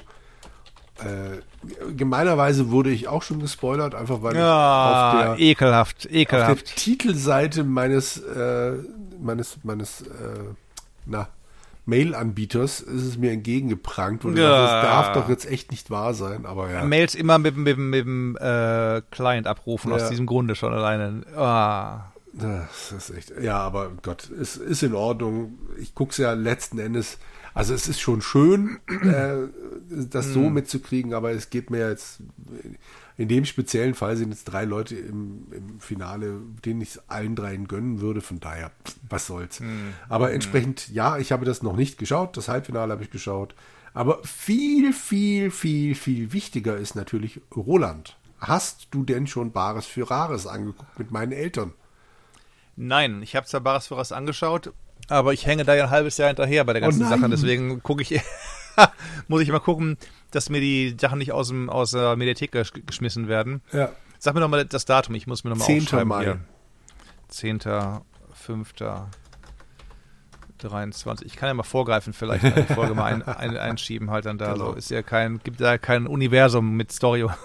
Äh, gemeinerweise wurde ich auch schon gespoilert, einfach weil ich Ja, auf der, ekelhaft, auf der ekelhaft. Titelseite meines, äh, meines, meines äh, na, Mail-Anbieters ist es mir entgegengeprangt. Und Ja. das darf doch jetzt echt nicht wahr sein, aber ja. Mails immer mit, dem- mit, dem- mit dem äh, Client abrufen, Ja. aus diesem Grunde schon alleine. Ah. Das ist echt, ja, aber Gott, es ist in Ordnung. Ich gucke es ja letzten Endes, also es ist schon schön, äh, das so mitzukriegen, aber es geht mir jetzt, in dem speziellen Fall sind jetzt drei Leute im, im Finale, denen ich es allen dreien gönnen würde, von daher, was soll's. Aber entsprechend, ja, ich habe das noch nicht geschaut, das Halbfinale habe ich geschaut, aber viel, viel, viel, viel wichtiger ist natürlich Roland. Hast du denn schon Bares für Rares angeguckt mit meinen Eltern? Nein, ich habe zwar Bares für was angeschaut, aber ich hänge da ja ein halbes Jahr hinterher bei der ganzen Oh nein. Sache. Deswegen gucke ich, muss ich mal gucken, dass mir die Sachen nicht aus, dem, aus der Mediathek gesch- geschmissen werden. Ja. Sag mir noch mal das Datum, ich muss mir noch mal zehnten aufschreiben Mai. hier. zehnten fünften dreiundzwanzig. Ich kann ja mal vorgreifen, vielleicht in die Folge mal ein, ein, einschieben halt dann da. Genau. So ist ja kein, gibt da kein Universum mit Story und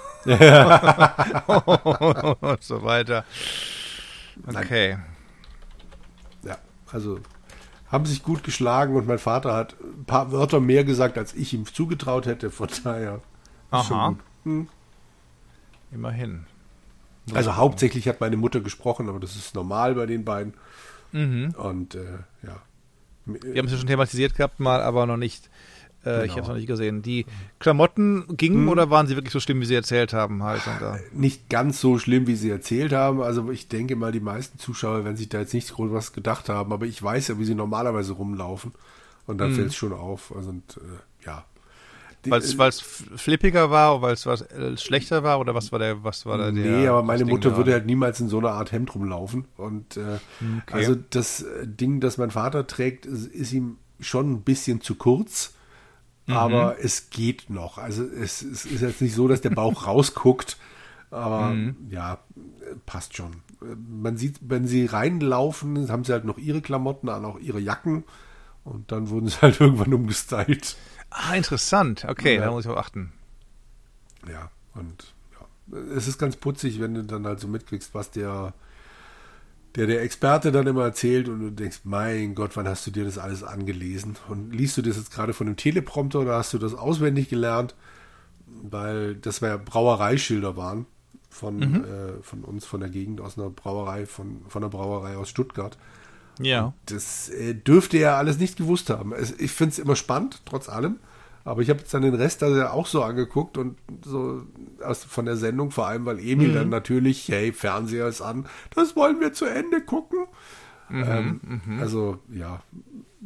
so weiter. Okay. Ja, also haben sich gut geschlagen und mein Vater hat ein paar Wörter mehr gesagt, als ich ihm zugetraut hätte. Von daher ist schon Aha. gut. Hm. Immerhin. Also hauptsächlich hat meine Mutter gesprochen, aber das ist normal bei den beiden. Mhm. Und äh, ja. Wir haben es ja schon thematisiert gehabt mal, aber noch nicht. Äh, Ich Genau. habe es noch nicht gesehen. Die Klamotten gingen Hm. oder waren sie wirklich so schlimm, wie sie erzählt haben? Halt und da? Nicht ganz so schlimm, wie sie erzählt haben. Also ich denke mal, die meisten Zuschauer werden sich da jetzt nicht groß was gedacht haben. Aber ich weiß ja, wie sie normalerweise rumlaufen. Und da Mhm. fällt es schon auf. Also und, äh, ja. Die- Weil es flippiger war, weil es was äh, schlechter war oder was war der, was war da der? Nee, aber meine das Ding Mutter da? würde halt niemals in so einer Art Hemd rumlaufen. Und äh, Okay. also das äh, Ding, das mein Vater trägt, ist, ist ihm schon ein bisschen zu kurz. Mhm. Aber es geht noch. Also es, es ist jetzt nicht so, dass der Bauch rausguckt. Aber Mhm. ja, äh, passt schon. Äh, Man sieht, wenn sie reinlaufen, haben sie halt noch ihre Klamotten an, auch ihre Jacken. Und dann wurden sie halt irgendwann umgestylt. Ah, interessant. Okay, Ja. da muss ich auch achten. Ja, und ja, es ist ganz putzig, wenn du dann halt so mitkriegst, was der, der, der Experte dann immer erzählt und du denkst, mein Gott, wann hast du dir das alles angelesen? Und liest du das jetzt gerade von einem Teleprompter oder hast du das auswendig gelernt? Weil das ja Brauereischilder waren von, Mhm. äh, von uns, von der Gegend, aus einer Brauerei, von, von einer Brauerei aus Stuttgart. Ja. Das äh, dürfte er alles nicht gewusst haben. Es, ich finde es immer spannend, trotz allem. Aber ich habe jetzt dann den Rest da auch so angeguckt und so aus, von der Sendung, vor allem, weil Emil Mhm. dann natürlich, hey, Fernseher ist an, das wollen wir zu Ende gucken. Mhm, ähm, mhm. Also, ja,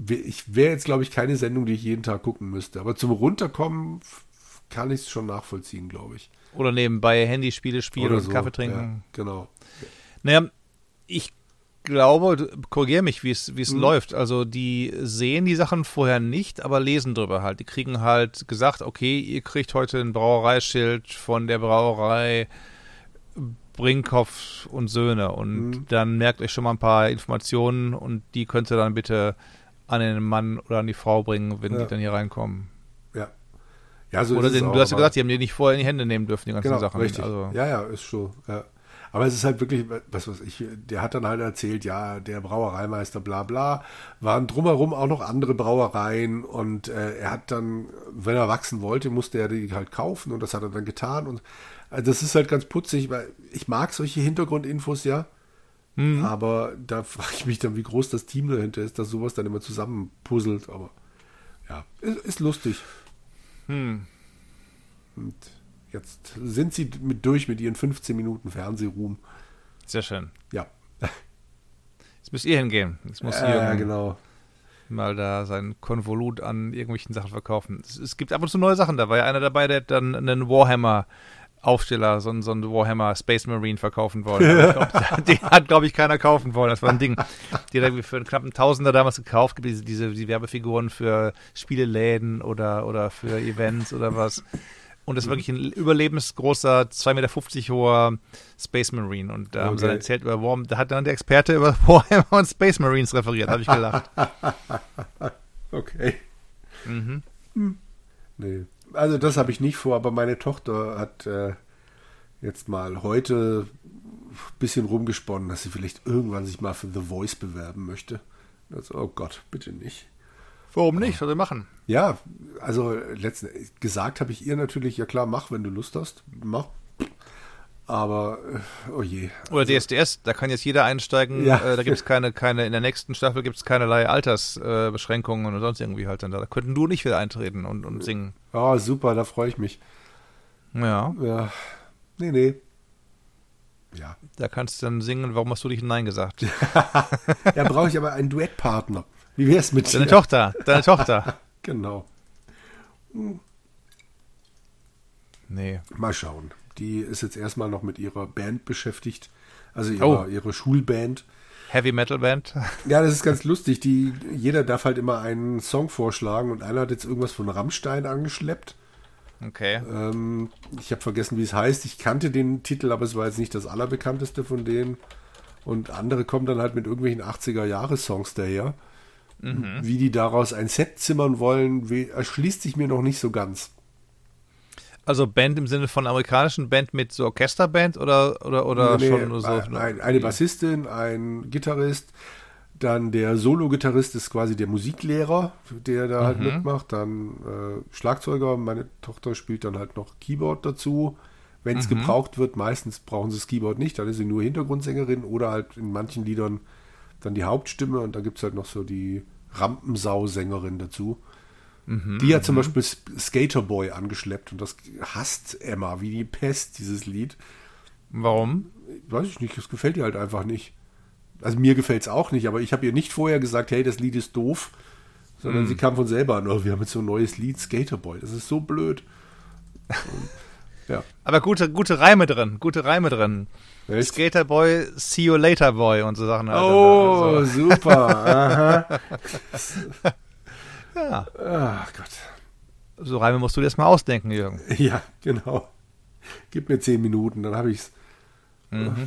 ich wäre jetzt, glaube ich, keine Sendung, die ich jeden Tag gucken müsste. Aber zum Runterkommen kann ich es schon nachvollziehen, glaube ich. Oder nebenbei Handyspiele spielen Oder und so, Kaffee trinken. Ja, genau. Naja, ich glaube, korrigiere mich, wie es wie es Mhm. läuft. Also die sehen die Sachen vorher nicht, aber lesen drüber halt. Die kriegen halt gesagt, okay, ihr kriegt heute ein Brauereischild von der Brauerei Brinkhoff und Söhne und Mhm. dann merkt euch schon mal ein paar Informationen und die könnt ihr dann bitte an den Mann oder an die Frau bringen, wenn Ja. die dann hier reinkommen. Ja. Ja, so Oder ist es den, auch, du hast ja aber- gesagt, die haben die nicht vorher in die Hände nehmen dürfen, die ganzen Genau, Sachen. richtig. Also, Ja, ja, ist schon. Ja. Aber es ist halt wirklich, was weiß ich, der hat dann halt erzählt, ja, der Brauereimeister, bla bla, waren drumherum auch noch andere Brauereien und äh, er hat dann, wenn er wachsen wollte, musste er die halt kaufen und das hat er dann getan und also das ist halt ganz putzig, weil ich mag solche Hintergrundinfos, ja, Mhm. aber da frage ich mich dann, wie groß das Team dahinter ist, dass sowas dann immer zusammenpuzzelt, aber ja, ist, ist lustig. Hm. Und jetzt sind sie mit durch mit ihren fünfzehn Minuten Fernsehruhm. Sehr schön. Ja. Jetzt müsst ihr hingehen. Jetzt muss Ja, Jürgen genau. mal da sein Konvolut an irgendwelchen Sachen verkaufen. Es, es gibt ab und zu neue Sachen. Da war ja einer dabei, der hat dann einen Warhammer-Aufsteller, so, einen- so einen Warhammer Space Marine verkaufen wollen. Aber ich glaub, den hat, glaube ich, keiner kaufen wollen. Das war ein Ding. Die hat irgendwie für einen knappen Tausender damals gekauft. Gibt diese, diese die Werbefiguren für Spieleläden oder, oder für Events oder was. Und das ist wirklich ein überlebensgroßer, zwei Meter fünfzig hoher Space Marine. Und da haben sie Okay. dann erzählt über Warhammer. Da hat dann der Experte über Warhammer und Space Marines referiert, habe ich gelacht. Okay. Mhm. Nee. Also das habe ich nicht vor, aber meine Tochter hat äh, jetzt mal heute ein bisschen rumgesponnen, dass sie vielleicht irgendwann sich mal für The Voice bewerben möchte. Also, oh Gott, bitte nicht. Warum nicht? Was soll sie machen? Ja, also letzten gesagt habe ich ihr natürlich, ja klar, mach, wenn du Lust hast, mach. Aber, äh, oh je. Oder D S D S, da kann jetzt jeder einsteigen. Ja. Äh, da gibt es keine, keine, in der nächsten Staffel gibt es keinerlei Altersbeschränkungen äh, Beschränkungen oder sonst irgendwie halt dann da. Da könnten du und ich wieder eintreten und, und singen. Oh, super, da freue ich mich. Ja, Ja, nee, nee. Ja, da kannst du dann singen, warum hast du dich Nein gesagt? ja brauche ich aber einen Duettpartner. Wie wär's mit Deine dir? Tochter, deine Tochter. Genau. Nee. Mal schauen. Die ist jetzt erstmal noch mit ihrer Band beschäftigt. Also ihre, Oh. ihre Schulband. Heavy Metal Band. Ja, das ist ganz lustig. Die, jeder darf halt immer einen Song vorschlagen und einer hat jetzt irgendwas von Rammstein angeschleppt. Okay. Ähm, ich habe vergessen, wie es heißt. Ich kannte den Titel, aber es war jetzt nicht das allerbekannteste von denen. Und andere kommen dann halt mit irgendwelchen achtziger-Jahre-Songs daher. Mhm. Wie die daraus ein Set zimmern wollen, we- erschließt sich mir noch nicht so ganz. Also Band im Sinne von amerikanischen Band mit so Orchesterband oder, oder, oder Nee, nee, schon nur so? ein, eine Bassistin, ein Gitarrist, dann der Solo-Gitarrist ist quasi der Musiklehrer, der da halt Mhm. mitmacht, dann äh, Schlagzeuger, meine Tochter spielt dann halt noch Keyboard dazu. Wenn es Mhm. gebraucht wird, meistens brauchen sie das Keyboard nicht, dann ist sie nur Hintergrundsängerin oder halt in manchen Liedern dann die Hauptstimme und dann gibt es halt noch so die Rampensau-Sängerin dazu. Mhm. Die hat zum Beispiel Skaterboy angeschleppt und das hasst Emma wie die Pest, dieses Lied. Warum? Weiß ich nicht, das gefällt ihr halt einfach nicht. Also mir gefällt es auch nicht, aber ich habe ihr nicht vorher gesagt, hey, das Lied ist doof, sondern Mhm. sie kam von selber an, oh, wir haben jetzt so ein neues Lied, Skaterboy, das ist so blöd. Und, ja. Aber gute, gute Reime drin, gute Reime drin. Echt? Skaterboy, See You Later Boy und so Sachen. halt. Oh, Also, super. Aha. ja, Ach Gott. so Reime musst du dir erstmal ausdenken, Jürgen. Ja, genau. Gib mir zehn Minuten, dann habe ich's. Mhm.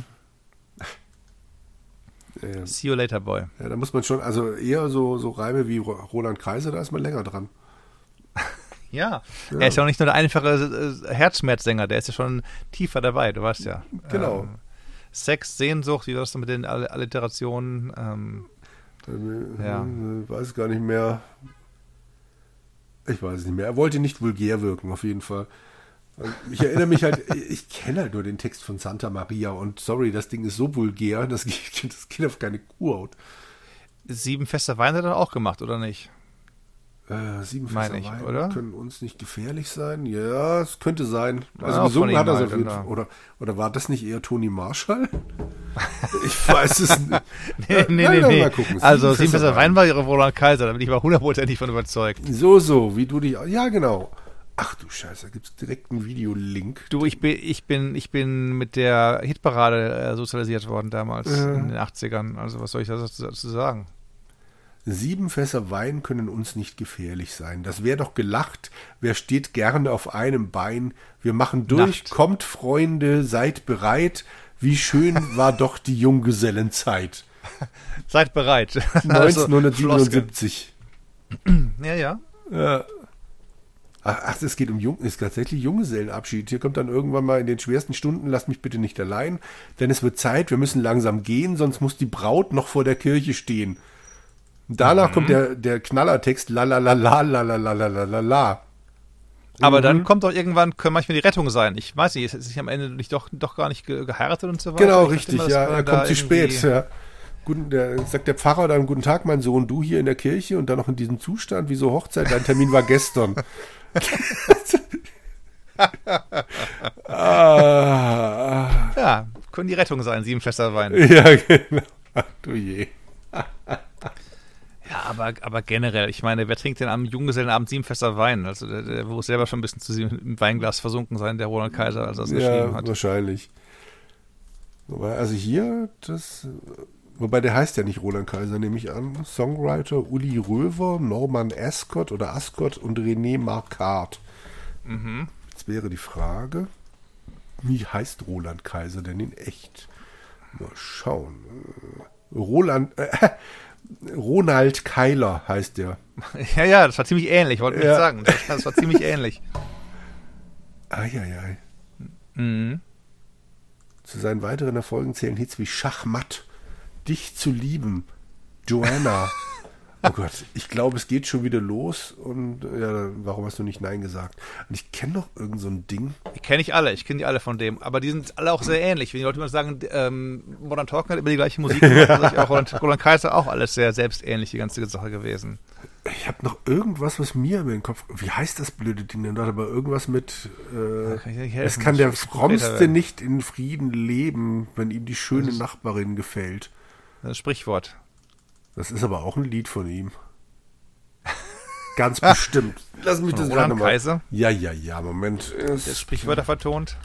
Äh, See You Later Boy. ja, da muss man schon, also eher so, so Reime wie Ro- Roland Kaiser, da ist man länger dran. Ja. Ja. Er ist ja auch nicht nur der einfache äh, Herzschmerzsänger, der ist ja schon tiefer dabei, du weißt ja. Genau. Ähm, Sex, Sehnsucht, wie war das denn mit den All- Alliterationen? Ähm, Ähm, Ja. äh, weiß gar nicht mehr. Ich weiß es nicht mehr. Er wollte nicht vulgär wirken, auf jeden Fall. Und ich erinnere mich halt, ich kenne halt nur den Text von Santa Maria und sorry, das Ding ist so vulgär, das geht, das geht auf keine Kuhhaut. Sieben feste Weine hat er auch gemacht, oder nicht? Äh, sieben Meine Fässer ich, Wein oder? können uns nicht gefährlich sein. Ja, es könnte sein. Also Ja, gesungen von hat er ihm es halt, auf jeden genau. Fall. Oder, oder war das nicht eher Toni Marshall? Ich weiß es nicht. Nee, nee, Nein, nee, nein, nee. mal gucken. Also Sieben sieben Fässer Fässer Wein war ihre Roland Kaiser, da bin ich aber hundertprozentig von überzeugt. So, so, wie du dich. Ja, genau. Ach du Scheiße, da gibt es direkt einen Videolink. Du, ich bin, ich bin, ich bin mit der Hitparade äh, sozialisiert worden damals, Ja. in den achtzigern. Also was soll ich dazu, dazu sagen? Sieben Fässer Wein können uns nicht gefährlich sein. Das wäre doch gelacht. Wer steht gerne auf einem Bein? Wir machen durch. Nacht. Kommt, Freunde, seid bereit. Wie schön war doch die Junggesellenzeit. Seid bereit. Also, neunzehnhundertsiebenundsiebzig. ja, ja. Ja. Ach, ach, es geht um Jung, es ist tatsächlich Junggesellenabschied. Hier kommt dann irgendwann mal in den schwersten Stunden, lasst mich bitte nicht allein, denn es wird Zeit, wir müssen langsam gehen, sonst muss die Braut noch vor der Kirche stehen. Danach mhm. kommt der, der Knallertext, la la la la la la la la la la. Aber Mhm. dann kommt doch irgendwann, kann manchmal die Rettung sein. Ich weiß nicht, ist ist sich am Ende nicht doch, doch gar nicht ge geheiratet und so weiter? Genau, Ich dachte richtig, immer, das ja, war er da kommt zu irgendwie- spät. Ja. Guten, der, sagt der Pfarrer dann, guten Tag, mein Sohn, du hier in der Kirche und dann noch in diesem Zustand, wieso Hochzeit, dein Termin war gestern. ah, Ja, können die Rettung sein, sieben Fässer Wein. ja, genau. Ach du je. Ja, aber, aber generell, ich meine, wer trinkt denn am Junggesellenabend sieben Fässer Wein? Also der, der muss selber schon ein bisschen zu sieben im Weinglas versunken sein, der Roland Kaiser, als er das geschrieben Ja, hat. wahrscheinlich. Wobei, also hier, das, wobei der heißt ja nicht Roland Kaiser, nehme ich an. Songwriter Uli Röver, Norman Ascott oder Ascott und René Marquardt. Mhm. Jetzt wäre die Frage, wie heißt Roland Kaiser denn in echt? Mal schauen. Roland, äh, Ronald Keiler heißt der. Ja, ja, das war ziemlich ähnlich, wollte ich Ja. nicht sagen. Das, das war ziemlich ähnlich. Eieiei. Mhm. Zu seinen weiteren Erfolgen zählen Hits wie Schachmatt, Dich zu lieben, Joanna. Oh Gott, ich glaube, es geht schon wieder los und ja, warum hast du nicht Nein gesagt? Und ich kenne noch irgend so ein Ding. Ich kenne nicht alle, ich kenne die alle von dem, aber die sind alle auch sehr ähnlich. Wenn die Leute immer sagen, ähm, Modern Talking hat immer die gleiche Musik gemacht, sag ich auch Roland, Roland Kaiser auch alles sehr selbstähnlich, die ganze Sache gewesen. Ich habe noch irgendwas, was mir über den Kopf. Wie heißt das blöde Ding denn dort? Aber irgendwas mit. Äh, kann ich nicht helfen, es kann der muss ich konkreter Frommste werden. nicht in Frieden leben, wenn ihm die schöne Das ist- Nachbarin gefällt. Das ist ein Sprichwort. Das ist aber auch ein Lied von ihm. Ganz bestimmt. Lass mich Von das gerade Roland nochmal. Kaiser, Ja, ja, ja, Moment. der Sprichwörter vertont.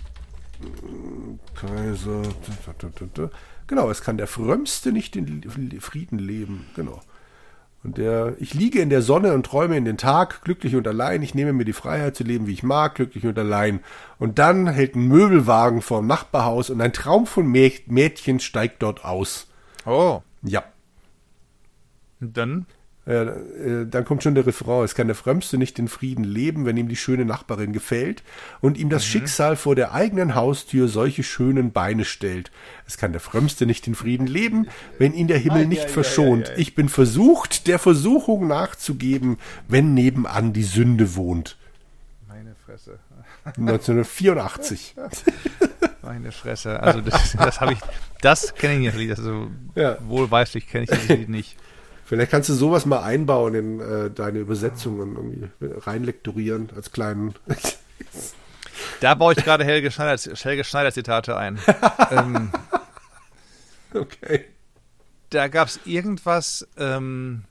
Kaiser. Genau, es kann der Frömmste nicht in Frieden leben. Genau. Und der, ich liege in der Sonne und träume in den Tag, glücklich und allein. Ich nehme mir die Freiheit zu leben, wie ich mag, glücklich und allein. Und dann hält ein Möbelwagen vorm Nachbarhaus und ein Traum von Mä- Mädchen steigt dort aus. Oh, Ja. und dann? Äh, äh, dann kommt schon der Refrain. Es kann der Frömmste nicht in Frieden leben, wenn ihm die schöne Nachbarin gefällt und ihm das Schicksal vor der eigenen Haustür solche schönen Beine stellt. Es kann der Frömmste nicht in Frieden leben, wenn ihn der Himmel nicht verschont. Ich bin versucht, der Versuchung nachzugeben, wenn nebenan die Sünde wohnt. Meine Fresse. neunzehnhundertvierundachtzig. Meine Fresse. Also das, das habe ich, das kenne ich nicht. Also Ja. wohlweislich kenne ich das Lied nicht. Vielleicht kannst du sowas mal einbauen in äh, deine Übersetzungen, irgendwie reinlektorieren als kleinen. Da baue ich gerade Helge Schneider, Helge Schneider Zitate ein. ähm, Okay. da gab es irgendwas, ähm,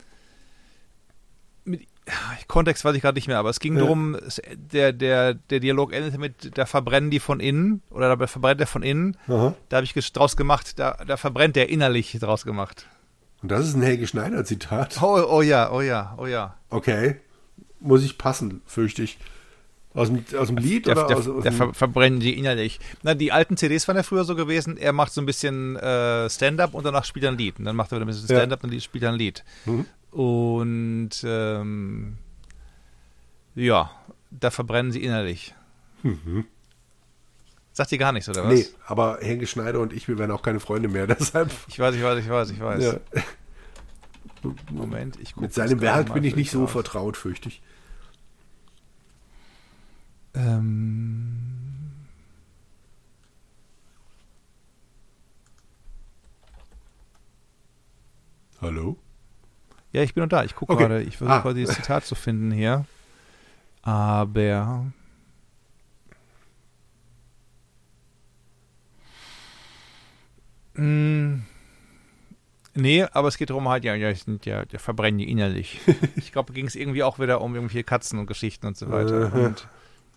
mit, Kontext weiß ich gerade nicht mehr, aber es ging Ja. darum, es, der, der, der Dialog endete mit, da verbrennen die von innen, oder da verbrennt er von innen. Aha. Da habe ich ges- draus gemacht, da, da verbrennt er innerlich draus gemacht. Und das ist ein Helge Schneider-Zitat. Oh, oh ja, oh ja, oh ja. Okay. Muss ich passen, fürchte ich. Aus dem, aus dem Lied Der, oder der, aus, aus der dem... ver verbrennen die innerlich. Na, die alten C Ds waren ja früher so gewesen, er macht so ein bisschen äh, Stand-up und danach spielt er ein Lied. Und dann macht er wieder ein bisschen Ja. Stand-up und dann spielt er ein Lied. Mhm. Und ähm, ja, da verbrennen sie innerlich. Mhm. Sagt ihr gar nichts, oder was? Nee, aber Helge Schneider und ich, wir werden auch keine Freunde mehr, deshalb... Ich weiß, ich weiß, ich weiß, ich weiß. Ja. Moment, ich guck Mit das seinem gerade Werk mal bin ich für nicht so raus. vertraut, fürchte ich. Ähm, Hallo? Ja, ich bin noch da. Ich gucke Okay. gerade. Ich versuche Ah. gerade dieses Zitat zu finden hier. Aber... Mh, nee, aber es geht darum halt, ja, ja, ich sind ja, der verbrennen die innerlich. Ich glaube, ging es irgendwie auch wieder um irgendwelche Katzen und Geschichten und so weiter. Äh. Und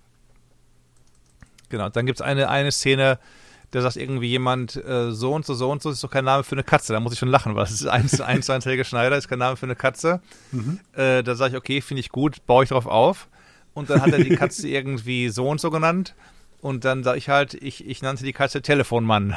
genau, dann gibt es eine, eine Szene, da sagt irgendwie jemand, äh, so und so, so und so, ist doch kein Name für eine Katze. Da muss ich schon lachen, weil das ist eins zu eins ein Helge Schneider, ist kein Name für eine Katze. Mhm. Äh, da sage ich, okay, finde ich gut, baue ich drauf auf. Und dann hat er die Katze irgendwie so und so genannt. Und dann sage ich halt, ich, ich nannte die Katze Telefonmann.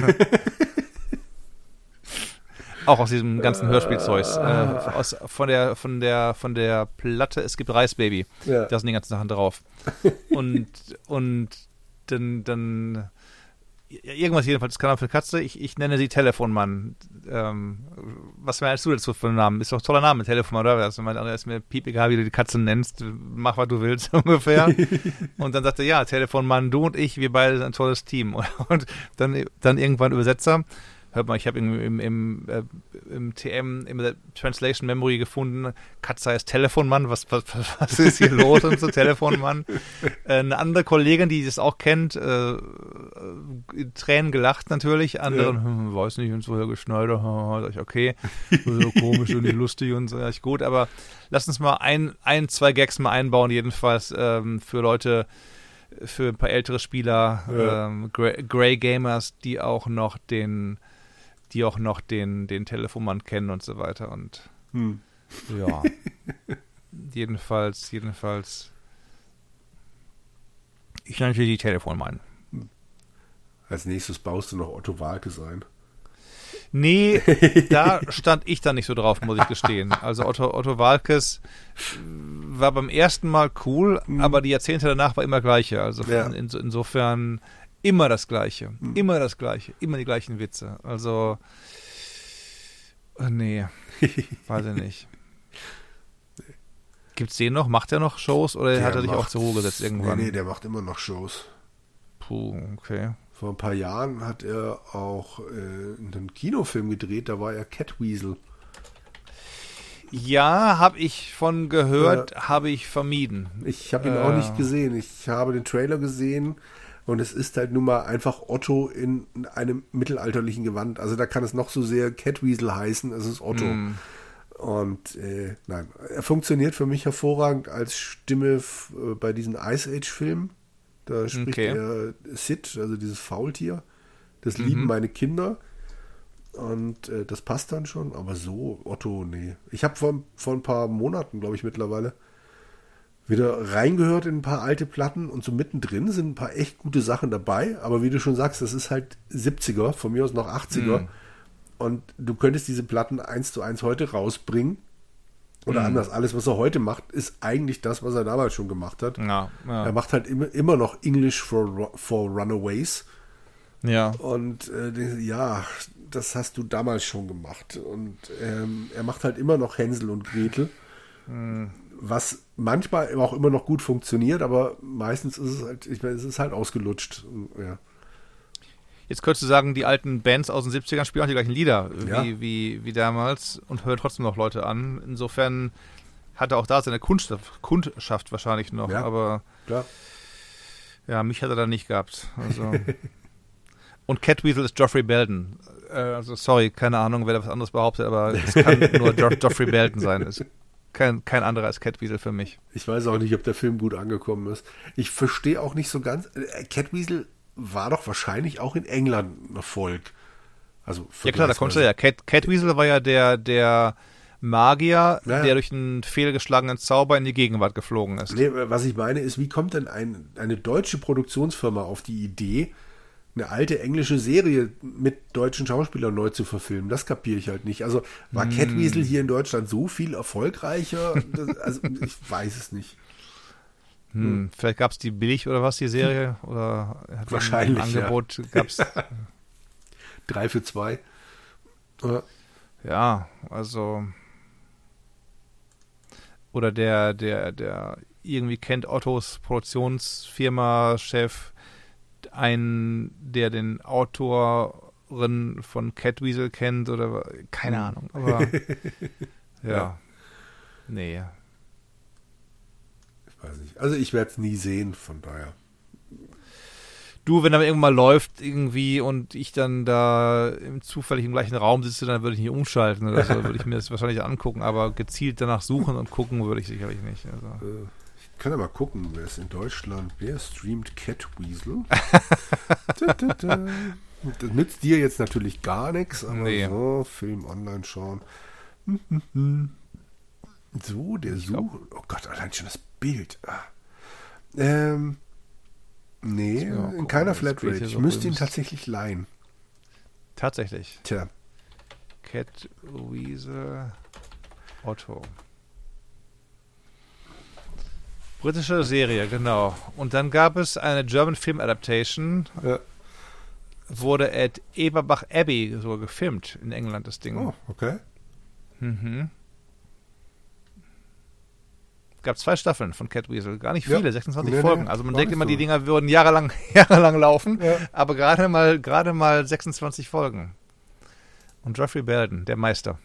Auch aus diesem ganzen Hörspielzeugs. Äh, aus, von, der, von, der, von der Platte Es gibt Reisbaby. Ja. Da sind die ganzen Sachen drauf. Und, und dann, dann ja, irgendwas jedenfalls, das Kanal für Katze. Ich, ich nenne sie Telefonmann. Ähm, was meinst du dazu für einen Namen? Ist doch ein toller Name, Telefonmann, oder? Also, mein anderer ist mir piep egal, wie du die Katze nennst. Mach, was du willst, ungefähr. Und dann sagte er, ja, Telefonmann, du und ich, wir beide sind ein tolles Team. Und dann, dann irgendwann Übersetzer. Hört mal, ich habe im, im, im, äh, im T M, in der Translation Memory gefunden, Katze heißt Telefonmann, was, was, was ist hier los und so, Telefonmann. Äh, eine andere Kollegin, die das auch kennt, äh, äh, Tränen gelacht natürlich, andere, Ja. hm, weiß nicht, und so, Herr Geschneider, ha, sag ich, okay, so komisch und nicht lustig und so, ja, ich gut, aber lass uns mal ein, ein, zwei Gags mal einbauen, jedenfalls ähm, für Leute, für ein paar ältere Spieler, Ja. ähm, Grey, Grey Gamers, die auch noch den die auch noch den, den Telefonmann kennen und so weiter. Und Hm. ja, jedenfalls, jedenfalls, ich nannte die Telefonmann. Als nächstes baust du noch Otto Walkes ein. Nee, da stand ich dann nicht so drauf, muss ich gestehen. Also Otto, Otto Walkes war beim ersten Mal cool, Mhm. aber die Jahrzehnte danach war immer gleiche. Also Ja. in, insofern immer das Gleiche. Mhm. Immer das Gleiche. Immer die gleichen Witze. Also, äh, nee, weiß ich nicht. Gibt's den noch? Macht er noch Shows oder Der hat er sich auch macht- zur Ruhe gesetzt irgendwann? Nee, nee, der macht immer noch Shows. Puh, okay. Vor ein paar Jahren hat er auch äh, einen Kinofilm gedreht, da war er Catweasel. Ja, habe ich von gehört, habe ich vermieden. Ich habe ihn Äh. auch nicht gesehen. Ich habe den Trailer gesehen und es ist halt nun mal einfach Otto in einem mittelalterlichen Gewand. Also da kann es noch so sehr Catweasel heißen, es ist Otto. Hm. Und äh, nein, er funktioniert für mich hervorragend als Stimme f- äh, bei diesen Ice Age-Filmen. Da spricht Okay. er Sid, also dieses Faultier. Das Mhm. lieben meine Kinder. Und äh, das passt dann schon. Aber so, Otto, nee. Ich habe vor, vor ein paar Monaten, glaube ich, mittlerweile wieder reingehört in ein paar alte Platten. Und so mittendrin sind ein paar echt gute Sachen dabei. Aber wie du schon sagst, das ist halt siebziger, von mir aus noch achtziger. Mhm. Und du könntest diese Platten eins zu eins heute rausbringen. Oder Mhm. anders, alles, was er heute macht, ist eigentlich das, was er damals schon gemacht hat. Ja, Er ja. macht halt immer, immer noch English for, Ru- for Runaways. ja. Und äh, die- ja, das hast du damals schon gemacht. Und ähm, er macht halt immer noch Hänsel und Gretel. Hm. Was manchmal auch immer noch gut funktioniert, aber meistens ist es halt, ich meine, es ist halt ausgelutscht. Ja. Jetzt könntest du sagen, die alten Bands aus den siebzigern spielen auch die gleichen Lieder Ja. wie, wie, wie damals und hören trotzdem noch Leute an. Insofern hat er auch da seine Kundschaft, Kundschaft wahrscheinlich noch, Ja. aber Klar. ja, mich hat er da nicht gehabt. Also. Und Catweasel ist Geoffrey Belden. Äh, also sorry, keine Ahnung, wer da was anderes behauptet, aber es kann nur jo- Geoffrey Belden sein. Es ist kein, kein anderer als Catweasel für mich. Ich weiß auch nicht, ob der Film gut angekommen ist. Ich verstehe auch nicht so ganz. äh, Catweasel war doch wahrscheinlich auch in England ein Erfolg. Also Ja klar, da kommst du ja. Cat, Catweasel war ja der, der Magier, Ja, ja. der durch einen fehlgeschlagenen Zauber in die Gegenwart geflogen ist. Nee, was ich meine ist, wie kommt denn ein, eine deutsche Produktionsfirma auf die Idee, eine alte englische Serie mit deutschen Schauspielern neu zu verfilmen? Das kapiere ich halt nicht. Also war Hm. Catweasel hier in Deutschland so viel erfolgreicher? Das, also ich weiß es nicht. Hm, vielleicht gab es die billig oder was, die Serie? Oder hat Wahrscheinlich, ein ja. Angebot gab's. Drei für zwei. Ja. Ja, also. Oder der, der, der irgendwie kennt Ottos Produktionsfirma-Chef einen, der den Autorin von Catweasel kennt oder keine Ahnung. Aber Ja. ja. Nee. Ich weiß nicht. Also ich werde es nie sehen, von daher. Du, wenn da irgendwann mal läuft irgendwie und ich dann da im zufällig im gleichen Raum sitze, dann würde ich nicht umschalten oder so, würde ich mir das wahrscheinlich angucken, aber gezielt danach suchen und gucken würde ich sicherlich nicht. Also. Ich kann ja mal gucken, wer ist in Deutschland, wer streamt Catweasel? Das nützt dir jetzt natürlich gar nichts, aber nee. So, Film online schauen. So, der Such... Oh Gott, allein schon das Bild. Ah. Ähm... Nee, ja, in keiner Flatrate. Ich so müsste ihn tatsächlich leihen. Tatsächlich? Tja. Catweasel Otto. Britische Serie, genau. Und dann gab es eine German Film Adaptation. Ja. Wurde at Eberbach Abbey so gefilmt in England, das Ding. Oh, okay. Mhm. Gab zwei Staffeln von Catweasel, gar nicht viele, ja. sechsundzwanzig nee, Folgen. Also man denkt immer, so. Die Dinger würden jahrelang, jahrelang laufen, ja. aber gerade mal, gerade mal sechsundzwanzig Folgen. Und Geoffrey Belden, der Meister.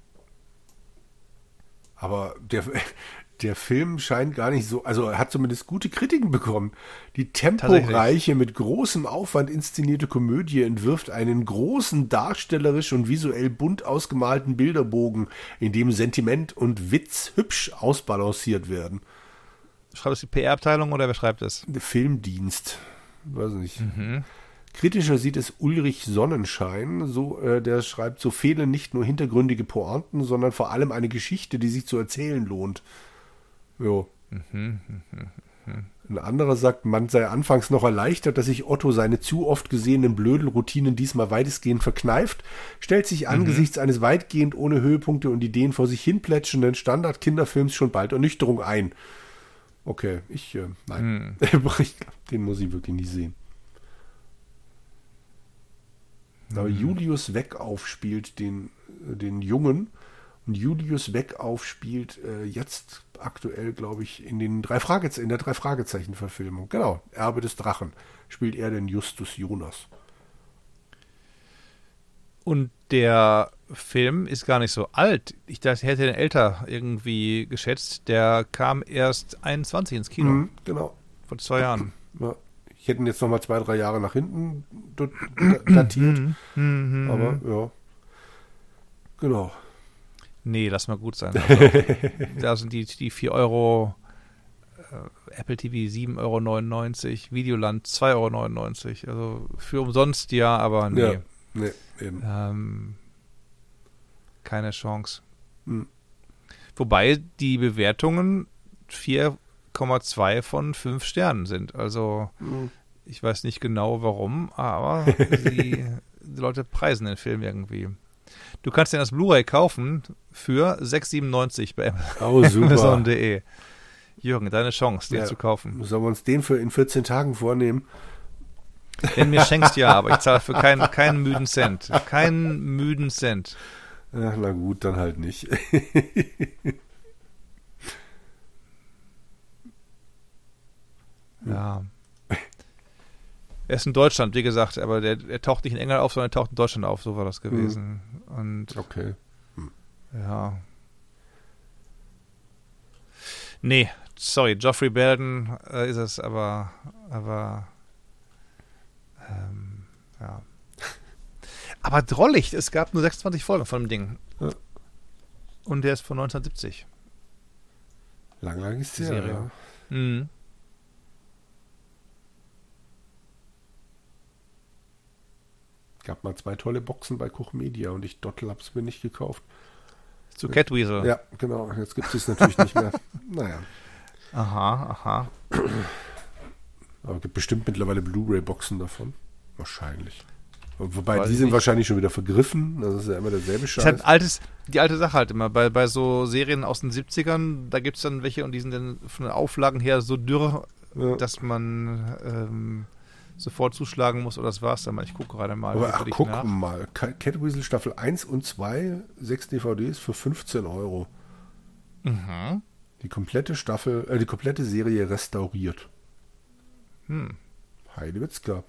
Aber der, der Film scheint gar nicht so, also er hat zumindest gute Kritiken bekommen. Die temporeiche, mit großem Aufwand inszenierte Komödie entwirft einen großen, darstellerisch und visuell bunt ausgemalten Bilderbogen, in dem Sentiment und Witz hübsch ausbalanciert werden. Schreibt es die P R-Abteilung oder wer schreibt es? Der Filmdienst. Weiß nicht. Mhm. Kritischer sieht es Ulrich Sonnenschein, so, äh, der schreibt, so fehlen nicht nur hintergründige Pointen, sondern vor allem eine Geschichte, die sich zu erzählen lohnt. Jo. Mhm, mh, mh. Ein anderer sagt, man sei anfangs noch erleichtert, dass sich Otto seine zu oft gesehenen Blödelroutinen diesmal weitestgehend verkneift, stellt sich mhm. angesichts eines weitgehend ohne Höhepunkte und Ideen vor sich hin plätschenden Standard-Kinderfilms schon bald Ernüchterung ein. Okay, ich, äh, nein. Mhm. Den muss ich wirklich nicht sehen. Aber mhm. Julius Weckauf spielt den, den Jungen und Julius Weckauf spielt äh, jetzt aktuell, glaube ich, in den drei Fragezeichen, in der drei Fragezeichen-Verfilmung. Genau, Erbe des Drachen spielt er den Justus Jonas. Und der Film ist gar nicht so alt. Ich dachte, hätte den älter irgendwie geschätzt. Der kam erst einundzwanzig ins Kino. Mhm, genau. Vor zwei Jahren. Ja. Ich hätte ihn jetzt noch mal zwei, drei Jahre nach hinten datiert. Aber ja. Genau. Nee, lass mal gut sein. Also, da sind die, die vier Euro, äh, Apple T V sieben Euro neunundneunzig, Videoland zwei Euro neunundneunzig. Also für umsonst ja, aber nee. Ja, nee eben. Ähm, keine Chance. Hm. Wobei die Bewertungen vier Komma zwei von fünf Sternen sind. Also hm. ich weiß nicht genau warum, aber die, die Leute preisen den Film irgendwie. Du kannst den als Blu-ray kaufen für sechs siebenundneunzig bei oh, Amazon punkt de. Jürgen, deine Chance, den ja. zu kaufen. Sollen wir uns den für in vierzehn Tagen vornehmen? Wenn mir schenkst, ja, aber ich zahle für keinen, keinen müden Cent. Keinen müden Cent. Ach, na gut, dann halt nicht. Ja. Er ist in Deutschland, wie gesagt, aber der, der taucht nicht in England auf, sondern er taucht in Deutschland auf, so war das gewesen. Hm. Und okay. Hm. Ja. Nee, sorry, Geoffrey Belden äh, ist es, aber aber ähm, ja. Aber drollig, es gab nur sechsundzwanzig Folgen von dem Ding. Ja. Und der ist von neunzehnhundertsiebzig. Lang, lang ist die Serie. Ja. Mhm. Gab mal zwei tolle Boxen bei Koch Media und ich Dottel hab's mir nicht gekauft. Zu Catweasel. Ja, genau. Jetzt gibt es natürlich nicht mehr. Naja. Aha, aha. Aber es gibt bestimmt mittlerweile Blu-ray-Boxen davon. Wahrscheinlich. Wobei, Weiß die sind nicht. wahrscheinlich schon wieder vergriffen. Das ist ja immer derselbe Scheiß. Das ist halt altes, die alte Sache halt immer. Bei, bei so Serien aus den siebzigern, da gibt es dann welche und die sind dann von den Auflagen her so dürr, ja. dass man ähm, sofort zuschlagen muss, oder das war's dann mal. Ich gucke gerade mal. Aber ach, guck nach. mal. Catweasel Staffel eins und zwei, sechs D V Ds für fünfzehn Euro. Mhm. Die komplette Staffel, äh, die komplette Serie restauriert. Hm. Heidewitzka.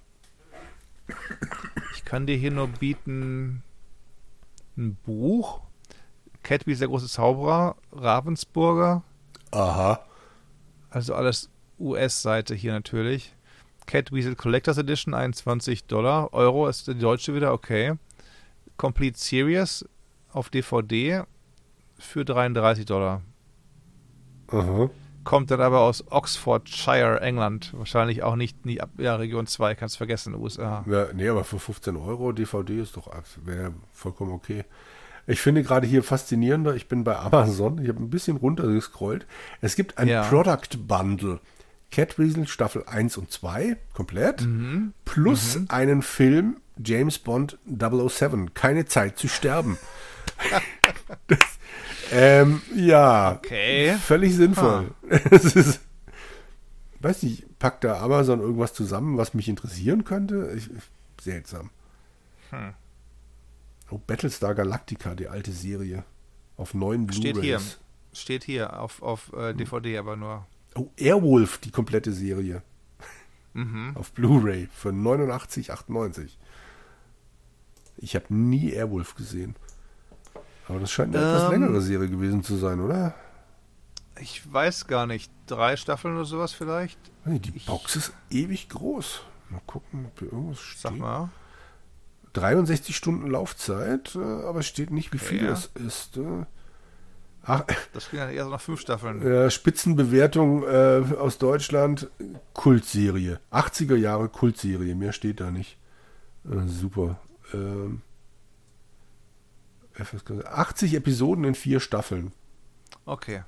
Ich kann dir hier nur bieten ein Buch. Cat Weasel, der große Zauberer, Ravensburger, Aha. also alles U S-Seite hier natürlich. Cat Weasel Collectors Edition, einundzwanzig Dollar. Euro ist die deutsche wieder, okay. Complete Series auf D V D für dreiunddreißig Dollar. Aha. Kommt dann aber aus Oxfordshire, England. Wahrscheinlich auch nicht, nie ab, ja, Region zwei, kannst vergessen, U S A. Ja, nee, aber für fünfzehn Euro D V D ist doch wäre vollkommen okay. Ich finde gerade hier faszinierender, ich bin bei Amazon, ich habe ein bisschen runtergescrollt. Es gibt ein Ja. Product Bundle. Cat Weasel Staffel eins und zwei, komplett, Mhm. plus Mhm. einen Film James Bond double oh seven, keine Zeit zu sterben. das, ähm, ja, Okay. völlig sinnvoll. Es ist, weiß nicht, packt da Amazon irgendwas zusammen, was mich interessieren könnte? Ich, seltsam. Hm. Oh, Battlestar Galactica, die alte Serie. Auf neun Blu-rays. Steht hier. Steht hier auf, auf äh, D V D aber nur. Oh, Airwolf, die komplette Serie. Mhm. Auf Blu-ray für neunundachtzig achtundneunzig. Ich habe nie Airwolf gesehen. Aber das scheint eine etwas Ähm. längere Serie gewesen zu sein, oder? Ich weiß gar nicht. Drei Staffeln oder sowas vielleicht? Nee, die Ich- Box ist ewig groß. Mal gucken, ob hier irgendwas steht. Sag mal. dreiundsechzig Stunden Laufzeit, äh, aber steht nicht, wie viel Ja. es ist. Äh. Ach, Das klingt ja eher so nach fünf Staffeln. äh, Spitzenbewertung äh, aus Deutschland, Kultserie. achtziger Jahre Kultserie, mehr steht da nicht. Äh, super. Ähm, F S K achtzig Episoden in vier Staffeln. Okay.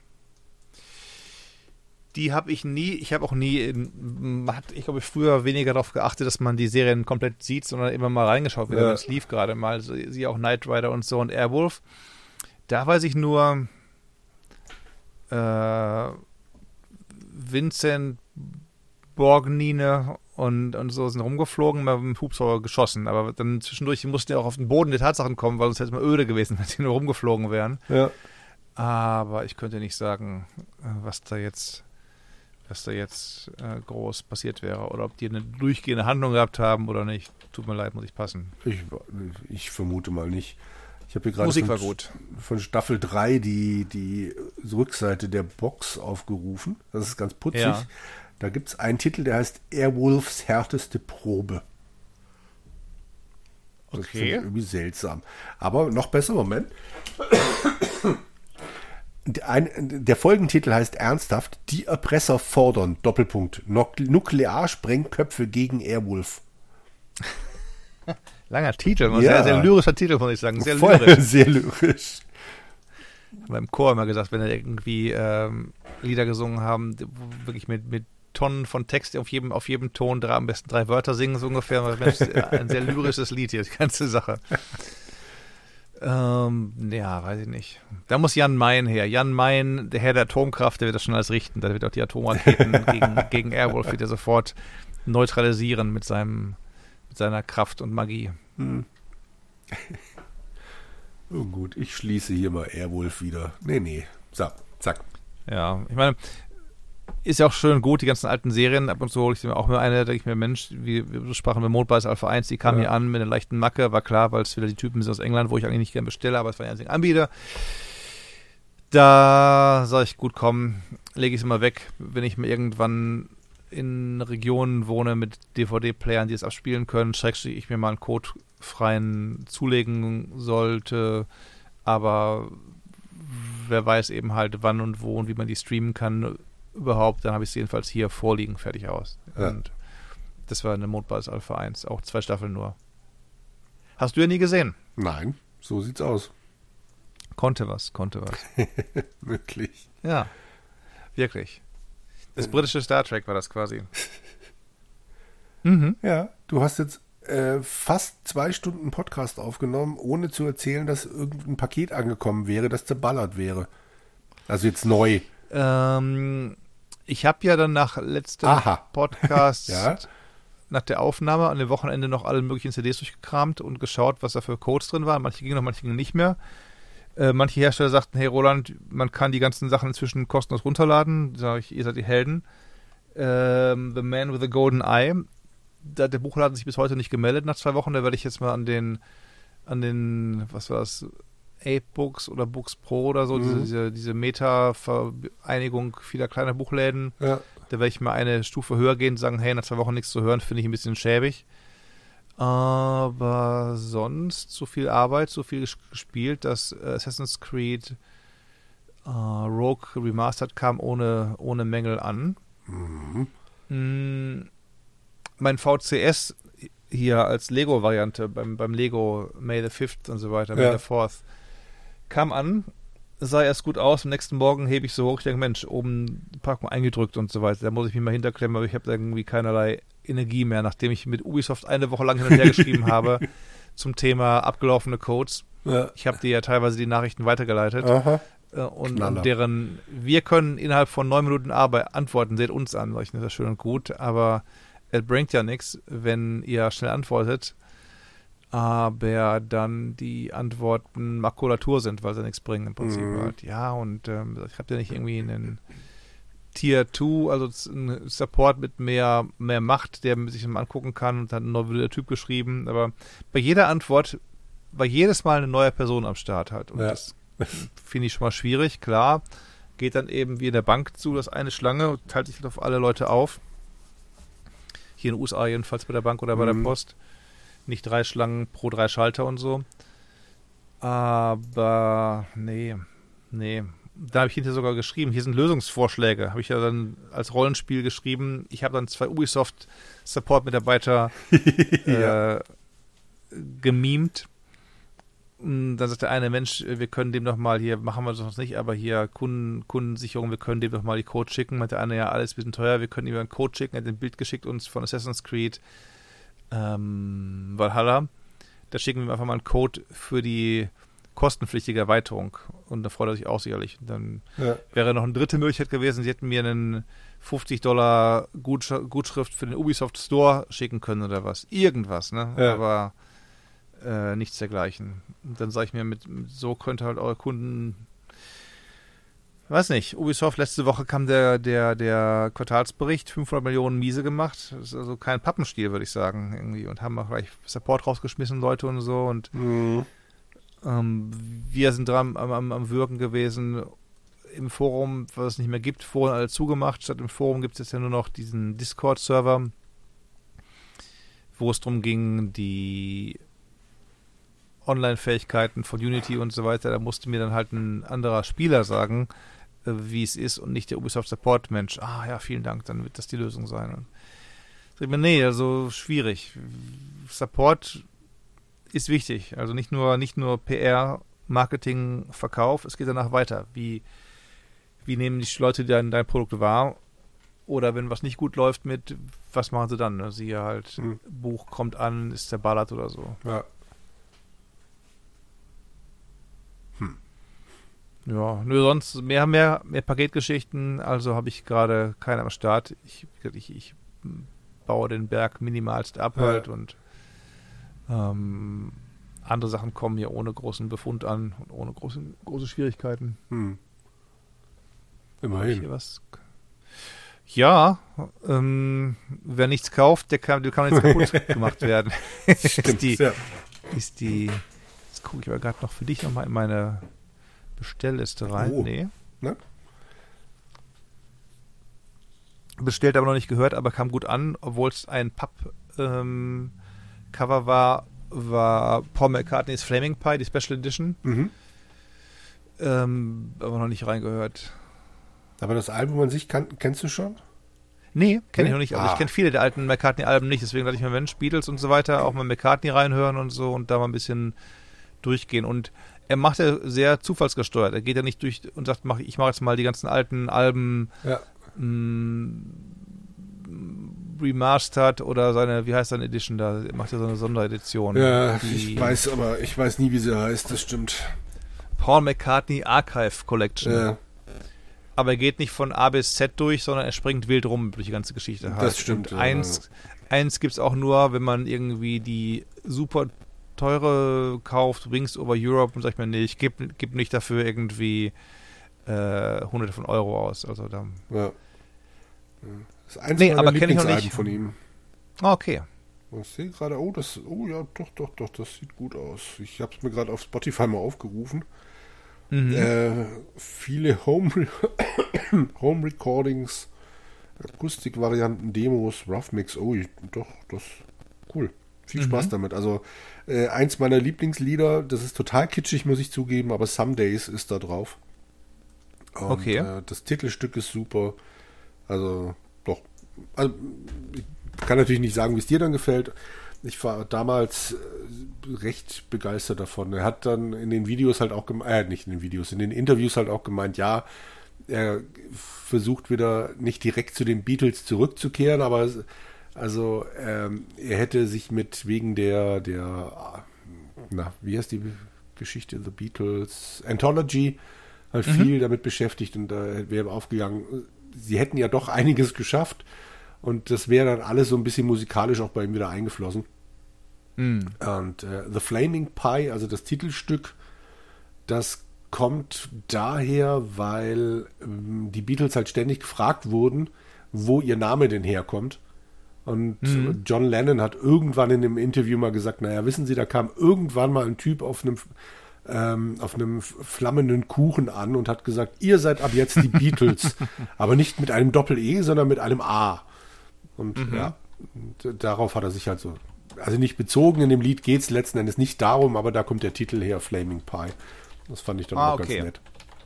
Die habe ich nie, ich habe auch nie, in, hat, ich glaube, früher weniger darauf geachtet, dass man die Serien komplett sieht, sondern immer mal reingeschaut, wieder, Ja. wenn es lief gerade mal. So, sie auch Knight Rider und so und Airwolf. Da weiß ich nur, äh, Vincent, Borgnine und, und so sind rumgeflogen, mal mit dem Hubschrauber geschossen. Aber dann zwischendurch, die mussten ja auch auf den Boden der Tatsachen kommen, weil es hätte mal öde gewesen, wenn sie nur rumgeflogen wären. Ja. Aber ich könnte nicht sagen, äh, was da jetzt, was da jetzt äh, groß passiert wäre oder ob die eine durchgehende Handlung gehabt haben oder nicht. Tut mir leid, muss ich passen. Ich, ich vermute mal nicht. Ich habe hier gerade Musik von, war gut. von Staffel drei die, die Rückseite der Box aufgerufen. Das ist ganz putzig. Ja. Da gibt es einen Titel, der heißt Airwolfs härteste Probe. Das Okay. finde ich irgendwie seltsam. Aber noch besser, Moment. Ein, der Folgentitel heißt ernsthaft: Die Erpresser fordern, Doppelpunkt, Nuk- Nuklearsprengköpfe gegen Airwolf. Langer Titel, ein Ja. sehr, sehr lyrischer Titel, muss ich sagen. Sehr Voll lyrisch. sehr lyrisch. Beim Chor immer gesagt, wenn er irgendwie ähm, Lieder gesungen haben, die- wo wirklich mit, mit Tonnen von Text auf jedem, auf jedem Ton drei, am besten drei Wörter singen, so ungefähr. Aber Mensch, ein sehr lyrisches Lied hier, die ganze Sache. Ähm, ja, weiß ich nicht. Da muss Jan Mayen her. Jan Mayen, der Herr der Atomkraft, der wird das schon alles richten. Der wird auch die Atomraketen gegen, gegen Airwolf wieder sofort neutralisieren mit seinem, mit seiner Kraft und Magie. Hm. Oh gut, ich schließe hier mal Airwolf wieder. Nee, nee. So, zack. Ja, ich meine, ist ja auch schön gut, die ganzen alten Serien. Ab und zu hole ich mir auch mal eine, da denke ich mir, Mensch, wie wir sprachen bei Mondbase Alpha eins, die kam Ja. hier an mit einer leichten Macke, war klar, weil es wieder die Typen sind aus England, wo ich eigentlich nicht gerne bestelle, aber es war die einzigen Anbieter. Da sage ich, gut, komm, lege ich es mal weg, wenn ich mal irgendwann in Regionen wohne mit D V D-Playern, die es abspielen können, schrägstrich ich mir mal einen codefreien zulegen sollte, aber wer weiß eben halt, wann und wo und wie man die streamen kann überhaupt, dann habe ich es jedenfalls hier vorliegen, fertig aus. Ja. Und das war eine Mondbase Alpha eins, auch zwei Staffeln nur. Hast du ja nie gesehen. Nein, so sieht's aus. Konnte was, konnte was. Wirklich. Ja, wirklich. Das britische Star Trek war das quasi. Mhm. Ja, du hast jetzt äh, fast zwei Stunden Podcast aufgenommen, ohne zu erzählen, dass irgendein Paket angekommen wäre, das zerballert wäre. Also jetzt neu. Ähm, ich habe ja dann nach letztem Aha. Podcast, Ja. nach der Aufnahme an dem Wochenende noch alle möglichen C Ds durchgekramt und geschaut, was da für Codes drin waren. Manche gingen noch, manche gingen nicht mehr. Äh, manche Hersteller sagten, hey Roland, man kann die ganzen Sachen inzwischen kostenlos runterladen. Sag ich, ihr seid die Helden. Ähm, The Man with the Golden Eye. Da hat der Buchladen sich bis heute nicht gemeldet nach zwei Wochen. Da werde ich jetzt mal an den, an den, was war das, Ape Books oder Books Pro oder so, Mhm. diese, diese Meta-Vereinigung vieler kleiner Buchläden. Ja. Da werde ich mal eine Stufe höher gehen und sagen, hey, nach zwei Wochen nichts zu hören, finde ich ein bisschen schäbig. Aber sonst so viel Arbeit, so viel ges- gespielt, dass äh, Assassin's Creed äh, Rogue Remastered kam ohne, ohne Mängel an. Mhm. Mm, mein V C S hier als Lego-Variante beim, beim Lego May the fifth und so weiter, May Ja. the fourth, kam an, sah erst gut aus, am nächsten Morgen hebe ich so hoch, ich denke, Mensch, oben die Packung eingedrückt und so weiter, da muss ich mich mal hinterklemmen, aber ich habe irgendwie keinerlei Energie mehr, nachdem ich mit Ubisoft eine Woche lang hin und her geschrieben habe zum Thema abgelaufene Codes. Ja. Ich habe dir ja teilweise die Nachrichten weitergeleitet. Aha. Äh, Und, Knaller. und deren, wir können innerhalb von neun Minuten Arbeit antworten, seht uns an, sag ich, das ist schön und gut, aber es bringt ja nichts, wenn ihr schnell antwortet, aber dann die Antworten Makulatur sind, weil sie nichts bringen im Prinzip Mhm. halt. Ja, und ähm, ich habe ja nicht irgendwie einen Tier zwei, also einen Support mit mehr, mehr Macht, der sich mal angucken kann, und dann noch wieder der Typ geschrieben, aber bei jeder Antwort war jedes Mal eine neue Person am Start halt, und Ja. das finde ich schon mal schwierig, klar. Geht dann eben wie in der Bank zu, das eine Schlange, teilt sich halt auf alle Leute auf. Hier in den U S A jedenfalls bei der Bank oder bei Mhm. der Post. Nicht drei Schlangen pro drei Schalter und so. Aber nee, nee. Da habe ich hinterher sogar geschrieben, hier sind Lösungsvorschläge. Habe ich ja dann als Rollenspiel geschrieben. Ich habe dann zwei Ubisoft Support-Mitarbeiter Ja. äh, gemimt. Und dann sagt der eine, Mensch, wir können dem doch mal hier, machen wir das noch nicht, aber hier Kunden, Kundensicherung, wir können dem doch mal die Code schicken. Meint der eine, ja, alles ein bisschen teuer, wir können ihm einen Code schicken. Er hat ein Bild geschickt uns von Assassin's Creed ähm, Valhalla. Da schicken wir ihm einfach mal einen Code für die kostenpflichtige Erweiterung. Und da freut er sich auch sicherlich. Und dann Ja. wäre noch eine dritte Möglichkeit gewesen, sie hätten mir einen fünfzig Dollar Gutsch- Gutschrift für den Ubisoft Store schicken können oder was. Irgendwas, ne? Ja. Aber äh, nichts dergleichen. Und dann sage ich mir, mit, mit so könnte halt eure Kunden, weiß nicht, Ubisoft, letzte Woche kam der, der, der Quartalsbericht, fünfhundert Millionen miese gemacht. Das ist also kein Pappenstiel, würde ich sagen, irgendwie. Und haben auch gleich Support rausgeschmissen, Leute und so. Und Mhm. ähm, wir sind dran am, am, am Wirken gewesen. Im Forum, was es nicht mehr gibt, Foren alle zugemacht. Statt im Forum gibt es jetzt ja nur noch diesen Discord-Server, wo es darum ging, die Online-Fähigkeiten von Unity und so weiter. Da musste mir dann halt ein anderer Spieler sagen, äh, wie es ist, und nicht der Ubisoft-Support-Mensch. Ah ja, vielen Dank, dann wird das die Lösung sein. Und sag ich mir, nee, also schwierig. Support ist wichtig. Also nicht nur, nicht nur P R, Marketing, Verkauf, es geht danach weiter. Wie, wie nehmen die Leute dein, dein Produkt wahr? Oder wenn was nicht gut läuft mit, was machen sie dann? Ne? Siehe halt, Hm. Buch kommt an, ist zerballert oder so. Ja. Ja, nur sonst mehr, mehr, mehr Paketgeschichten, also habe ich gerade keine am Start. Ich, ich, ich baue den Berg minimalst ab Ja. halt, und ähm, andere Sachen kommen hier ohne großen Befund an und ohne große, große Schwierigkeiten. Hm. Hab ich Immerhin. hier was? Ja, ähm, wer nichts kauft, der kann, der kann jetzt kaputt gemacht werden. Stimmt, ist die, ja. ist die, jetzt gucke ich aber gerade noch für dich nochmal in meine Bestellliste rein. Oh. Nee. Ne? Bestellt, aber noch nicht gehört, aber kam gut an, obwohl es ein Papp-Cover ähm, war, war Paul McCartney's Flaming Pie, die Special Edition, Mhm. ähm, aber noch nicht reingehört. Aber das Album an sich kann, kennst du schon? Nee, kenne Nee? ich noch nicht. Also Ah. ich kenne viele der alten McCartney-Alben nicht, deswegen dachte ich mir, Mensch, Beatles und so weiter, auch mal McCartney reinhören und so und da mal ein bisschen durchgehen. Und er macht ja sehr zufallsgesteuert. Er geht ja nicht durch und sagt, mach, ich mache jetzt mal die ganzen alten Alben Ja. mh, remastered oder seine, wie heißt seine Edition da? Er macht ja so eine Sonderedition. Ja, Die ich weiß, aber ich weiß nie, wie sie heißt, das stimmt. Paul McCartney Archive Collection. Ja, Aber er geht nicht von A bis Z durch, sondern er springt wild rum durch die ganze Geschichte. Halt. Das stimmt, Und ja. eins, eins gibt es auch nur, wenn man irgendwie die super teure kauft, Wings over Europe, und sagt man, nee, ich gebe geb nicht dafür irgendwie äh, hunderte von Euro aus. Also da. ja. Das ist eins Nee, meiner aber kenn ich noch Lieblingsalben nicht. von ihm. Ah, okay. Ich sehe gerade, oh, das, oh ja, doch, doch, doch, das sieht gut aus. Ich habe es mir gerade auf Spotify mal aufgerufen. Mhm. Äh, viele Home, Home Recordings, Akustikvarianten, Demos, Rough Mix. Oh, ich, doch, das cool. Viel mhm. Spaß damit. Also äh, eins meiner Lieblingslieder, das ist total kitschig, muss ich zugeben, aber Some Days ist da drauf. Und, okay. Äh, das Titelstück ist super. Also, doch. Also, ich kann natürlich nicht sagen, wie es dir dann gefällt. Ich war damals recht begeistert davon. Er hat dann in den Videos halt auch gemeint, äh, nicht in den Videos, in den Interviews halt auch gemeint, ja, er versucht wieder nicht direkt zu den Beatles zurückzukehren, aber also ähm, er hätte sich mit wegen der, der, na, wie heißt die Geschichte, The Beatles Anthology, halt mhm. viel damit beschäftigt und da äh, wäre aufgegangen, sie hätten ja doch einiges geschafft und das wäre dann alles so ein bisschen musikalisch auch bei ihm wieder eingeflossen. Mhm. Und äh, The Flaming Pie, also das Titelstück, das kommt daher, weil ähm, die Beatles halt ständig gefragt wurden, wo ihr Name denn herkommt. Und mhm. John Lennon hat irgendwann in einem Interview mal gesagt, naja, wissen Sie, da kam irgendwann mal ein Typ auf einem ähm, auf einem flammenden Kuchen an und hat gesagt, ihr seid ab jetzt die Beatles. Aber nicht mit einem Doppel-E, sondern mit einem A. Und mhm. ja, und darauf hat er sich halt so, also nicht bezogen, in dem Lied geht es letzten Endes nicht darum, aber da kommt der Titel her, Flaming Pie. Das fand ich dann ah, auch okay. ganz nett.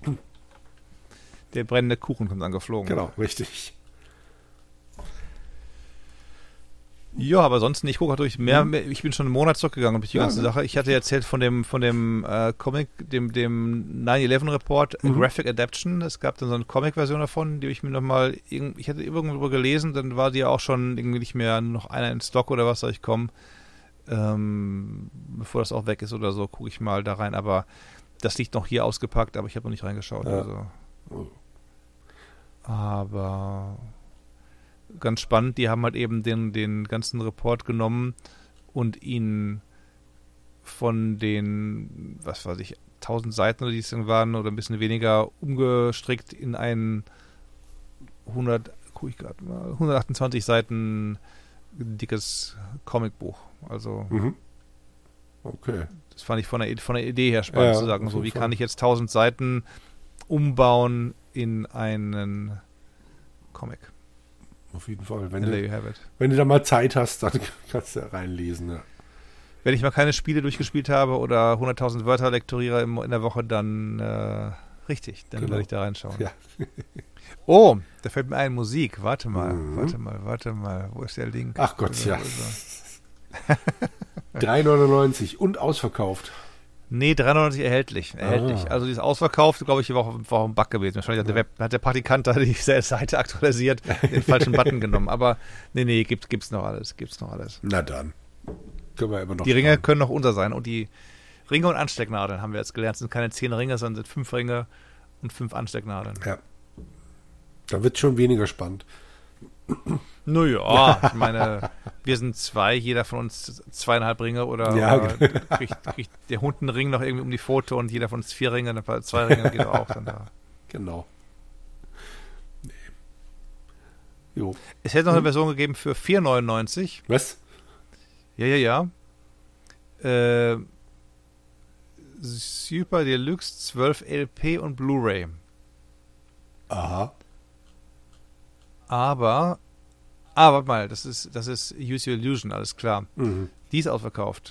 Der brennende Kuchen kommt angeflogen. Genau, richtig. Ja, aber sonst, ich gucke durch mehr, mehr, ich bin schon einen Monat zurückgegangen durch die ja, ganze ja. Sache. Ich hatte erzählt von dem von dem äh, Comic, dem dem nine eleven Report, mhm. Graphic Adaption. Es gab dann so eine Comic-Version davon, die ich mir nochmal, ich hatte irgendwo gelesen, dann war die ja auch schon irgendwie nicht mehr noch einer in Stock oder was soll ich kommen. Ähm, bevor das auch weg ist oder so, gucke ich mal da rein. Aber das liegt noch hier ausgepackt, aber ich habe noch nicht reingeschaut. Ja. Also. Aber ganz spannend, die haben halt eben den, den ganzen Report genommen und ihn von den, was weiß ich, tausend Seiten oder die es dann waren oder ein bisschen weniger umgestrickt in ein hundert, guck ich gerade mal, hundertachtundzwanzig Seiten dickes Comicbuch. Also mhm. Okay. Das fand ich von der, von der Idee her spannend ja, zu sagen, so wie Fall. Kann ich jetzt tausend Seiten umbauen in einen Comic. Auf jeden Fall. Wenn du, wenn du da mal Zeit hast, dann kannst du da reinlesen. Ja. Wenn ich mal keine Spiele durchgespielt habe oder hunderttausend Wörter lektoriere in der Woche, dann äh, richtig, dann genau. werde ich da reinschauen. Ja. Oh, da fällt mir ein, Musik. Warte mal, mhm. warte mal, warte mal. Wo ist der Link? Ach Gott, also, ja. drei neunundneunzig und ausverkauft. Nee, drei neunundneunzig erhältlich. erhältlich. Ah. Also die ist ausverkauft, glaube ich, war auch, war auch ein Bug gewesen. Wahrscheinlich hat, ja. der Web, hat der Praktikant da die Seite aktualisiert, den falschen Button genommen. Aber nee, nee, gibt, gibt's noch alles. Gibt's noch alles. Na dann. Können wir immer noch die Ringe fahren. Können noch unser sein. Und die Ringe und Anstecknadeln haben wir jetzt gelernt. Es sind keine zehn Ringe, sondern sind fünf Ringe und fünf Anstecknadeln. Ja. Da wird es schon weniger spannend. Naja, ich meine, wir sind zwei, jeder von uns zweieinhalb Ringe oder, ja, oder kriegt, kriegt der Hund einen Ring noch irgendwie um die Pfote und jeder von uns vier Ringe, dann zwei Ringe geht auch dann da. Genau. Nee. Jo. Es hätte noch eine Version gegeben für vier neunundneunzig. Was? Ja, ja, ja. Äh, Super Deluxe zwölf L P und Blu-ray. Aha. Aber, ah, warte mal, das ist, das ist Use Your Illusion, alles klar. Mhm. Die ist ausverkauft.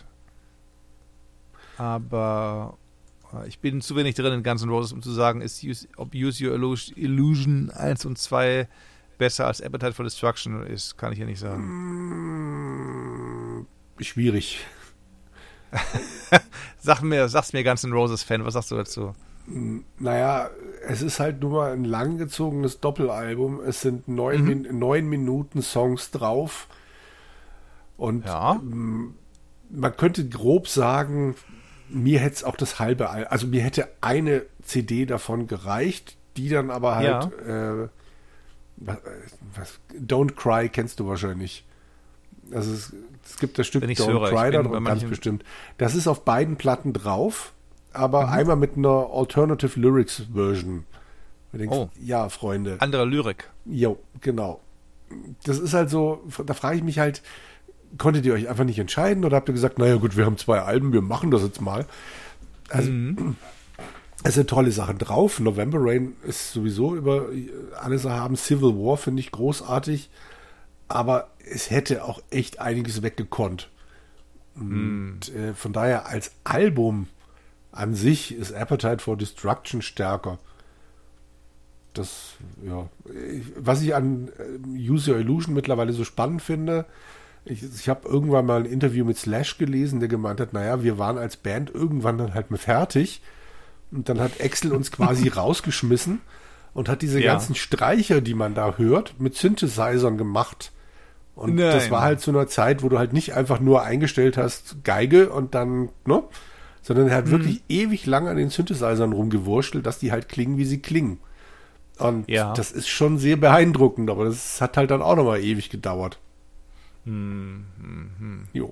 Aber ich bin zu wenig drin in Guns N' Roses, um zu sagen, ist Use, ob Use Your Illusion eins und zwei besser als Appetite for Destruction ist, kann ich ja nicht sagen. Schwierig. Sag mir, sag's mir Guns N' Roses Fan, was sagst du dazu? Naja, es ist halt nur mal ein langgezogenes Doppelalbum. Es sind neun, mhm. Min- neun Minuten Songs drauf. Und ja. m- man könnte grob sagen, mir hätte es auch das halbe, Al- also mir hätte eine C D davon gereicht, die dann aber halt, ja. äh, was, was, Don't Cry kennst du wahrscheinlich. Also es, es gibt das Stück Don't höre, Cry da drauf, ganz bestimmt. Das ist auf beiden Platten drauf. Aber mhm. einmal mit einer Alternative Lyrics Version. Du denkst, oh. Ja, Freunde. Andere Lyrik. Jo, genau. Das ist halt so, da frage ich mich halt, konntet ihr euch einfach nicht entscheiden oder habt ihr gesagt, naja gut, wir haben zwei Alben, wir machen das jetzt mal? Also, mhm. es sind tolle Sachen drauf. November Rain ist sowieso über alles haben. Civil War finde ich großartig, aber es hätte auch echt einiges weggekonnt. Mhm. Und äh, von daher als Album an sich ist Appetite for Destruction stärker. Das, ja, was ich an Use Your Illusion mittlerweile so spannend finde, ich, ich habe irgendwann mal ein Interview mit Slash gelesen, der gemeint hat, naja, wir waren als Band irgendwann dann halt mal fertig und dann hat Axl uns quasi rausgeschmissen und hat diese ja. ganzen Streicher, die man da hört, mit Synthesizern gemacht. Und Nein. das war halt zu einer Zeit, wo du halt nicht einfach nur eingestellt hast, Geige und dann, ne, sondern er hat mhm. wirklich ewig lang an den Synthesizern rumgewurschtelt, dass die halt klingen, wie sie klingen. Und ja. das ist schon sehr beeindruckend, aber das hat halt dann auch nochmal ewig gedauert. Hm, hm, hm. Jo.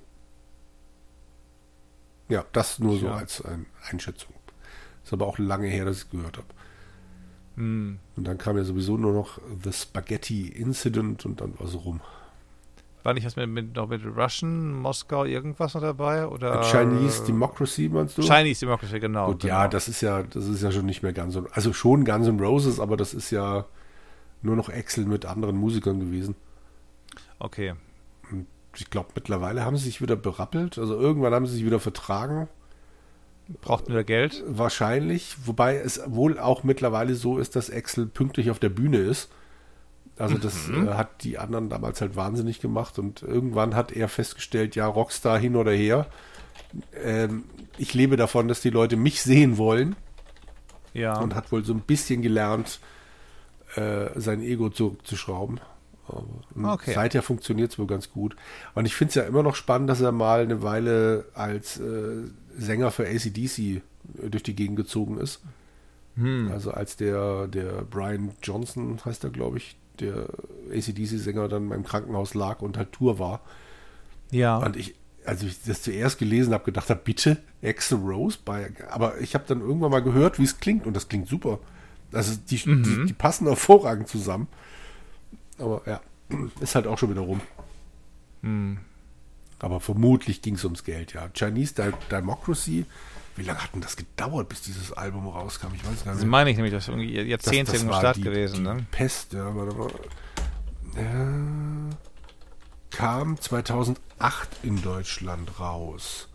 Ja, das nur so ja. als ein Einschätzung. Ist aber auch lange her, dass ich es gehört habe. Hm. Und dann kam ja sowieso nur noch The Spaghetti Incident und dann war es rum. War nicht was mit, mit, noch mit Russian, Moskau, irgendwas noch dabei? Oder Chinese Democracy, meinst du? Chinese Democracy, genau. Gut, genau. ja, das ist ja, das ist ja schon nicht mehr Guns N' also schon Guns N' Roses, aber das ist ja nur noch Axl mit anderen Musikern gewesen. Okay. Und ich glaube, mittlerweile haben sie sich wieder berappelt. Also irgendwann haben sie sich wieder vertragen. Braucht wieder Geld? Wahrscheinlich, wobei es wohl auch mittlerweile so ist, dass Axl pünktlich auf der Bühne ist. Also das mhm. äh, hat die anderen damals halt wahnsinnig gemacht und irgendwann hat er festgestellt, ja, Rockstar hin oder her. Ähm, ich lebe davon, dass die Leute mich sehen wollen. Ja. Und hat wohl so ein bisschen gelernt, äh, sein Ego zurückzuschrauben. Okay. Seither funktioniert es wohl ganz gut. Und ich finde es ja immer noch spannend, dass er mal eine Weile als äh, Sänger für A C D C durch die Gegend gezogen ist. Hm. Also als der, der Brian Johnson, heißt er, glaube ich, der A C D C-Sänger dann im Krankenhaus lag und halt Tour war. Ja. Und ich, als ich das zuerst gelesen habe, gedacht habe, bitte, Axl Rose bei, aber ich habe dann irgendwann mal gehört, wie es klingt und das klingt super. Also die, mhm. die, die passen hervorragend zusammen. Aber ja, ist halt auch schon wieder rum. Mhm. Aber vermutlich ging es ums Geld, ja. Chinese Democracy, wie lange hat denn das gedauert, bis dieses Album rauskam? Ich weiß gar nicht. Das meine ich nämlich, das ist irgendwie Jahrzehnte das, das im war Start die, gewesen. Die ne? Pest, ja, warte mal. Ja, kam zweitausendacht in Deutschland raus.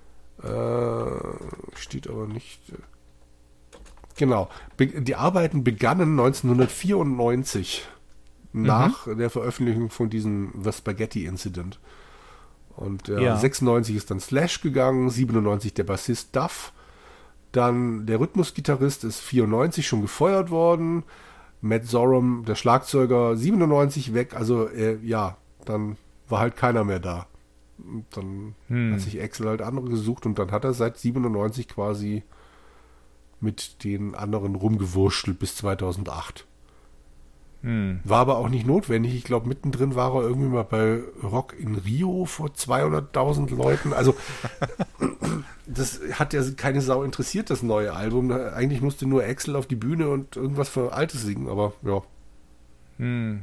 Äh, steht aber nicht. Genau. Be- die Arbeiten begannen neunzehnhundertvierundneunzig mhm. nach der Veröffentlichung von diesem The Spaghetti Incident. Und äh, ja. sechsundneunzig ist dann Slash gegangen, siebenundneunzig der Bassist Duff. Dann der Rhythmusgitarrist ist vierundneunzig schon gefeuert worden. Matt Sorum, der Schlagzeuger, siebenundneunzig weg. Also äh, ja, dann war halt keiner mehr da. Und dann hm. hat sich Axl halt andere gesucht und dann hat er seit siebenundneunzig quasi mit den anderen rumgewurschtelt bis zweitausendacht. Hm. War aber auch nicht notwendig. Ich glaube, mittendrin war er irgendwie mal bei Rock in Rio vor zweihunderttausend Leuten. Also das hat ja keine Sau interessiert, das neue Album. Eigentlich musste nur Axl auf die Bühne und irgendwas für Altes singen, aber ja. Hm.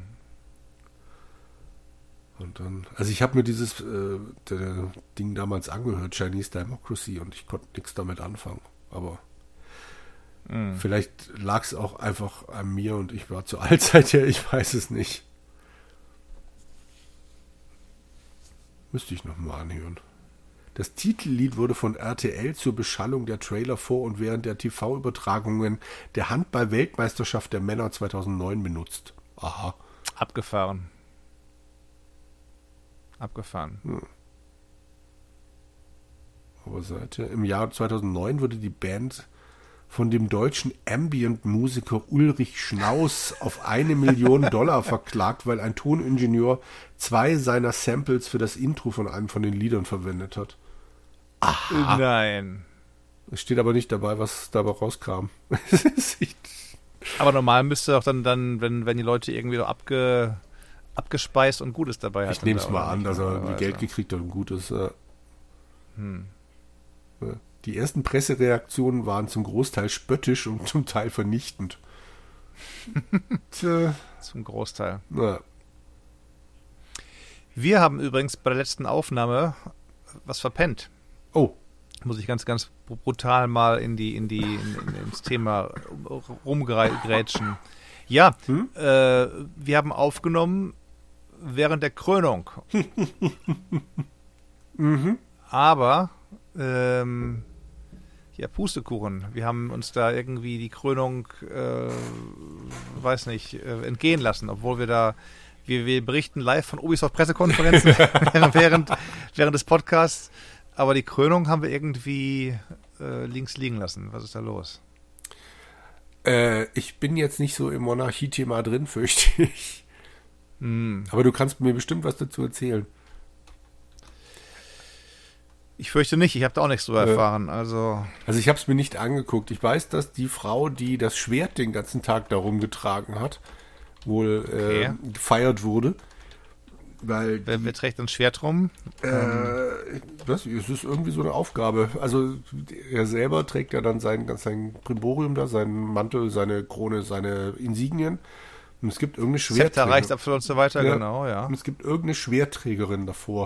Und dann, also ich habe mir dieses äh, der Ding damals angehört, Chinese Democracy, und ich konnte nichts damit anfangen. Aber hm. vielleicht lag es auch einfach an mir und ich war zur Allzeit her, ich weiß es nicht. Müsste ich nochmal anhören. Das Titellied wurde von R T L zur Beschallung der Trailer vor und während der T V-Übertragungen der Handball-Weltmeisterschaft der Männer zweitausendneun benutzt. Aha. Abgefahren. Abgefahren. Hm. Aber seit im Jahr zweitausendneun wurde die Band von dem deutschen Ambient-Musiker Ulrich Schnaus auf eine Million Dollar verklagt, weil ein Toningenieur zwei seiner Samples für das Intro von einem von den Liedern verwendet hat. Aha. Nein. Es steht aber nicht dabei, was dabei rauskam. Aber normal müsste auch dann, dann wenn, wenn die Leute irgendwie so abge, abgespeist und Gutes dabei hatten. Ich nehme es mal an, dass er also. Geld gekriegt hat und Gutes. Ja. Hm. Die ersten Pressereaktionen waren zum Großteil spöttisch und zum Teil vernichtend. Tja. Zum Großteil. Na. Wir haben übrigens bei der letzten Aufnahme was verpennt. Oh. Muss ich ganz, ganz brutal mal in die, in die, in, in, ins Thema rumgrätschen. Ja, hm? äh, wir haben aufgenommen während der Krönung. mhm. Aber, ähm, ja, Pustekuchen. Wir haben uns da irgendwie die Krönung, äh, weiß nicht, äh, entgehen lassen, obwohl wir da, wir, wir berichten live von Ubisoft-Pressekonferenzen während, während des Podcasts. Aber die Krönung haben wir irgendwie äh, links liegen lassen. Was ist da los? Äh, ich bin jetzt nicht so im Monarchie-Thema drin, fürchte ich. Mm. Aber du kannst mir bestimmt was dazu erzählen. Ich fürchte nicht. Ich habe da auch nichts drüber äh, erfahren. Also, also ich habe es mir nicht angeguckt. Ich weiß, dass die Frau, die das Schwert den ganzen Tag darum getragen hat, wohl okay. äh, gefeiert wurde. Weil wer, wer trägt ein Schwert rum? Äh, das, es ist irgendwie so eine Aufgabe. Also er selber trägt ja dann sein, sein Brimborium da, seinen Mantel, seine Krone, seine Insignien. Und es gibt irgendeine Schwerträgerin. Zepter, Reichsapfel und so weiter, ja, genau, ja. Und es gibt irgendeine Schwertträgerin davor.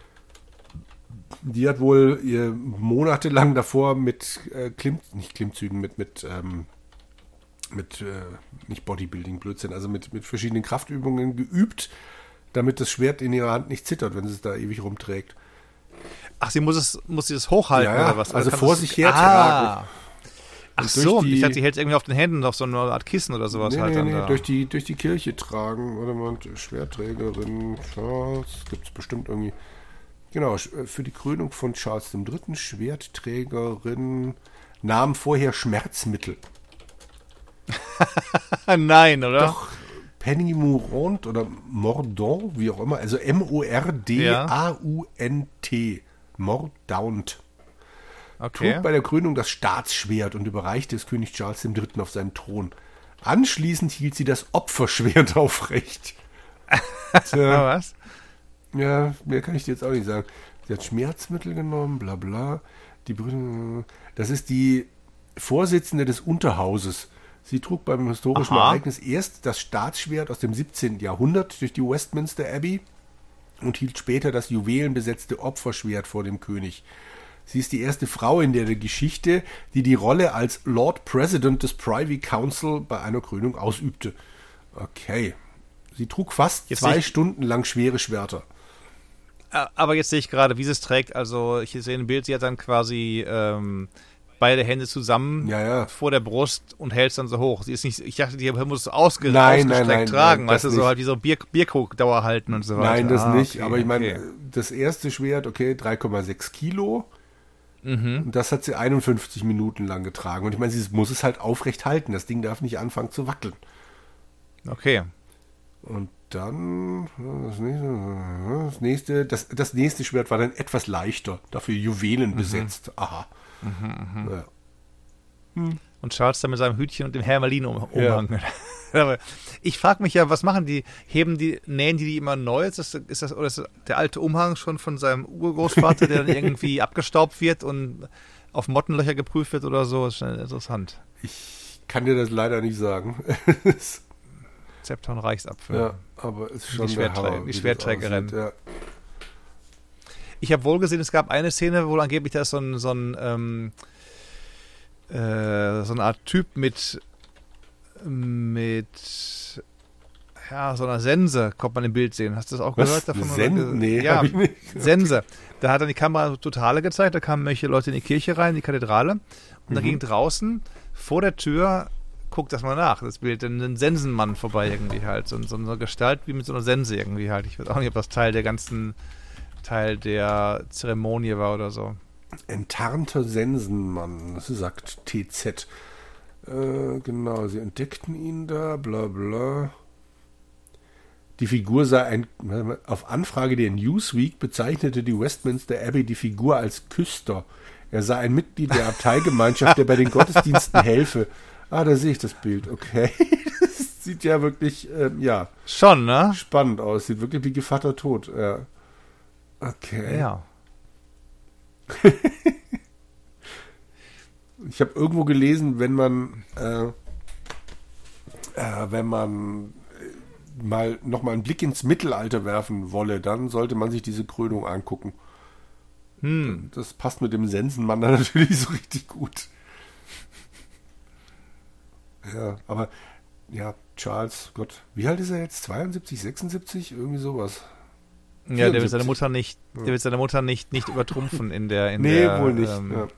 Die hat wohl ihr monatelang davor mit äh, Klimm, nicht Klimmzügen, mit, mit, ähm, mit äh, nicht Bodybuilding, Blödsinn, also mit, mit verschiedenen Kraftübungen geübt, damit das Schwert in ihrer Hand nicht zittert, wenn sie es da ewig rumträgt. Ach, sie muss es, muss sie das hochhalten ja, oder was? Also oder vor sich her tragen. Ah. Ach so, die, ich dachte, sie hält es irgendwie auf den Händen, auf so eine Art Kissen oder sowas nee, halt. Nee, dann nee, da. durch die, durch die Kirche tragen. Oder man, Schwertträgerin Charles, gibt es bestimmt irgendwie. Genau, für die Krönung von Charles der Dritte. Schwertträgerin, nahm vorher Schmerzmittel. Nein, oder? Doch, Penny Mordaunt oder Mordaunt, wie auch immer, also M O R D A U N T, Mordaunt. Okay. Trug bei der Krönung das Staatsschwert und überreichte es König Charles der Dritte auf seinen Thron. Anschließend hielt sie das Opferschwert aufrecht. Tja, was? Ja, mehr kann ich dir jetzt auch nicht sagen. Sie hat Schmerzmittel genommen, bla bla. Die Brüder, das ist die Vorsitzende des Unterhauses. Sie trug beim historischen Aha. Ereignis erst das Staatsschwert aus dem siebzehnten. Jahrhundert durch die Westminster Abbey und hielt später das juwelenbesetzte Opferschwert vor dem König. Sie ist die erste Frau in der Geschichte, die die Rolle als Lord President des Privy Council bei einer Krönung ausübte. Okay. Sie trug fast Jetzt zwei ich, Stunden lang schwere Schwerter. Aber jetzt sehe ich gerade, wie sie es trägt. Also ich sehe ein Bild, sie hat dann quasi ähm, beide Hände zusammen ja, ja. vor der Brust und hält es dann so hoch. Sie ist nicht, ich dachte, die muss es ausge nein, ausgestreckt nein, nein, tragen, nein, weißt du, so halt wie so Bier, Bierkrugdauer halten und so weiter. Nein, das ah, nicht. Okay, aber ich meine, okay. das erste Schwert, okay, drei Komma sechs Kilo. Mhm. Und das hat sie einundfünfzig Minuten lang getragen. Und ich meine, sie muss es halt aufrecht halten. Das Ding darf nicht anfangen zu wackeln. Okay. Und dann das nächste, das nächste, das, das nächste Schwert war dann etwas leichter, dafür Juwelen mhm. besetzt. Aha. Mhm, mh. Ja. Hm. Und Charles dann mit seinem Hütchen und dem Hermelin-Umhang. Ja. Aber ich frage mich ja, was machen die? Heben die, nähen die die immer neu? Ist das, ist das, oder ist das der alte Umhang schon von seinem Urgroßvater, der dann irgendwie abgestaubt wird und auf Mottenlöcher geprüft wird oder so? Das ist schon interessant. Ich kann dir das leider nicht sagen. Zepter und Reichsapfel. Ja, aber es ist schon die, der Schwerträ Hammer, die Schwertträgerin. Ja. Ich habe wohl gesehen, es gab eine Szene, wo angeblich da ist so ein, so ein ähm, äh, so eine Art Typ mit mit ja, so einer Sense, kommt man im Bild sehen. Hast du das auch Was? gehört davon? Sense? Nee, ja, hab ich nicht. Sense. Da hat dann die Kamera Totale gezeigt, da kamen welche Leute in die Kirche rein, in die Kathedrale. Und mhm. da ging draußen vor der Tür, guck das mal nach, das Bild, ein Sensenmann vorbei irgendwie halt. So, so eine Gestalt wie mit so einer Sense irgendwie halt. Ich weiß auch nicht, ob das Teil der ganzen, Teil der Zeremonie war oder so. Enttarnter Sensenmann, das sagt T Z. Äh, genau, sie entdeckten ihn da, bla bla. Die Figur sei ein, auf Anfrage der Newsweek bezeichnete die Westminster Abbey die Figur als Küster. Er sei ein Mitglied der Abteigemeinschaft, der bei den Gottesdiensten helfe. Ah, da sehe ich das Bild, okay. Das sieht ja wirklich, ähm, ja. Schon, ne? Spannend aus, sieht wirklich wie Gevatter tot, ja. Okay. Ja. Ich habe irgendwo gelesen, wenn man äh, äh, wenn man mal nochmal einen Blick ins Mittelalter werfen wolle, dann sollte man sich diese Krönung angucken. Hm. Das passt mit dem Sensenmann dann natürlich so richtig gut. Ja, aber ja, Charles, Gott, wie alt ist er jetzt? zweiundsiebzig, sechsundsiebzig? Irgendwie sowas. Ja, der will seine Mutter nicht, der will seine Mutter nicht, nicht übertrumpfen in der, in nee, der, wohl nicht. Ähm, ja.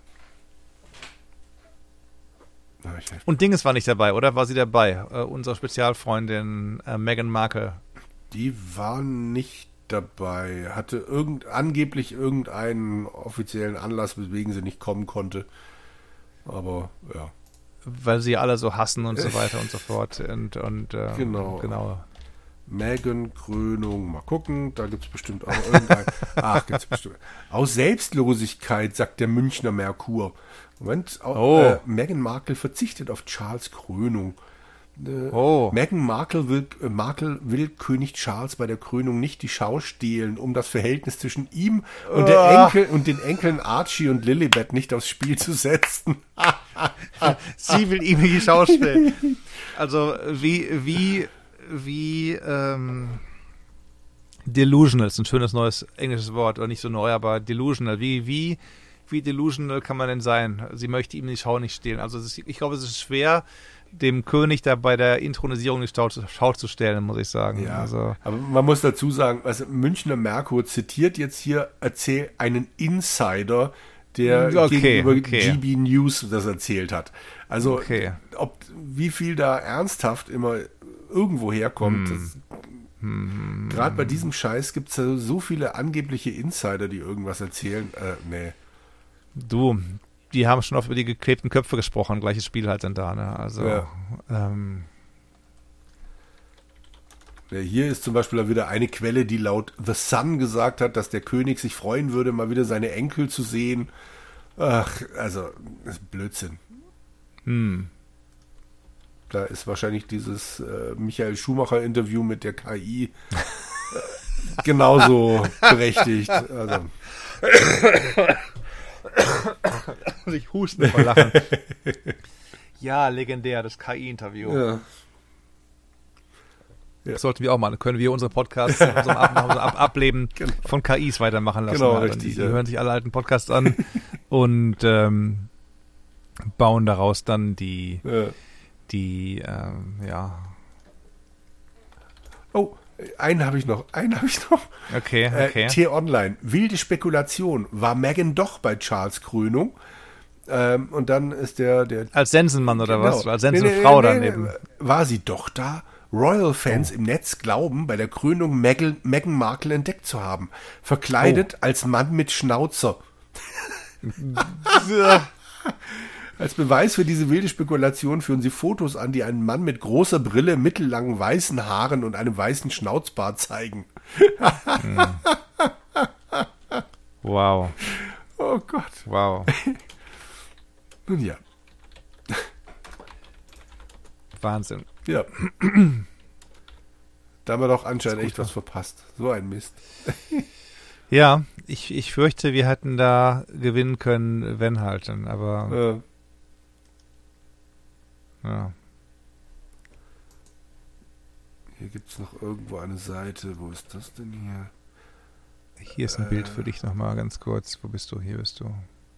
Und Dinges war nicht dabei, oder? War sie dabei? Äh, unsere Spezialfreundin äh, Meghan Markle. Die war nicht dabei. Hatte irgend, angeblich irgendeinen offiziellen Anlass, weswegen sie nicht kommen konnte. Aber, ja. Weil sie alle so hassen und so weiter und so fort. Und, und äh, genau. genau. Meghan Krönung, mal gucken, da gibt es bestimmt auch irgendein. Ach, gibt's bestimmt. Aus Selbstlosigkeit, sagt der Münchner Merkur. Moment, oh. äh, Meghan Markle verzichtet auf Charles Krönung. Äh, oh. Meghan Markle will, äh, Markle will König Charles bei der Krönung nicht die Schau stehlen, um das Verhältnis zwischen ihm und, der oh. Enkel, und den Enkeln Archie und Lilibet nicht aufs Spiel zu setzen. Sie will ihm die Schau stellen. Also wie, wie, wie ähm, delusional ist ein schönes neues englisches Wort, oder nicht so neu, aber delusional. Wie, wie Wie delusional kann man denn sein? Sie möchte ihm die Schau nicht stehlen. Also es ist, ich glaube, es ist schwer, dem König da bei der Inthronisierung die Schau, Schau zu stellen, muss ich sagen. Ja, also, aber man muss dazu sagen, also Münchner Merkur zitiert jetzt hier erzähl, einen Insider, der okay, gegenüber okay. G B News das erzählt hat. Also okay. ob wie viel da ernsthaft immer irgendwo herkommt, hm. das, hm. gerade bei diesem Scheiß gibt es ja so viele angebliche Insider, die irgendwas erzählen. Äh, nee. Du, die haben schon oft über die geklebten Köpfe gesprochen, gleiches Spiel halt dann da, ne? Also, ja. ähm, ja, hier ist zum Beispiel wieder eine Quelle, die laut The Sun gesagt hat, dass der König sich freuen würde, mal wieder seine Enkel zu sehen. Ach, also, das ist Blödsinn. hm. Da ist wahrscheinlich dieses äh, Michael Schumacher-Interview mit der K I äh, genauso berechtigt. Also. Ich husten vor Lachen. Ja, legendär, das K I-Interview. Ja. Ja. Das sollten wir auch machen. Können wir unsere Podcasts nach unserem Ab- nach unserem Ab- Ableben genau. von K Is weitermachen lassen. Genau, halt. richtig. Die, die ja. hören sich alle alten Podcasts an und ähm, bauen daraus dann die, ja. die, ähm, ja. Oh, einen habe ich noch. Einen habe ich noch. Okay, okay. Äh, T-Online. Wilde Spekulation. War Meghan doch bei Charles Krönung? Ähm, und dann ist der... der Als Sensenmann oder genau. was? Als Sensenfrau nee, nee, nee, daneben. nee. War sie doch da? Royal-Fans oh. im Netz glauben, bei der Krönung Meghan, Meghan Markle entdeckt zu haben. Verkleidet oh. als Mann mit Schnauzer. Als Beweis für diese wilde Spekulation führen sie Fotos an, die einen Mann mit großer Brille, mittellangen weißen Haaren und einem weißen Schnauzbart zeigen. Wow. Oh Gott. Wow. Nun ja. Wahnsinn. Ja. Da haben wir doch anscheinend echt was verpasst. So ein Mist. Ja, ich, ich fürchte, wir hätten da gewinnen können, wenn halt. Aber ja. ja. Hier gibt es noch irgendwo eine Seite. Wo ist das denn hier? Hier ist ein äh, Bild für dich nochmal ganz kurz. Wo bist du? Hier bist du.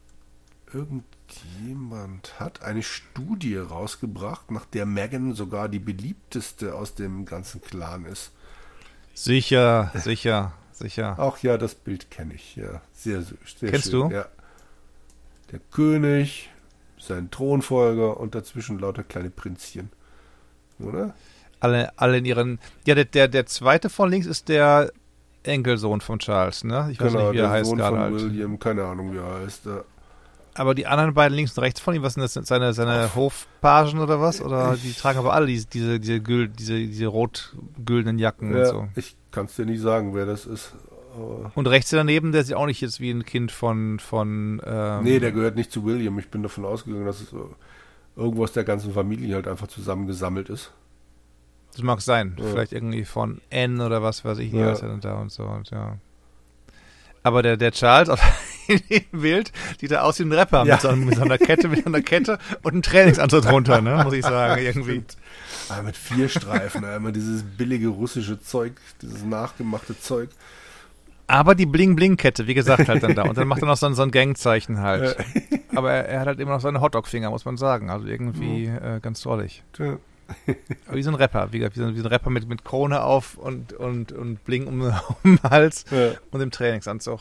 Irgendjemand hat eine Studie rausgebracht, nach der Meghan sogar die beliebteste aus dem ganzen Clan ist. Sicher, sicher, sicher. Ach ja, das Bild kenne ich. Ja, sehr, sehr Kennst schön. du? Ja. Der König, sein Thronfolger und dazwischen lauter kleine Prinzchen. Oder? Alle, alle in ihren... Ja, der, der, der zweite von links ist der Enkelsohn von Charles, ne? Ich weiß genau, nicht, wie er der heißt Sohn gerade von halt. William, keine Ahnung, wie er heißt. Ja. Aber die anderen beiden links und rechts von ihm, was sind das? Seine, seine Hofpagen oder was? Oder die tragen aber alle diese, diese, diese, Gül, diese, diese rot-güldenen Jacken ja, und so. Ich kann es dir nicht sagen, wer das ist. Aber und rechts daneben, der sieht auch nicht jetzt wie ein Kind von... von ähm, nee, der gehört nicht zu William. Ich bin davon ausgegangen, dass es irgendwo aus der ganzen Familie halt einfach zusammengesammelt ist. Das mag sein. Ja. Vielleicht irgendwie von N oder was weiß ich, die ja. heißt ja dann da und so. Und ja. Aber der, der Charles, in dem Bild sieht er aus wie ein Rapper Ja. mit, so, mit so einer Kette, mit so einer Kette und einem Trainingsanzug drunter, ne, muss ich sagen, irgendwie. Ah, mit vier Streifen, einmal dieses billige russische Zeug, dieses nachgemachte Zeug. Aber die Bling-Bling-Kette, wie gesagt, halt dann da. Und dann macht er noch so ein, so ein Gangzeichen halt. Aber er, er hat halt immer noch seine Hotdog-Finger, muss man sagen. Also irgendwie äh, ganz drollig. Ja. Aber wie so ein Rapper, wie, gesagt, wie, so, ein, wie so ein Rapper mit, mit Krone auf und, und, und Bling um, um den Hals Ja. und dem Trainingsanzug.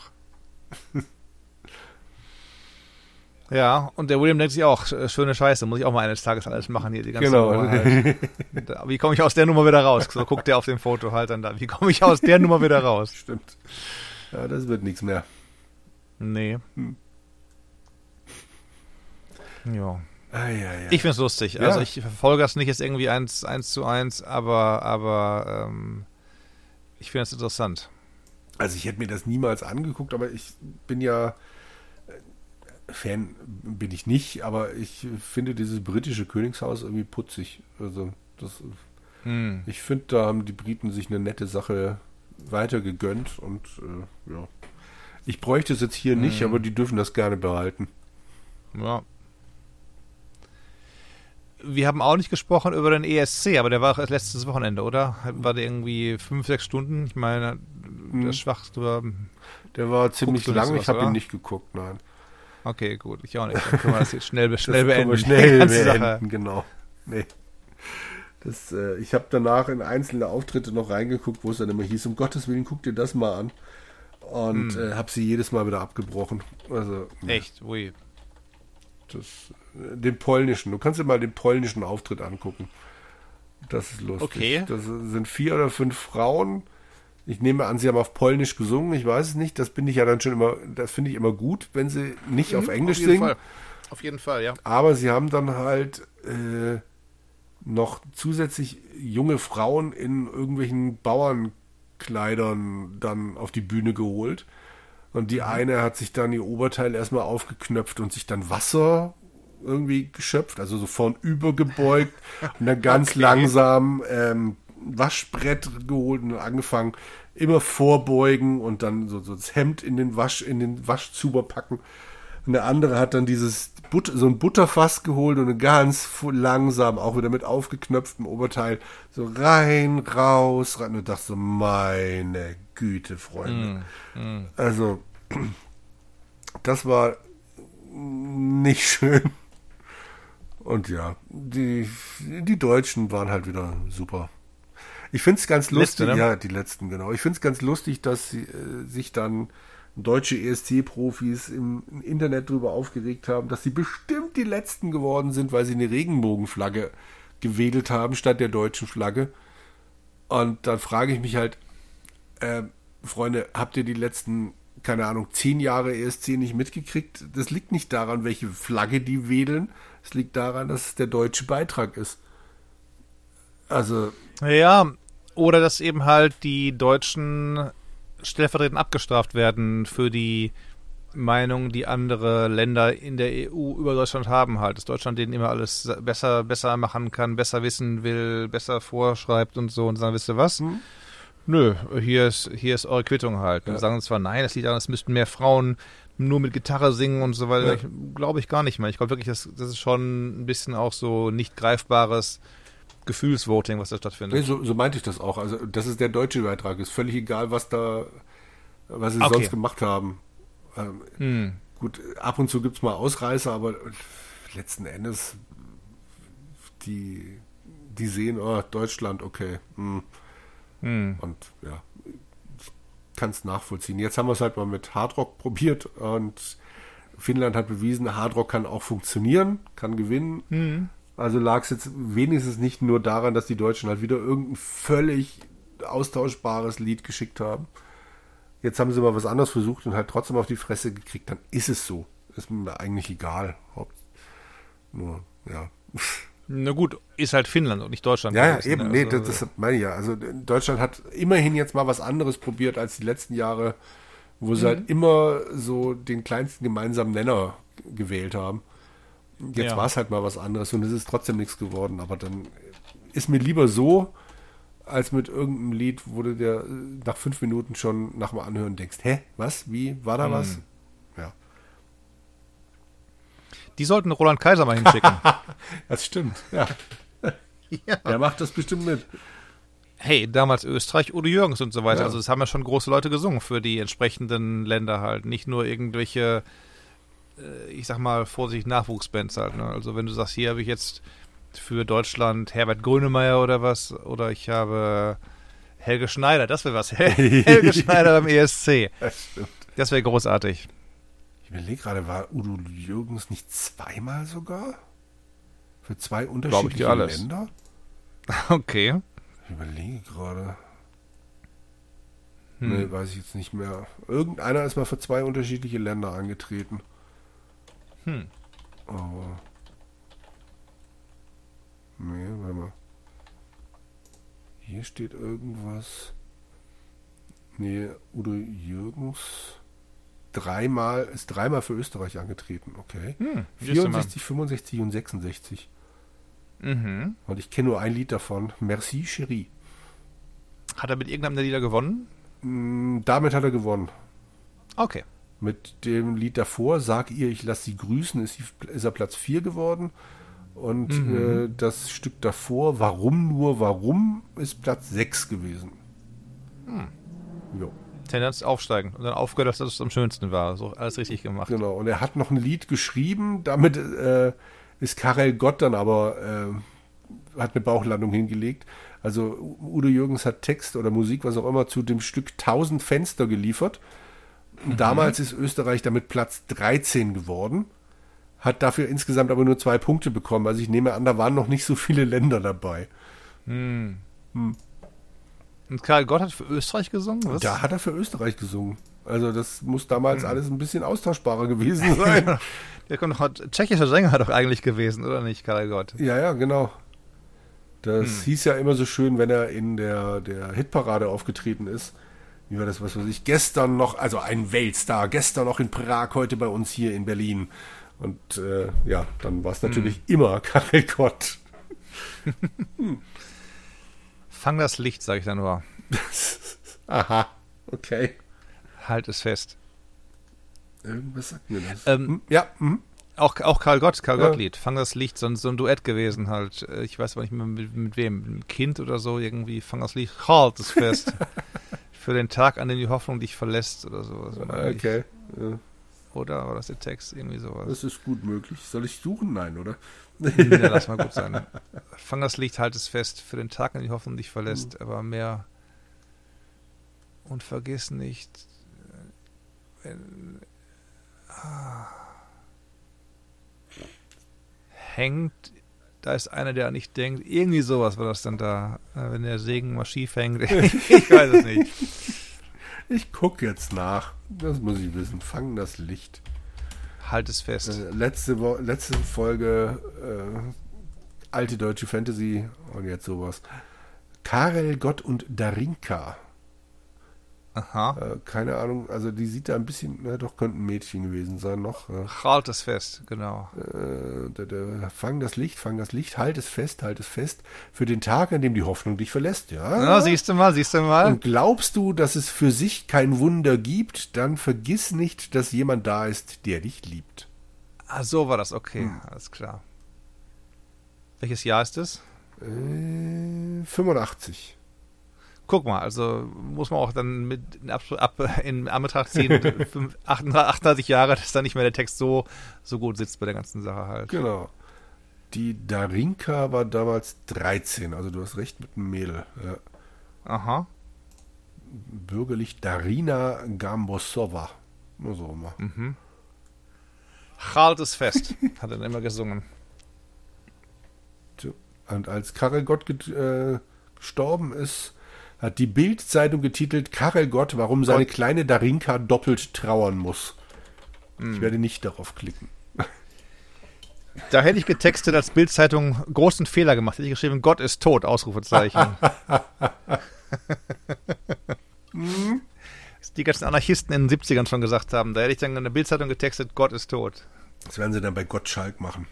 Ja, und der William denkt sich auch, äh, schöne Scheiße, muss ich auch mal eines Tages alles machen hier, die ganze Genau. Nummer halt. Da- Wie komme ich aus der Nummer wieder raus? So guckt der auf dem Foto halt dann da. Wie komme ich aus der Nummer wieder raus? Stimmt. Ja, das wird nichts mehr. Nee. Hm. Ja. Ah, ja, ja. Ich finde es lustig. Ja. Also ich verfolge das nicht jetzt irgendwie eins, eins zu eins, aber, aber ähm, ich finde es interessant. Also ich hätte mir das niemals angeguckt, aber ich bin ja Fan bin ich nicht, aber ich finde dieses britische Königshaus irgendwie putzig. Also das, Hm. ich finde, da haben die Briten sich eine nette Sache weiter gegönnt und äh, ja. Ich bräuchte es jetzt hier nicht, Hm. aber die dürfen das gerne behalten. Ja. Wir haben auch nicht gesprochen über den E S C, aber der war auch erst letztes Wochenende, oder? War der irgendwie fünf, sechs Stunden? Ich meine, Hm. der schwachste. Der war ziemlich Guckst du nicht lang, ich sowas, habe ihn oder? nicht geguckt, nein. Okay, gut, ich auch nicht. Dann können wir das jetzt schnell, schnell das können beenden. wir schnell Die ganze beenden, Sache. genau. Nee. Das, äh, ich habe danach in einzelne Auftritte noch reingeguckt, wo es dann immer hieß, um Gottes Willen, guck dir das mal an. Und Hm. äh, habe sie jedes Mal wieder abgebrochen. Also, Echt, ui. Das, äh, den polnischen. Du kannst dir mal den polnischen Auftritt angucken. Das ist lustig. Okay. Das sind vier oder fünf Frauen. Ich nehme an, sie haben auf Polnisch gesungen. Ich weiß es nicht. Das bin ich ja dann schon immer, das finde ich immer gut, wenn sie nicht auf Englisch Auf jeden singen. Fall. Auf jeden Fall, ja. Aber sie haben dann halt äh, noch zusätzlich junge Frauen in irgendwelchen Bauernkleidern dann auf die Bühne geholt. Und die eine hat sich dann ihr Oberteil erstmal aufgeknöpft und sich dann Wasser irgendwie geschöpft, also so vornüber gebeugt und dann ganz Okay. langsam ähm, Waschbrett geholt und angefangen, immer vorbeugen und dann so, so das Hemd in den Wasch, in den Waschzuber packen. Und der andere hat dann dieses But so ein Butterfass geholt und ganz fu- langsam, auch wieder mit aufgeknöpftem Oberteil, so rein, raus, rein. Und ich dachte so, meine Güte, Freunde. Mm, mm. Also, das war nicht schön. Und ja, die, die Deutschen waren halt wieder super. Ich finde es ganz lustig, Letzte, ne? ja, die letzten, genau. Ich finde es ganz lustig, dass sie, äh, sich dann deutsche E S C-Profis im, im Internet darüber aufgeregt haben, dass sie bestimmt die Letzten geworden sind, weil sie eine Regenbogenflagge gewedelt haben statt der deutschen Flagge. Und dann frage ich mich halt, äh, Freunde, habt ihr die letzten, keine Ahnung, zehn Jahre E S C nicht mitgekriegt? Das liegt nicht daran, welche Flagge die wedeln. Es liegt daran, dass es der deutsche Beitrag ist. Also, Ja, oder dass eben halt die Deutschen stellvertretend abgestraft werden für die Meinung, die andere Länder in der E U über Deutschland haben halt. Dass Deutschland denen immer alles besser, besser machen kann, besser wissen will, besser vorschreibt und so und sagen, wisst ihr was? Hm? Nö, hier ist, hier ist eure Quittung halt. Und Ja. sagen zwar, nein, das liegt daran, es müssten mehr Frauen nur mit Gitarre singen und so weiter. Ja. Ich, glaube ich gar nicht mehr. Ich glaube wirklich, das, das ist schon ein bisschen auch so nicht greifbares Gefühlsvoting, was da stattfindet. nee, so, so meinte ich das auch. Also, dass es der deutsche Beitrag ist. Völlig egal, was da, was sie Okay. sonst gemacht haben. Ähm, Hm. gut, ab und zu gibt es mal Ausreißer, aber letzten Endes, die, die sehen, oh, Deutschland, okay. Hm. Hm. Und ja, ich kann es nachvollziehen. Jetzt haben wir es halt mal mit Hardrock probiert und Finnland hat bewiesen, Hardrock kann auch funktionieren, kann gewinnen. Hm. Also lag es jetzt wenigstens nicht nur daran, dass die Deutschen halt wieder irgendein völlig austauschbares Lied geschickt haben. Jetzt haben sie mal was anderes versucht und halt trotzdem auf die Fresse gekriegt. Dann ist es so. Ist mir eigentlich egal. Haupt- Nur, ja. Na gut, ist halt Finnland und nicht Deutschland. Ja, ja, gewesen, eben. ne? Nee, Also, das, das meine ich ja. Also Deutschland hat immerhin jetzt mal was anderes probiert als die letzten Jahre, wo sie halt immer so den kleinsten gemeinsamen Nenner gewählt haben. Jetzt Ja. war es halt mal was anderes und es ist trotzdem nichts geworden. Aber dann ist mir lieber so, als mit irgendeinem Lied, wo du dir nach fünf Minuten schon nach dem Anhören denkst, hä, was, wie, war da was? Ja. Die sollten Roland Kaiser mal hinschicken. Das stimmt, ja. Ja. Der macht das bestimmt mit. Hey, damals Österreich, Udo Jürgens und so weiter. Ja. Also das haben ja schon große Leute gesungen für die entsprechenden Länder halt. Nicht nur irgendwelche, äh, ich sag mal vorsichtig, Nachwuchsbands halt. Ne? Also wenn du sagst, hier habe ich jetzt für Deutschland Herbert Grönemeyer oder was, oder ich habe Helge Schneider, das wäre was. Helge Schneider beim E S C. Das stimmt. Das wäre großartig. Ich überlege gerade, war Udo Jürgens nicht zweimal sogar? Für zwei unterschiedliche alles. Länder? Okay. Ich überlege gerade. Hm. Nee, weiß ich jetzt nicht mehr. Irgendeiner ist mal für zwei unterschiedliche Länder angetreten. Hm. Aber. Nee, warte mal. Hier steht irgendwas. Nee, Udo Jürgens. Dreimal, ist dreimal für Österreich angetreten, okay. Hm, vierundsechzig, fünfundsechzig und sechsundsechzig. Mhm. Und ich kenne nur ein Lied davon. Merci, Chérie. Hat er mit irgendeinem der Lieder gewonnen? Mm, damit hat er gewonnen. Okay. Mit dem Lied davor, Sag ihr, ich lasse sie grüßen, ist, sie, ist er Platz vier geworden. Und Mhm. äh, das Stück davor, Warum nur, warum, ist Platz sechs gewesen. Hm. Jo. Tendenz aufsteigen. Und dann aufgehört, dass das am schönsten war. So alles richtig gemacht. Genau. Und er hat noch ein Lied geschrieben, damit äh, ist Karel Gott dann aber, äh, hat eine Bauchlandung hingelegt. Also Udo Jürgens hat Text oder Musik, was auch immer, zu dem Stück tausend Fenster geliefert. Und damals ist Österreich damit Platz dreizehn geworden. Hat dafür insgesamt aber nur zwei Punkte bekommen. Also ich nehme an, da waren noch nicht so viele Länder dabei. Hm. Hm. Und Karel Gott hat für Österreich gesungen? Was? Da hat er für Österreich gesungen. Also das muss damals alles ein bisschen austauschbarer gewesen sein. Der kommt noch, tschechischer Sänger hat doch eigentlich gewesen, oder nicht, Karel Gott? Ja, ja, genau. Das Hm. hieß ja immer so schön, wenn er in der, der Hitparade aufgetreten ist. Wie war das, was weiß ich, gestern noch, also ein Weltstar, gestern noch in Prag, heute bei uns hier in Berlin. Und äh, ja, dann war es natürlich Hm. immer Karel Gott. Fang das Licht, sag ich da nur. Aha, okay. Halt es fest. Irgendwas sagt mir das. Ähm, Hm, ja, hm. Auch, auch Karel Gott, Karel Ja. Gott-Lied. Fang das Licht, so, ein- so ein Duett gewesen halt. Äh, Ich weiß aber nicht mehr mit, mit wem. Mit einem Kind oder so irgendwie. Fang das Licht, halt es fest. Für den Tag, an dem die Hoffnung dich verlässt oder sowas. Okay. Ja, Oder war das der Text? Irgendwie sowas. das ist gut möglich. Soll ich suchen? Nein, oder? Ja, lass mal gut sein. Fang das Licht, halt es fest. Für den Tag, an dem die Hoffnung dich verlässt. Aber mehr. Und vergiss nicht. äh, Wenn, ah, hängt. Da ist einer, der nicht denkt. Irgendwie sowas war das dann da. äh, Wenn der Segen mal schief hängt. Ich weiß es nicht. Ich gucke jetzt nach. Das muss ich wissen. Fang das Licht. Halt es fest. Äh, letzte, Wo letzte Folge äh, alte deutsche Fantasy und jetzt sowas. Karel Gott und Darinka. Aha. Äh, keine Ahnung, also die sieht da ein bisschen, na doch, könnte ein Mädchen gewesen sein noch. Äh, Halt es fest, genau. äh, da, da, fang das Licht, fang das Licht, halt es fest, halt es fest. Für den Tag, an dem die Hoffnung dich verlässt, ja. Na, siehst du mal, siehst du mal. Und glaubst du, dass es für sich kein Wunder gibt, dann vergiss nicht, dass jemand da ist, der dich liebt. Ah, so war das, okay, Hm. alles klar. Welches Jahr ist es? Äh, fünfundachtzig. Guck mal, also muss man auch dann mit in, ab, ab, in Anbetracht ziehen, fünf- achtunddreißig Jahre, dass da nicht mehr der Text so, so gut sitzt bei der ganzen Sache halt. Genau. Die Darinka war damals dreizehn, also du hast recht mit dem Mädel. Ja. Aha. Bürgerlich Darina Gambosova. Nur so mal. Mhm. Halt es fest, hat er dann immer gesungen. Und als Karel Gott get, äh, gestorben ist, hat die Bild-Zeitung getitelt: Karel Gott, warum seine Gott. kleine Darinka doppelt trauern muss. Ich Mhm. werde nicht darauf klicken. Da hätte ich getextet als Bild-Zeitung großen Fehler gemacht. Hätte ich geschrieben, Gott ist tot, Ausrufezeichen. Was die ganzen Anarchisten in den siebzigern schon gesagt haben. Da hätte ich dann in der Bild-Zeitung getextet, Gott ist tot. Das werden sie dann bei Gottschalk machen.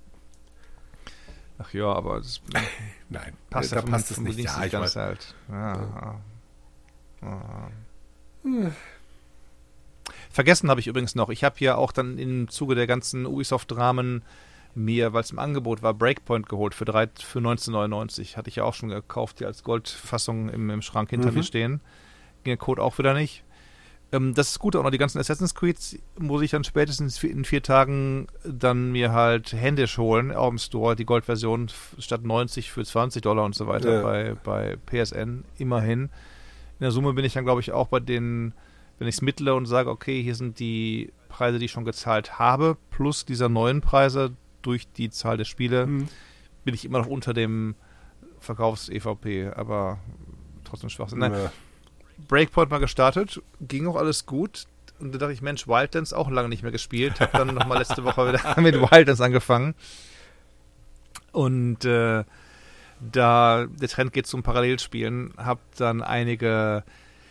Ach ja, aber das Nein, passt da ja vom- passt es vom nicht. Dings Ja, ich ganz weiß. halt. Ja, ja. Ja. Vergessen habe ich übrigens noch, ich habe hier auch dann im Zuge der ganzen Ubisoft-Dramen mir, weil es im Angebot war, Breakpoint geholt für, drei, für neunzehnhundertneunundneunzig. Hatte ich ja auch schon gekauft, hier als Goldfassung im, im Schrank hinter Mhm. mir stehen. Ging der Code auch wieder nicht. Ähm, das ist gut, auch noch die ganzen Assassin's Creeds muss ich dann spätestens in vier Tagen dann mir halt händisch holen, auch im Store, die Goldversion statt neunzig für zwanzig Dollar und so weiter Ja. bei, bei P S N, immerhin. In der Summe bin ich dann, glaube ich, auch bei den, wenn ich es mittle und sage, okay, hier sind die Preise, die ich schon gezahlt habe, plus dieser neuen Preise durch die Zahl der Spiele, Mhm. bin ich immer noch unter dem Verkaufs-E V P, aber trotzdem Schwachsinn. Nein, Ja. Breakpoint mal gestartet, ging auch alles gut. Und da dachte ich, Mensch, Wildlands auch lange nicht mehr gespielt. Hab dann nochmal letzte Woche wieder mit Wildlands angefangen. Und äh, da der Trend geht zum Parallelspielen, hab dann einige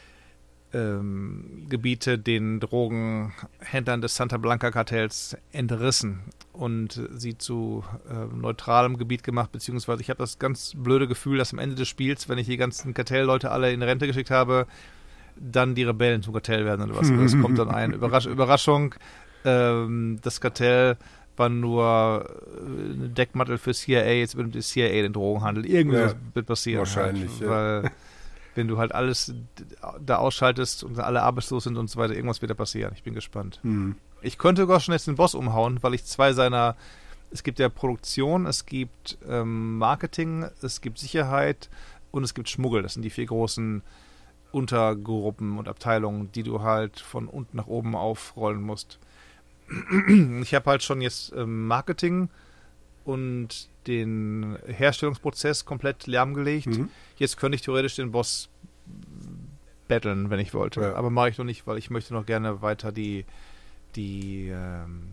ähm, Gebiete den Drogenhändlern des Santa Blanca Kartells entrissen und sie zu äh, neutralem Gebiet gemacht, beziehungsweise ich habe das ganz blöde Gefühl, dass am Ende des Spiels, wenn ich die ganzen Kartellleute alle in Rente geschickt habe, dann die Rebellen zum Kartell werden oder was. Das kommt dann ein. Überrasch- Überraschung, ähm, das Kartell war nur äh, eine Deckmantel für C I A, jetzt übernimmt die C I A den Drogenhandel. Irgendwie Ja, was wird passieren. wahrscheinlich, Halt, ja. weil wenn du halt alles da ausschaltest und alle arbeitslos sind und so weiter, irgendwas wird da passieren. Ich bin gespannt. Mhm. Ich könnte sogar schon jetzt den Boss umhauen, weil ich zwei seiner, es gibt ja Produktion, es gibt ähm, Marketing, es gibt Sicherheit und es gibt Schmuggel. Das sind die vier großen Untergruppen und Abteilungen, die du halt von unten nach oben aufrollen musst. Ich habe halt schon jetzt ähm, Marketing und den Herstellungsprozess komplett lahmgelegt. Mhm. Jetzt könnte ich theoretisch den Boss battlen, wenn ich wollte. Ja. Aber mache ich noch nicht, weil ich möchte noch gerne weiter die, die ähm,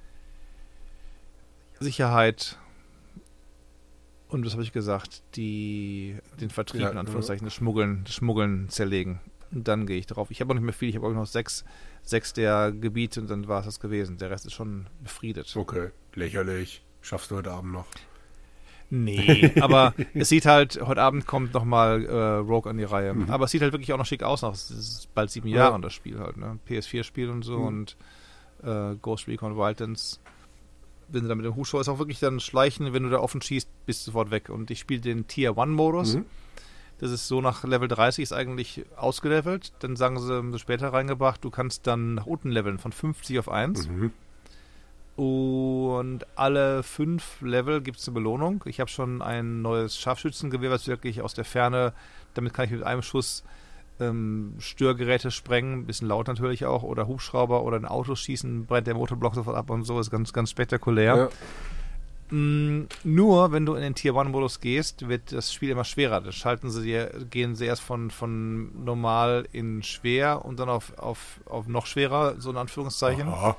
Sicherheit und was habe ich gesagt, die den Vertrieb Ja, in Anführungszeichen, das Schmuggeln, das Schmuggeln zerlegen. Und dann gehe ich drauf. Ich habe auch nicht mehr viel, ich habe auch noch sechs, sechs der Gebiete und dann war es das gewesen. Der Rest ist schon befriedet. Okay, lächerlich. Schaffst du heute Abend noch. Nee, aber es sieht halt, heute Abend kommt nochmal äh, Rogue an die Reihe. Mhm. Aber es sieht halt wirklich auch noch schick aus. Noch. Es ist bald sieben Ja. Jahre das Spiel halt, ne? P S vier Spiel und so Mhm. und äh, Ghost Recon Wildlands. Wenn du da mit dem Hubschrauber ist auch wirklich dann schleichen, wenn du da offen schießt, bist du sofort weg. Und ich spiele den Tier eins Modus. Mhm. Das ist so nach Level dreißig ist eigentlich ausgelevelt. Dann sagen sie, haben sie später reingebracht, du kannst dann nach unten leveln von fünfzig auf eins. Mhm. Und alle fünf Level gibt es eine Belohnung. Ich habe schon ein neues Scharfschützengewehr, was wirklich aus der Ferne, damit kann ich mit einem Schuss ähm, Störgeräte sprengen, ein bisschen laut natürlich auch, oder Hubschrauber oder ein Auto schießen, brennt der Motorblock sofort ab und so, ist ganz, ganz spektakulär. Ja. Mm, nur, wenn du in den Tier eins Modus gehst, wird das Spiel immer schwerer. Das schalten sie dir, gehen sie erst von, von normal in schwer und dann auf, auf, auf noch schwerer, so in Anführungszeichen. Aha.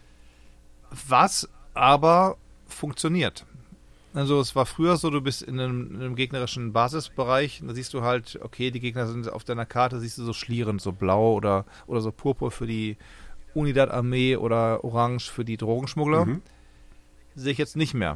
Was aber funktioniert. Also es war früher so, du bist in einem, in einem gegnerischen Basisbereich, da siehst du halt, okay, die Gegner sind auf deiner Karte, siehst du so schlierend, so blau oder, oder so purpur für die Unidad-Armee oder orange für die Drogenschmuggler. Mhm. Sehe ich jetzt nicht mehr.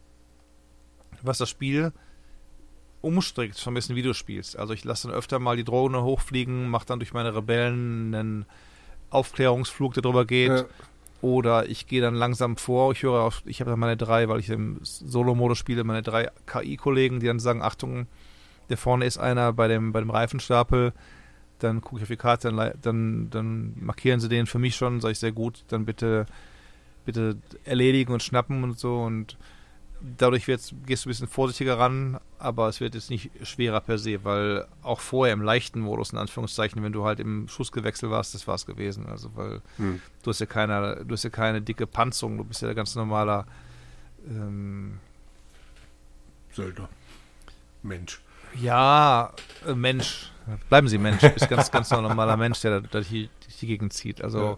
Was das Spiel umstrickt, schon ein bisschen Videospiels. Also ich lasse dann öfter mal die Drohne hochfliegen, mache dann durch meine Rebellen einen Aufklärungsflug, der drüber geht. Ja. Oder ich gehe dann langsam vor, ich höre auf, ich habe dann meine drei, weil ich im Solo-Modus spiele, meine drei K I-Kollegen, die dann sagen, Achtung, der vorne ist einer bei dem, bei dem Reifenstapel, dann gucke ich auf die Karte, dann, dann, dann markieren sie den für mich schon, sage ich sehr gut, dann bitte, bitte erledigen und schnappen und so und dadurch wird's, gehst du ein bisschen vorsichtiger ran, aber es wird jetzt nicht schwerer per se, weil auch vorher im leichten Modus, in Anführungszeichen, wenn du halt im Schussgewechsel warst, das war es gewesen. Also weil Hm. du hast ja keine, du hast ja keine dicke Panzerung, du bist ja ein ganz normaler ähm, Söldner. Mensch. ja, äh, Mensch. Bleiben Sie Mensch, du bist ganz, ganz normaler Mensch, der da durch die, durch die Gegend zieht. Also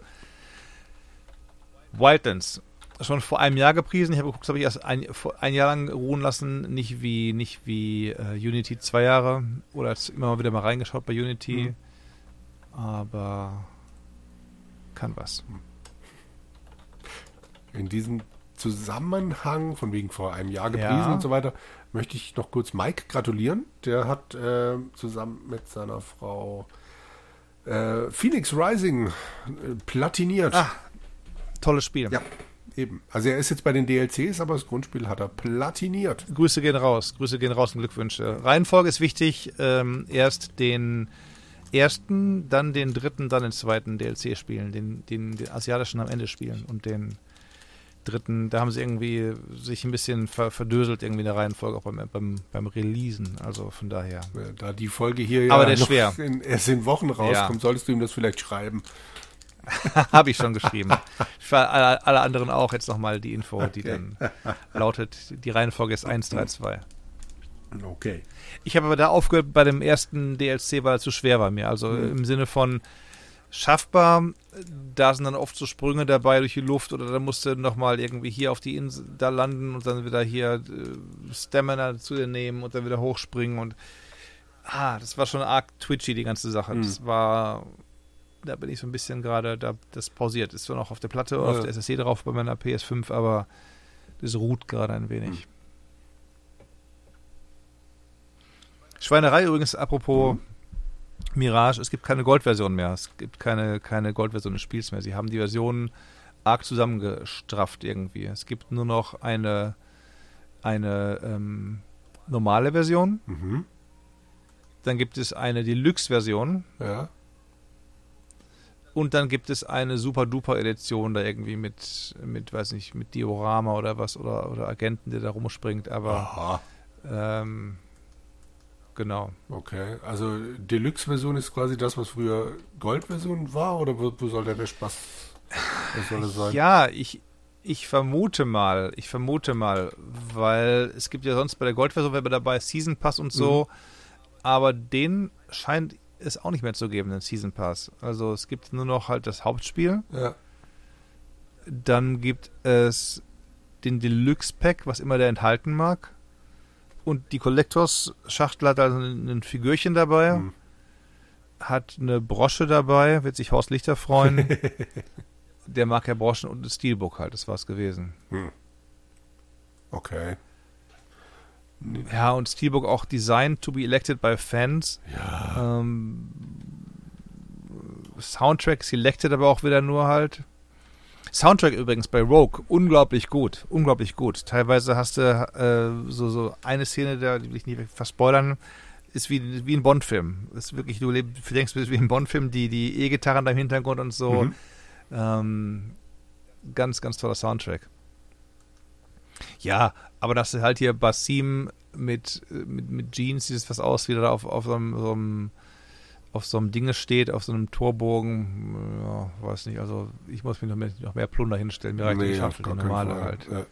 Wildlands. Schon vor einem Jahr gepriesen. Ich habe geguckt, das habe ich erst ein, ein Jahr lang ruhen lassen. Nicht wie, nicht wie äh, Unity zwei Jahre. Oder jetzt immer mal wieder mal reingeschaut bei Unity. Mhm. Aber kann was. In diesem Zusammenhang, von wegen vor einem Jahr gepriesen Ja. und so weiter, möchte ich noch kurz Mike gratulieren. Der hat äh, zusammen mit seiner Frau Äh, Phoenix Rising äh, platiniert. Ah, tolles Spiel. Ja, eben. Also er ist jetzt bei den D L Cs, aber das Grundspiel hat er platiniert. Grüße gehen raus. Grüße gehen raus und Glückwünsche. Reihenfolge ist wichtig. Ähm, erst den ersten, dann den dritten, dann den zweiten D L C spielen. Den, den, den asiatischen am Ende spielen. Und den dritten, da haben sie irgendwie sich ein bisschen ver- verdöselt irgendwie in der Reihenfolge auch beim, beim, beim Releasen. Also von daher. Ja, da die Folge hier aber ja der noch schwer. In, erst in Wochen rauskommt, Ja. solltest du ihm das vielleicht schreiben. Habe ich schon geschrieben. Für alle, alle anderen auch jetzt nochmal die Info, die Okay. dann lautet, die Reihenfolge ist eins drei zwei. Okay. Ich habe aber da aufgehört bei dem ersten D L C, weil er zu schwer war mir. Also Mhm. im Sinne von schaffbar, da sind dann oft so Sprünge dabei durch die Luft oder da musst du nochmal irgendwie hier auf die Insel da landen und dann wieder hier äh, Stamina zu dir nehmen und dann wieder hochspringen und ah, das war schon arg twitchy, die ganze Sache. Mhm. Das war, da bin ich so ein bisschen gerade, da das pausiert. Ist zwar noch auf der Platte oder Ja. auf der S S D drauf bei meiner P S fünf, aber das ruht gerade ein wenig. Mhm. Schweinerei übrigens, apropos Mhm. Mirage, es gibt keine Goldversion mehr. Es gibt keine, keine Goldversion des Spiels mehr. Sie haben die Versionen arg zusammengestrafft irgendwie. Es gibt nur noch eine, eine ähm, normale Version. Mhm. Dann gibt es eine Deluxe-Version. Ja. Und dann gibt es eine Super-Duper-Edition da irgendwie mit, mit, weiß nicht, mit Diorama oder was oder, oder Agenten, der da rumspringt. Aber Aha. ähm, genau. Okay. Also Deluxe-Version ist quasi das, was früher Gold-Version war, oder wo, wo soll der, der Spaß? Was soll das sein? Ja, ich, ich vermute mal, ich vermute mal, weil es gibt ja sonst bei der Goldversion wäre dabei Season Pass und so, Mhm. aber den scheint es auch nicht mehr zu geben, den Season Pass. Also es gibt nur noch halt das Hauptspiel, Ja. dann gibt es den Deluxe Pack, was immer der enthalten mag, und die Collectors Schachtel hat also ein, ein Figürchen dabei, Hm. hat eine Brosche dabei, wird sich Horst Lichter freuen. Der mag ja Broschen und ein Steelbook halt, das war's gewesen. Hm. Okay. Ja, und Steelbook auch designed to be elected by fans. Ja. Ähm, Soundtrack selected aber auch wieder nur halt. Soundtrack übrigens bei Rogue, unglaublich gut, unglaublich gut. Teilweise hast du äh, so, so eine Szene, da die will ich nicht verspoilern, ist wie, wie ein Bond-Film. Ist wirklich, du leb, denkst, es ist wie ein Bond-Film, die, die E-Gitarren da im Hintergrund und so. Mhm. Ähm, ganz, ganz toller Soundtrack. Ja, aber dass du halt hier Basim mit, mit, mit Jeans, dieses was aus, wieder da auf, auf so einem, so einem auf so einem Dinge steht, auf so einem Torbogen, ja, weiß nicht, also ich muss mir noch mehr, noch mehr Plunder hinstellen, mir reicht die Nee, auf Schaffel, die gar keinen normale Fall. halt. Ja.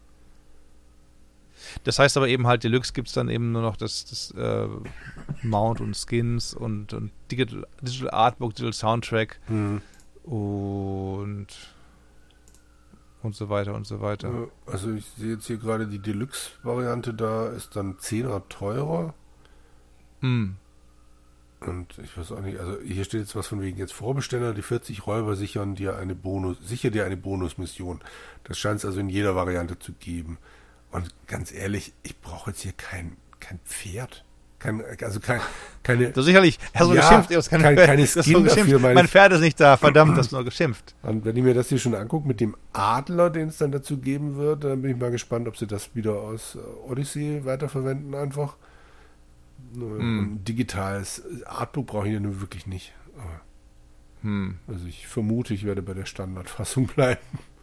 Das heißt aber eben halt, Deluxe gibt es dann eben nur noch das, das äh, Mount und Skins und, und Digital, Digital Artbook, Digital Soundtrack Hm. und und so weiter und so weiter. Äh, Also ich sehe jetzt hier gerade die Deluxe-Variante, da ist dann Zehner teurer. Hm. Und ich weiß auch nicht, also hier steht jetzt was von wegen jetzt Vorbesteller, die vierzig Räuber sichern dir eine Bonus, sicher dir eine Bonusmission. Das scheint es also in jeder Variante zu geben. Und ganz ehrlich, ich brauche jetzt hier kein, kein Pferd. Kein, also kein, keine. Du sicherlich, hast du Ja, geschimpft, du hast keine, kein- Pferd- keine du hast nur Skin geschimpft. dafür, meine Mein ich. Pferd ist nicht da, verdammt, hast du nur geschimpft. Und wenn ich mir das hier schon angucke mit dem Adler, den es dann dazu geben wird, dann bin ich mal gespannt, ob sie das wieder aus äh, Odyssey weiterverwenden einfach. Nur Hm. ein digitales Artbook brauche ich ja nun wirklich nicht. Aber, Hm. also ich vermute, ich werde bei der Standardfassung bleiben.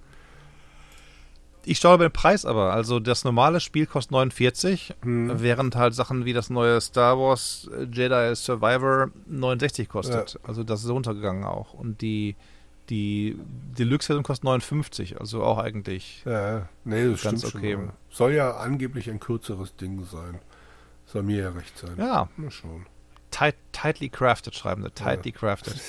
Ich schaue über den Preis aber. Also das normale Spiel kostet neunundvierzig, Hm. während halt Sachen wie das neue Star Wars Jedi Survivor neunundsechzig kostet. Also das ist runtergegangen auch. Und die, die Deluxe-Version kostet neunundfünfzig. Also auch eigentlich Ja, nee, das ganz stimmt okay. schon. aber Soll ja angeblich ein kürzeres Ding sein. Soll mir ja recht sein. Ja, Na schon. tight, tightly crafted schreiben sie. Tightly crafted.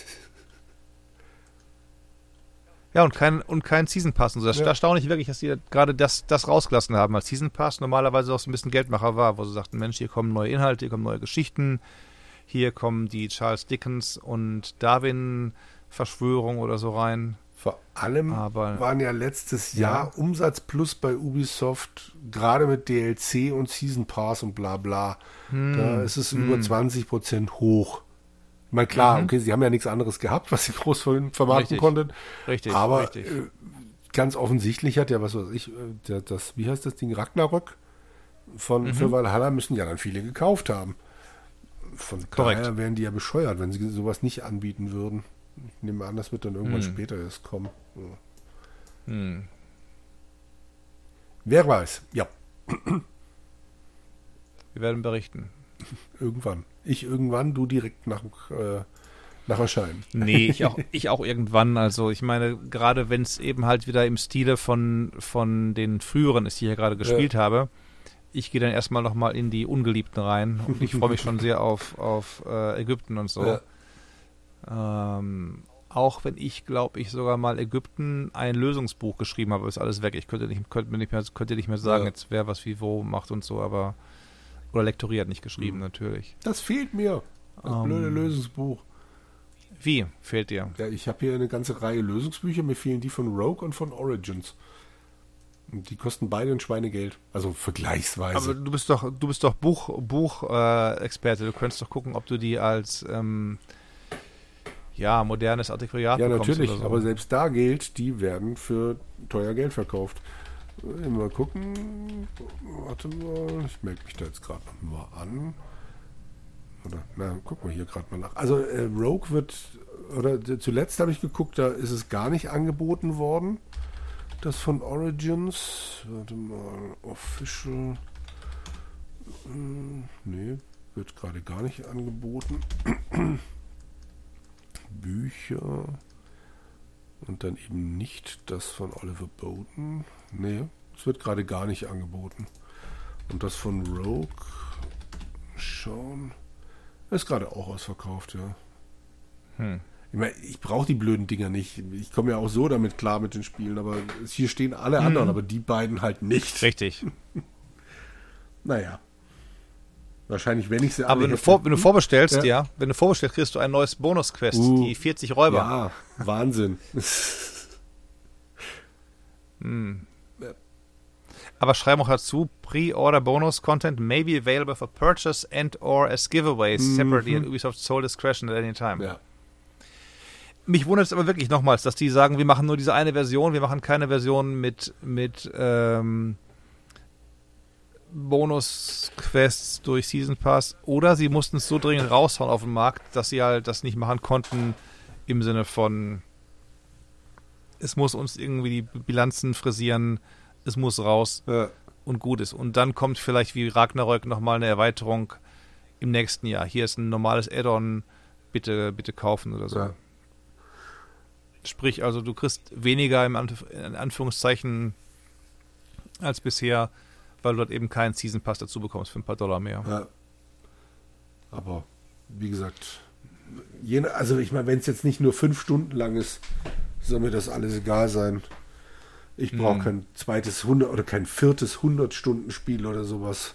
Ja, und kein, und kein Season Pass. Und so. Das ist Ja. erstaunlich wirklich, dass die gerade das, das rausgelassen haben, als Season Pass normalerweise auch so ein bisschen Geldmacher war, wo sie sagten, Mensch, hier kommen neue Inhalte, hier kommen neue Geschichten, hier kommen die Charles Dickens und Darwin-Verschwörung oder so rein. Vor allem Aber waren ja letztes Ja. Jahr Umsatz plus bei Ubisoft, gerade mit D L C und Season Pass und bla bla. hm, Da ist es hm. über zwanzig Prozent hoch Mal klar, Mhm. okay, sie haben ja nichts anderes gehabt, was sie groß ver- vermarkten Richtig. konnten. Richtig, Aber richtig. äh, ganz offensichtlich hat ja, was weiß ich, äh, der, das, wie heißt das Ding, Ragnarök von Mhm. für Valhalla müssen ja dann viele gekauft haben. Von Korrekt. daher wären die ja bescheuert, wenn sie sowas nicht anbieten würden. Ich nehme an, das wird dann irgendwann Hm. später erst kommen. Ja. Hm. Wer weiß, ja, Wir werden berichten. irgendwann. Ich irgendwann, du direkt nach, äh, nach Erscheinen. Nee, ich auch, ich auch irgendwann. Also ich meine, gerade wenn es eben halt wieder im Stile von, von den früheren ist, die ich ja gerade gespielt habe, ich gehe dann erstmal nochmal in die Ungeliebten rein und ich freue mich schon sehr auf, auf äh, Ägypten und so. Ja. Ähm, auch wenn ich, glaube ich, sogar mal Ägypten ein Lösungsbuch geschrieben habe, ist alles weg. Ich könnte nicht, könnte mir nicht mehr, könnte nicht mehr sagen, Ja. jetzt wer was wie wo macht und so, aber oder lektoriert, nicht geschrieben, Mhm. natürlich. Das fehlt mir. Das Ähm. blöde Lösungsbuch. Wie fehlt dir? Ja, ich habe hier eine ganze Reihe Lösungsbücher. Mir fehlen die von Rogue und von Origins. Und die kosten beide ein Schweinegeld. Also vergleichsweise. Aber du bist doch, du bist doch Buch, Buch äh, Experte. Du könntest doch gucken, ob du die als ähm, ja, modernes Antiquariat ja, bekommst natürlich. oder so. Aber selbst da gilt, die werden für teuer Geld verkauft. Äh, Mal gucken. Warte mal. Ich melde mich da jetzt gerade noch mal an. Oder, na, gucken wir hier gerade mal nach. Also äh, Rogue wird, oder äh, zuletzt habe ich geguckt, da ist es gar nicht angeboten worden. Das von Origins. Warte mal, Official. Hm, nee, wird gerade gar nicht angeboten. Bücher. Und dann eben nicht das von Oliver Bowden. Nee, es wird gerade gar nicht angeboten. Und das von Rogue. Schauen. Ist gerade auch ausverkauft, ja. Hm. Ich meine, ich brauche die blöden Dinger nicht. Ich komme ja auch so damit klar mit den Spielen, aber es- hier stehen alle anderen, aber die beiden halt nicht. Richtig. Naja. Wahrscheinlich, wenn ich sie Aber alle wenn du, hätte- vor, wenn du vorbestellst, Ja. ja. wenn du vorbestellst, kriegst du ein neues Bonus-Quest, Uh, die vierzig Räuber. Ja, Wahnsinn. Hm. Aber schreiben auch dazu, Pre-Order Bonus Content may be available for purchase and or as giveaways Mhm. separately at Ubisoft Sole Discretion at any time. Ja. Mich wundert es aber wirklich nochmals, dass die sagen, wir machen nur diese eine Version, wir machen keine Version mit, mit ähm, Bonus-Quests durch Season Pass. Oder sie mussten es so dringend raushauen auf den Markt, dass sie halt das nicht machen konnten im Sinne von es muss uns irgendwie die Bilanzen frisieren, es muss raus Ja. und gut ist. Und dann kommt vielleicht wie Ragnarök nochmal eine Erweiterung im nächsten Jahr. Hier ist ein normales Add-on, bitte, bitte kaufen oder so. Ja. Sprich, also du kriegst weniger im Anf in Anführungszeichen als bisher, weil du dort eben keinen Season Pass dazu bekommst für ein paar Dollar mehr. Ja. Aber wie gesagt, je, also ich meine, wenn es jetzt nicht nur fünf Stunden lang ist, soll mir das alles egal sein. Ich brauche Hm. kein zweites hundert oder kein viertes hundert-Stunden-Spiel oder sowas.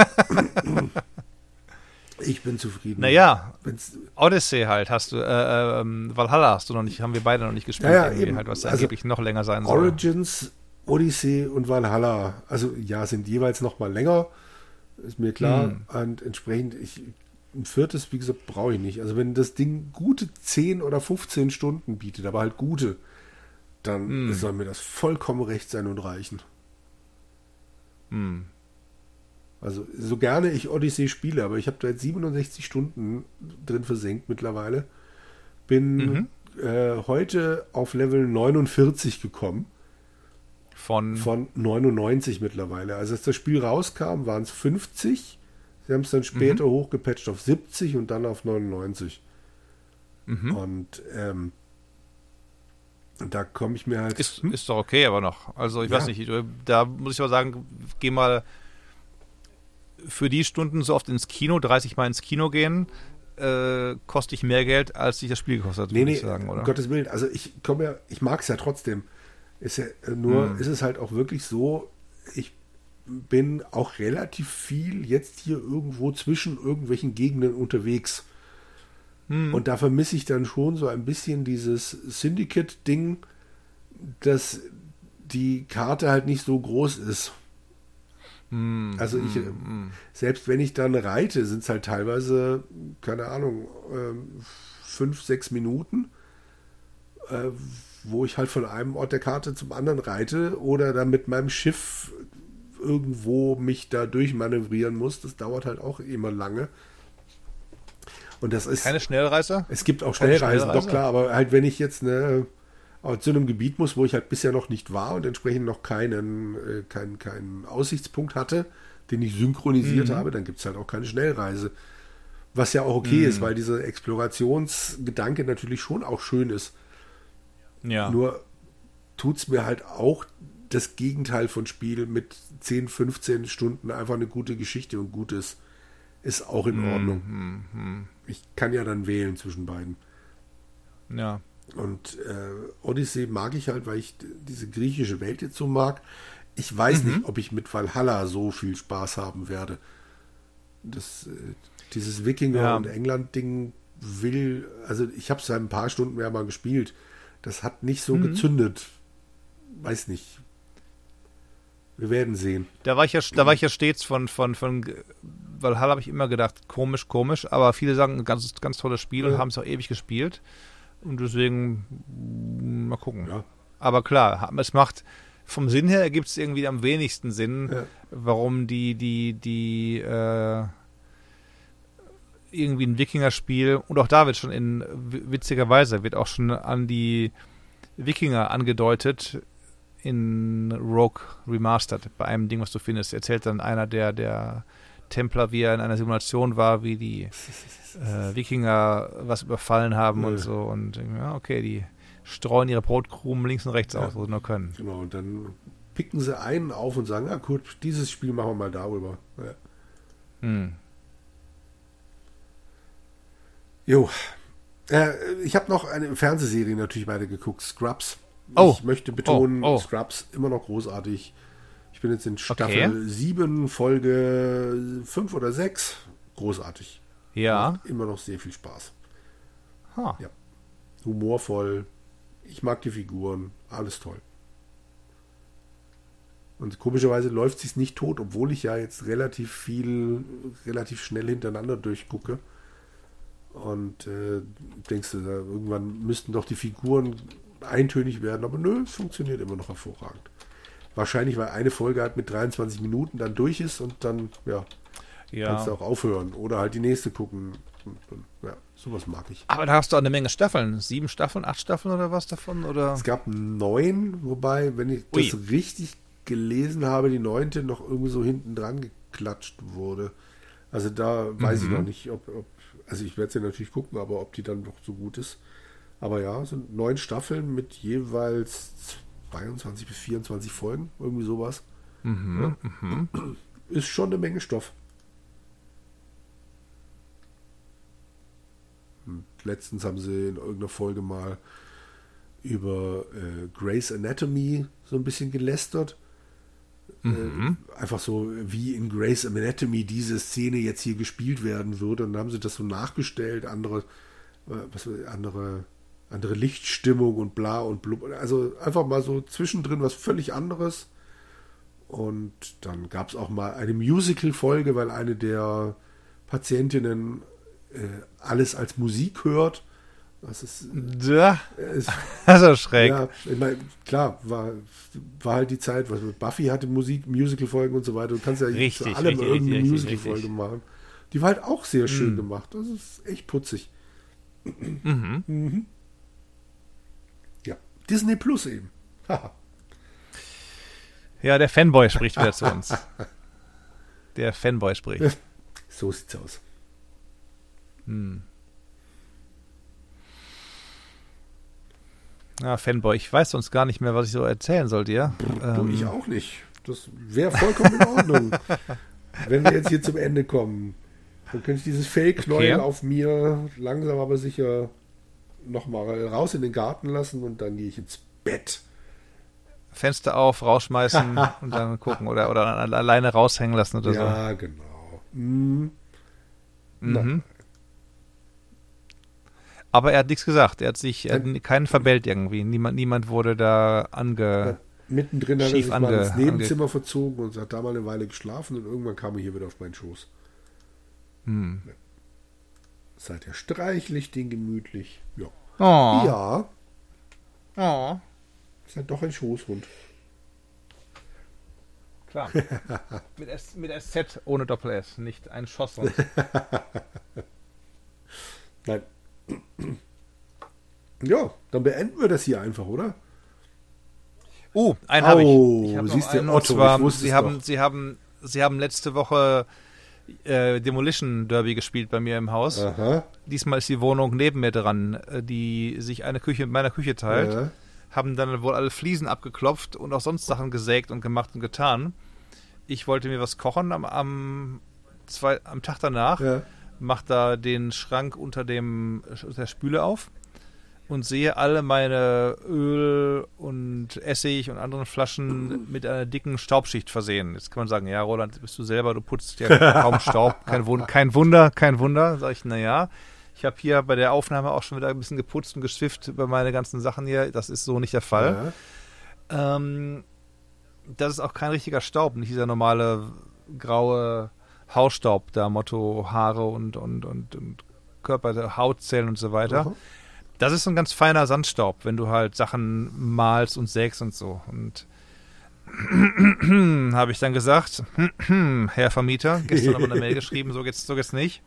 Ich bin zufrieden. Naja, Wenn's, Odyssey halt hast du, äh, ähm, Valhalla hast du noch nicht, haben wir beide noch nicht gespielt, Ja, ja, irgendwie eben. halt, was Also angeblich noch länger sein soll. Origins, Odyssey und Valhalla, also ja, sind jeweils noch mal länger, ist mir klar. Hm. Und entsprechend, ich, ein viertes, wie gesagt, brauche ich nicht. Also wenn das Ding gute zehn oder fünfzehn Stunden bietet, aber halt gute, dann Hm. soll mir das vollkommen recht sein und reichen. Hm. Also so gerne ich Odyssey spiele, aber ich habe da jetzt siebenundsechzig Stunden drin versenkt mittlerweile. Bin Mhm. äh, heute auf Level neunundvierzig gekommen. Von, Von neunundneunzig mittlerweile. Also als das Spiel rauskam, waren es fünfzig. Sie haben es dann später Mhm. hochgepatcht auf siebzig und dann auf neunundneunzig. mhm. Und ähm, da komme ich mir halt... Ist, Hm? ist doch okay, aber noch. Also ich Ja. weiß nicht, ich- da muss ich aber sagen, geh mal für die Stunden so oft ins Kino, dreißig Mal ins Kino gehen, äh, kostet dich mehr Geld, als sich das Spiel gekostet hat, Nee, würde nee, ich sagen, oder? um Gottes Willen. Also ich komme ja, ich mag es ja trotzdem. Ist ja, äh, nur Hm. ist es halt auch wirklich so, ich bin auch relativ viel jetzt hier irgendwo zwischen irgendwelchen Gegenden unterwegs. Hm. Und da vermisse ich dann schon so ein bisschen dieses Mm, Also ich, mm, selbst wenn ich dann reite, sind es halt teilweise, keine Ahnung, ähm, fünf, sechs Minuten, äh, wo ich halt von einem Ort der Karte zum anderen reite oder dann mit meinem Schiff irgendwo mich da durchmanövrieren muss. Das dauert halt auch immer lange. Und das ist. Keine Schnellreise? Es gibt auch Keine Schnellreisen, Schnellreise? doch klar, aber halt, wenn ich jetzt ne, zu einem Gebiet muss, wo ich halt bisher noch nicht war und entsprechend noch keinen, äh, keinen, keinen Aussichtspunkt hatte, den ich synchronisiert Mhm. habe, dann gibt es halt auch keine Schnellreise. Was ja auch okay Mhm. ist, weil dieser Explorationsgedanke natürlich schon auch schön ist. Ja. Nur tut es mir halt auch das Gegenteil von Spiel mit zehn, fünfzehn Stunden einfach eine gute Geschichte und Gutes ist auch in Ordnung. Mhm. Ich kann ja dann wählen zwischen beiden. Ja. Und äh, Odyssey mag ich halt, weil ich d- diese griechische Welt jetzt so mag. Ich weiß Mhm. nicht, ob ich mit Valhalla so viel Spaß haben werde. Das, äh, dieses Wikinger- Ja. und England-Ding will, also ich habe es seit ein paar Stunden mehr mal gespielt. Das hat nicht so Mhm. gezündet. Weiß nicht. Wir werden sehen. Da war ich ja, da war ich ja stets von, von, von Valhalla habe ich immer gedacht, komisch, komisch, aber viele sagen, ein ganz, ganz tolles Spiel und Ja. haben es auch ewig gespielt. Und deswegen, mm, mal gucken. Ja. Aber klar, es macht, vom Sinn her ergibt es irgendwie am wenigsten Sinn, Ja. warum die, die, die, äh, irgendwie ein Wikinger-Spiel, und auch da wird schon in, witzigerweise, wird auch schon an die Wikinger angedeutet in Rogue Remastered, bei einem Ding, was du findest. Erzählt dann einer der, der Templer, wie er in einer Simulation war, wie die äh, Wikinger was überfallen haben Ja. und so. Und ja, okay, die streuen ihre Brotkrumen links und rechts Ja. aus, wo sie nur können. Genau, und dann picken sie einen auf und sagen, ah gut, dieses Spiel machen wir mal darüber. Ja. Hm. Jo. Äh, ich habe noch eine Fernsehserie natürlich weiter geguckt, Scrubs. Oh. Ich möchte betonen, Oh, oh. Scrubs immer noch großartig. Ich bin jetzt in Staffel Okay. sieben, Folge fünf oder sechs. Großartig. Ja. Macht immer noch sehr viel Spaß. Ha. Ja. Humorvoll. Ich mag die Figuren. Alles toll. Und komischerweise läuft es sich nicht tot, obwohl ich ja jetzt relativ viel, relativ schnell hintereinander durchgucke. Und äh, denkst du, da irgendwann müssten doch die Figuren eintönig werden, aber nö, es funktioniert immer noch hervorragend. Wahrscheinlich, weil eine Folge halt mit dreiundzwanzig Minuten dann durch ist und dann, ja, kannst du Ja. auch aufhören oder halt die nächste gucken. Und, und, ja, sowas mag ich. Aber da hast du auch eine Menge Staffeln. Sieben Staffeln, acht Staffeln oder was davon? Oder? Es gab neun, wobei, wenn ich Ui. das richtig gelesen habe, die neunte noch irgendwie so hinten dran geklatscht wurde. Also da weiß Mhm. ich noch nicht, ob, ob also ich werde sie natürlich gucken, aber ob die dann noch so gut ist. Aber ja, es sind neun Staffeln mit jeweils zweiundzwanzig bis vierundzwanzig Folgen, irgendwie sowas. Mhm. Mhm. Ist schon eine Menge Stoff. Und letztens haben sie in irgendeiner Folge mal über äh, Grey's Anatomy so ein bisschen gelästert. Mhm. Äh, einfach so, wie in Grey's Anatomy diese Szene jetzt hier gespielt werden würde. Und dann haben sie das so nachgestellt, andere, äh, was, andere, andere Lichtstimmung und bla und blub. Also einfach mal so zwischendrin was völlig anderes. Und dann gab es auch mal eine Musical-Folge, weil eine der Patientinnen äh, alles als Musik hört. Das ist, Ja, äh, ist das ist ja schräg. ja, ich meine, klar, war, war halt die Zeit, was Buffy hatte Musik, Musical-Folgen und so weiter. Du kannst ja Richtig, zu allem richtig, irgendeine richtig, Musical-Folge richtig. machen. Die war halt auch sehr schön Mhm. gemacht. Das ist echt putzig. Mhm. Mhm. Ja, Disney Plus eben. Haha. Ja, der Fanboy spricht wieder zu uns. Der Fanboy spricht. So sieht's aus. Hm. Ja, Fanboy, ich weiß sonst gar nicht mehr, was ich so erzählen soll dir. Du, Ähm, ich auch nicht. Das wäre vollkommen in Ordnung. Wenn wir jetzt hier zum Ende kommen, dann könnte ich dieses Fellknäuel Okay. auf mir langsam aber sicher nochmal raus in den Garten lassen und dann gehe ich ins Bett. Fenster auf, rausschmeißen und dann gucken oder, oder alleine raushängen lassen oder Ja, genau. Mhm. so. Mhm. Aber er hat nichts gesagt. Er hat sich er hat keinen verbellt irgendwie. Niemand, niemand wurde da ange, mittendrin hat er schief sich ange, mal ins Nebenzimmer ange verzogen und hat da mal eine Weile geschlafen und irgendwann kam er hier wieder auf meinen Schoß. Hm. Seid ihr streichlich, den gemütlich. Ja. Oh. Ja. Oh. Ist halt doch ein Schoßhund. Klar. mit, S, mit S Z ohne Doppel-S, nicht ein Schosshund. Nein. Ja, dann beenden wir das hier einfach, oder? Oh, einen habe Oh, ich. Ich habe noch siehst du, einen, Otto, und zwar, ich wusste Sie es haben, doch. Sie haben, Sie haben letzte Woche äh, Demolition Derby gespielt bei mir im Haus. Aha. Diesmal ist die Wohnung neben mir dran, äh, die sich eine Küche mit meiner Küche teilt. Ja. Haben dann wohl alle Fliesen abgeklopft und auch sonst Sachen gesägt und gemacht und getan. Ich wollte mir was kochen am, am, zwei, am Tag danach, Ja. mach da den Schrank unter dem der Spüle auf und sehe alle meine Öl und Essig und anderen Flaschen mit einer dicken Staubschicht versehen. Jetzt kann man sagen, ja, Roland, bist du selber, du putzt ja kaum Staub. Kein, Wund, kein Wunder, kein Wunder. Sag ich, naja, ich habe hier bei der Aufnahme auch schon wieder ein bisschen geputzt und geschwifft über meine ganzen Sachen hier. Das ist so nicht der Fall. Ja. Ähm, das ist auch kein richtiger Staub, nicht dieser normale graue Hausstaub, da Motto Haare und, und, und, und Körper, Hautzellen und so weiter. Aha. Das ist so ein ganz feiner Sandstaub, wenn du halt Sachen malst und sägst und so. Und habe ich dann gesagt, Herr Vermieter, gestern haben wir eine Mail geschrieben, so geht's, so geht's nicht.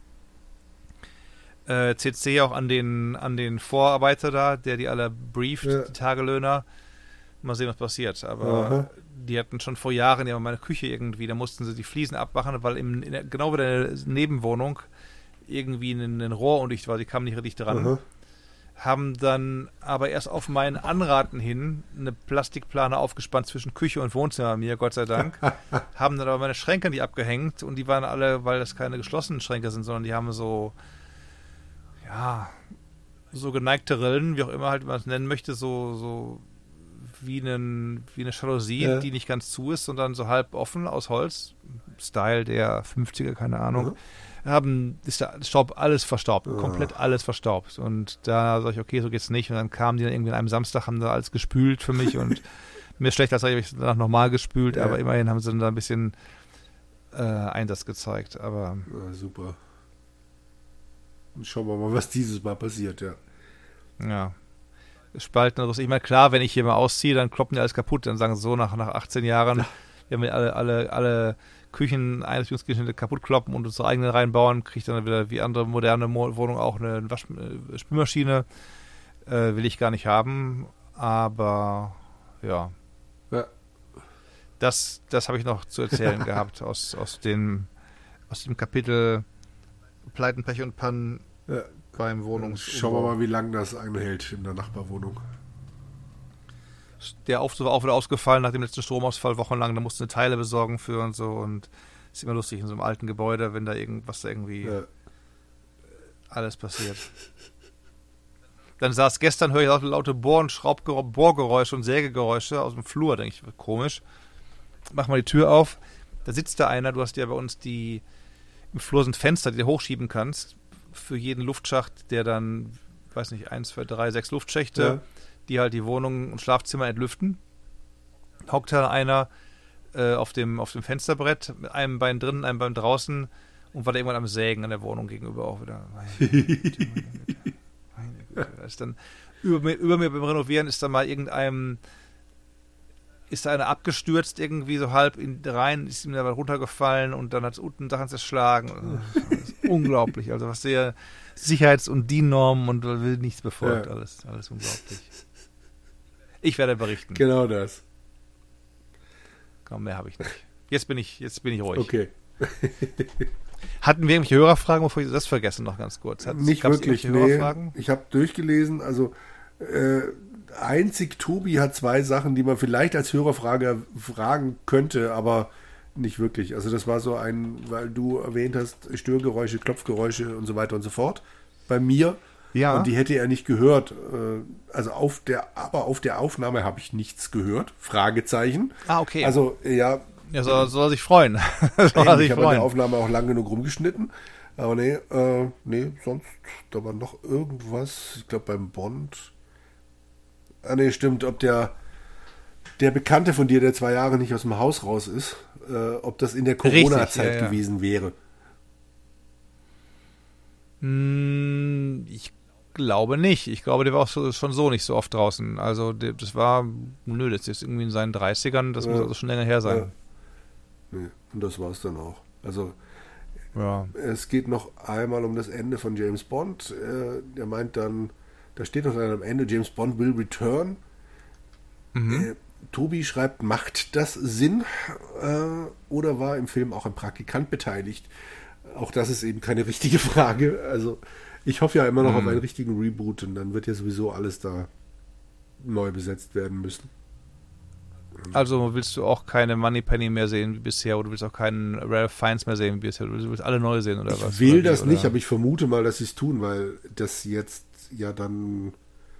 Äh, C C auch an den, an den Vorarbeiter da, der die alle brieft, Ja. die Tagelöhner. Mal sehen, was passiert. Aber Aha. die hatten schon vor Jahren ja meine Küche irgendwie, da mussten sie die Fliesen abmachen, weil im, in der, genau wie der Nebenwohnung irgendwie ein, ein Rohr undicht war, die kamen nicht richtig dran. Aha. Haben dann aber erst auf meinen Anraten hin eine Plastikplane aufgespannt zwischen Küche und Wohnzimmer mir, Gott sei Dank. Haben dann aber meine Schränke nicht abgehängt und die waren alle, weil das keine geschlossenen Schränke sind, sondern die haben so, ja, so geneigte Rillen, wie auch immer halt man es nennen möchte, so, so wie, einen, wie eine Jalousie, Ja. die nicht ganz zu ist, sondern so halb offen aus Holz. Style der fünfziger, keine Ahnung. Mhm. Haben, ist der Staub alles verstaubt, Ja. komplett alles verstaubt. Und da sag ich, okay, so geht's nicht. Und dann kamen die dann irgendwie an einem Samstag, haben da alles gespült für mich und mir ist schlecht, als habe ich danach nochmal gespült, Ja. aber immerhin haben sie dann da ein bisschen äh, Einsatz gezeigt. Aber Ja, super. Und schauen wir mal, was dieses Mal passiert, ja. ja, Spalten oder so. Ich meine, klar, wenn ich hier mal ausziehe, dann kloppen die alles kaputt. Dann sagen sie so, nach, nach achtzehn Jahren, wenn wir alle, alle, alle Küchen, Einrichtungsgeschnitte kaputt kloppen und unsere eigenen reinbauen, kriege ich dann wieder wie andere moderne Mo- Wohnungen auch eine Wasch äh, Spülmaschine. Äh, will ich gar nicht haben. Aber ja. Ja. Das, das habe ich noch zu erzählen gehabt aus, aus, dem, aus dem Kapitel Pleiten, Pech und Pannen Ja. beim Wohnungs. Schauen wir mal, wie lange das anhält in der Nachbarwohnung. Der Aufzug war auch wieder ausgefallen nach dem letzten Stromausfall wochenlang. Da mussten wir Teile besorgen für und so. Und ist immer lustig in so einem alten Gebäude, wenn da irgendwas da irgendwie Ja. alles passiert. Dann saß gestern, höre ich laute, laute Bohr- und Schraubger- Bohrgeräusche und Sägegeräusche aus dem Flur. Denke ich, komisch. Mach mal die Tür auf. Da sitzt da einer. Du hast ja bei uns die, im Flur sind Fenster, die du hochschieben kannst. Für jeden Luftschacht, der dann, weiß nicht, eins, zwei, drei, sechs Luftschächte, Ja. die halt die Wohnung und Schlafzimmer entlüften. Hockt da einer äh, auf, dem, auf dem Fensterbrett mit einem Bein drinnen, einem Bein draußen und war da irgendwann am Sägen an der Wohnung gegenüber auch wieder. Meine Güte, meine Güte, meine Güte. Da ist dann über mir, über mir beim Renovieren ist dann mal irgendeinem ist da einer abgestürzt irgendwie so halb in, rein, ist ihm dabei runtergefallen und dann hat es unten Sachen zerschlagen. Das ist unglaublich. Also was der Sicherheits- und D I N-Normen und will nichts befolgt. Ja. Alles, alles unglaublich. Ich werde berichten. Genau das. Komm, mehr habe ich nicht. Jetzt bin ich, jetzt bin ich ruhig. Okay. Hatten wir irgendwelche Hörerfragen, bevor ich das vergesse, noch ganz kurz? Hat, Nicht gab's wirklich, irgendwelche nee. Hörerfragen? Ich habe durchgelesen, also äh, einzig Tobi hat zwei Sachen, die man vielleicht als Hörerfrage fragen könnte, aber nicht wirklich. Also das war so ein, weil du erwähnt hast, Störgeräusche, Klopfgeräusche und so weiter und so fort bei mir. Ja. Und die hätte er nicht gehört. Äh, Also auf der, aber auf der Aufnahme habe ich nichts gehört. Fragezeichen. Ah, okay. Also ja, ja, soll, soll er sich freuen. soll er ich sich habe an der freuen. Aufnahme auch lang genug rumgeschnitten. Aber nee, äh, nee, sonst, da war noch irgendwas, ich glaube beim Bond. Ah nee, stimmt, ob der, der Bekannte von dir, der zwei Jahre nicht aus dem Haus raus ist, äh, ob das in der Corona-Zeit ja, ja. gewesen wäre. Hm, ich glaube nicht. Ich glaube, der war auch so, schon so nicht so oft draußen. Also der, das war, nö, das ist irgendwie in seinen dreißigern, das Ja. muss also schon länger her sein. Ja. Nee, und das war es dann auch. Also Ja. es geht noch einmal um das Ende von James Bond. Äh, der meint dann, da steht noch dann am Ende, James Bond will return. Mhm. Äh, Tobi schreibt, macht das Sinn? Äh, oder war im Film auch ein Praktikant beteiligt? Auch das ist eben keine richtige Frage. Also ich hoffe ja immer noch Mhm. auf einen richtigen Reboot und dann wird ja sowieso alles da neu besetzt werden müssen. Also willst du auch keine Moneypenny mehr sehen wie bisher oder du willst auch keinen Ralph Fiennes mehr sehen wie bisher? Du willst alle neu sehen oder Ich was? will oder wie, das oder? nicht, aber ich vermute mal, dass sie es tun, weil das jetzt ja dann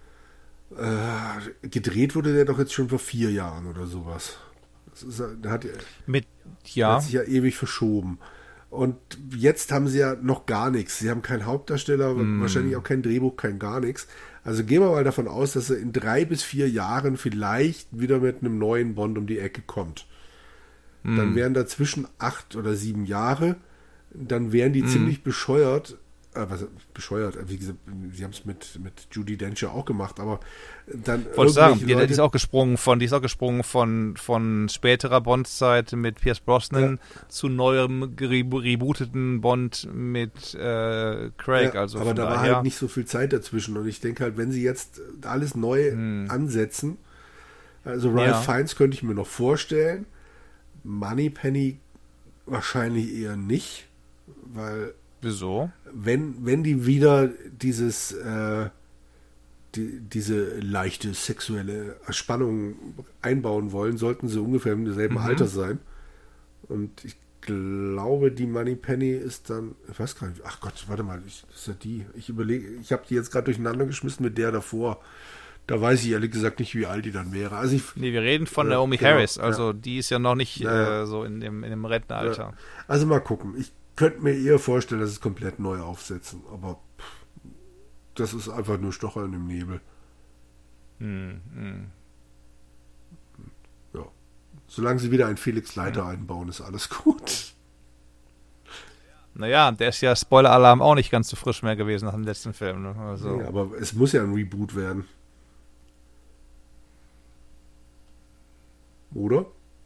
äh, gedreht wurde der doch jetzt schon vor vier Jahren oder sowas. Das ist, da hat, Mit, hat ja, sich ja ewig verschoben. Und jetzt haben sie ja noch gar nichts. Sie haben keinen Hauptdarsteller, Mm. wahrscheinlich auch kein Drehbuch, kein gar nichts. Also gehen wir mal davon aus, dass er in drei bis vier Jahren vielleicht wieder mit einem neuen Bond um die Ecke kommt. Dann wären dazwischen acht oder sieben Jahre. Dann wären die ziemlich bescheuert. Äh, was, bescheuert, wie gesagt, sie haben es mit, mit Judi Dench auch gemacht, aber dann wollte sagen, irgendwelche die, die Leute- ist auch gesprungen von, die ist auch gesprungen von, von späterer Bond-Zeit mit Pierce Brosnan zu neuem gere- rebooteten Bond mit äh, Craig. Ja, also aber von da war daher, halt nicht so viel Zeit dazwischen und ich denke halt, wenn sie jetzt alles neu ansetzen, also Ralph Ja. Fiennes könnte ich mir noch vorstellen, Moneypenny wahrscheinlich eher nicht, weil wieso? wenn, wenn die wieder dieses äh, die, diese leichte sexuelle Spannung einbauen wollen, sollten sie ungefähr im selben Mhm. Alter sein. Und ich glaube, die Moneypenny ist dann, ich weiß gar nicht, ach Gott, warte mal, ich, das ist ja die, ich überlege, ich habe die jetzt gerade durcheinander geschmissen mit der davor. Da weiß ich ehrlich gesagt nicht, wie alt die dann wäre. Also ich, Nee, wir reden von Ja, Naomi genau, Harris, ja. also die ist ja noch nicht Ja. äh, so in dem, in dem Rentenalter. Ja. Also mal gucken. Ich könnte mir eher vorstellen, dass es komplett neu aufsetzen, aber pff, das ist einfach nur Stochern im Nebel. Hm, hm. Ja. Solange sie wieder einen Felix Leiter einbauen, ist alles gut. Naja, der ist ja Spoiler-Alarm auch nicht ganz so frisch mehr gewesen nach dem letzten Film. Ne? Also, Ja, aber es muss ja ein Reboot werden. Oder?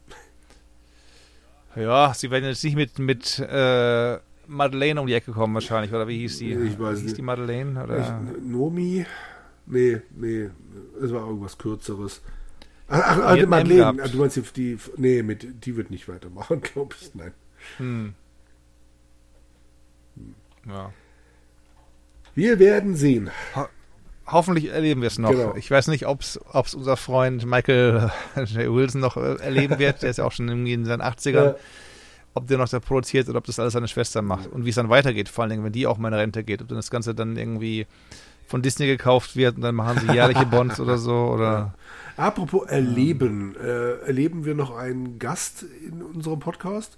ja, sie werden jetzt nicht mit, mit äh, Madeleine um die Ecke kommen wahrscheinlich, oder wie hieß die? Ich weiß wie hieß nicht. die Madeleine? Oder? Ich, Nomi? Nee, nee, es war irgendwas Kürzeres. Ach, ach, ach Die hat Madeleine, einen gehabt. du meinst die, die, nee, mit, die wird nicht weitermachen, glaube ich, nein. Hm. Ja. Wir werden sehen. Hoffentlich erleben wir es noch. Genau. Ich weiß nicht, ob es unser Freund Michael J. Wilson noch äh, erleben wird. Der ist ja auch schon irgendwie in seinen achtzigern. Ja. Ob der noch da produziert oder ob das alles seine Schwester macht. Und wie es dann weitergeht, vor allen Dingen, wenn die auch mal in Rente geht. Ob dann das Ganze dann irgendwie von Disney gekauft wird und dann machen sie jährliche Bonds oder so. Oder Apropos erleben, äh, erleben wir noch einen Gast in unserem Podcast?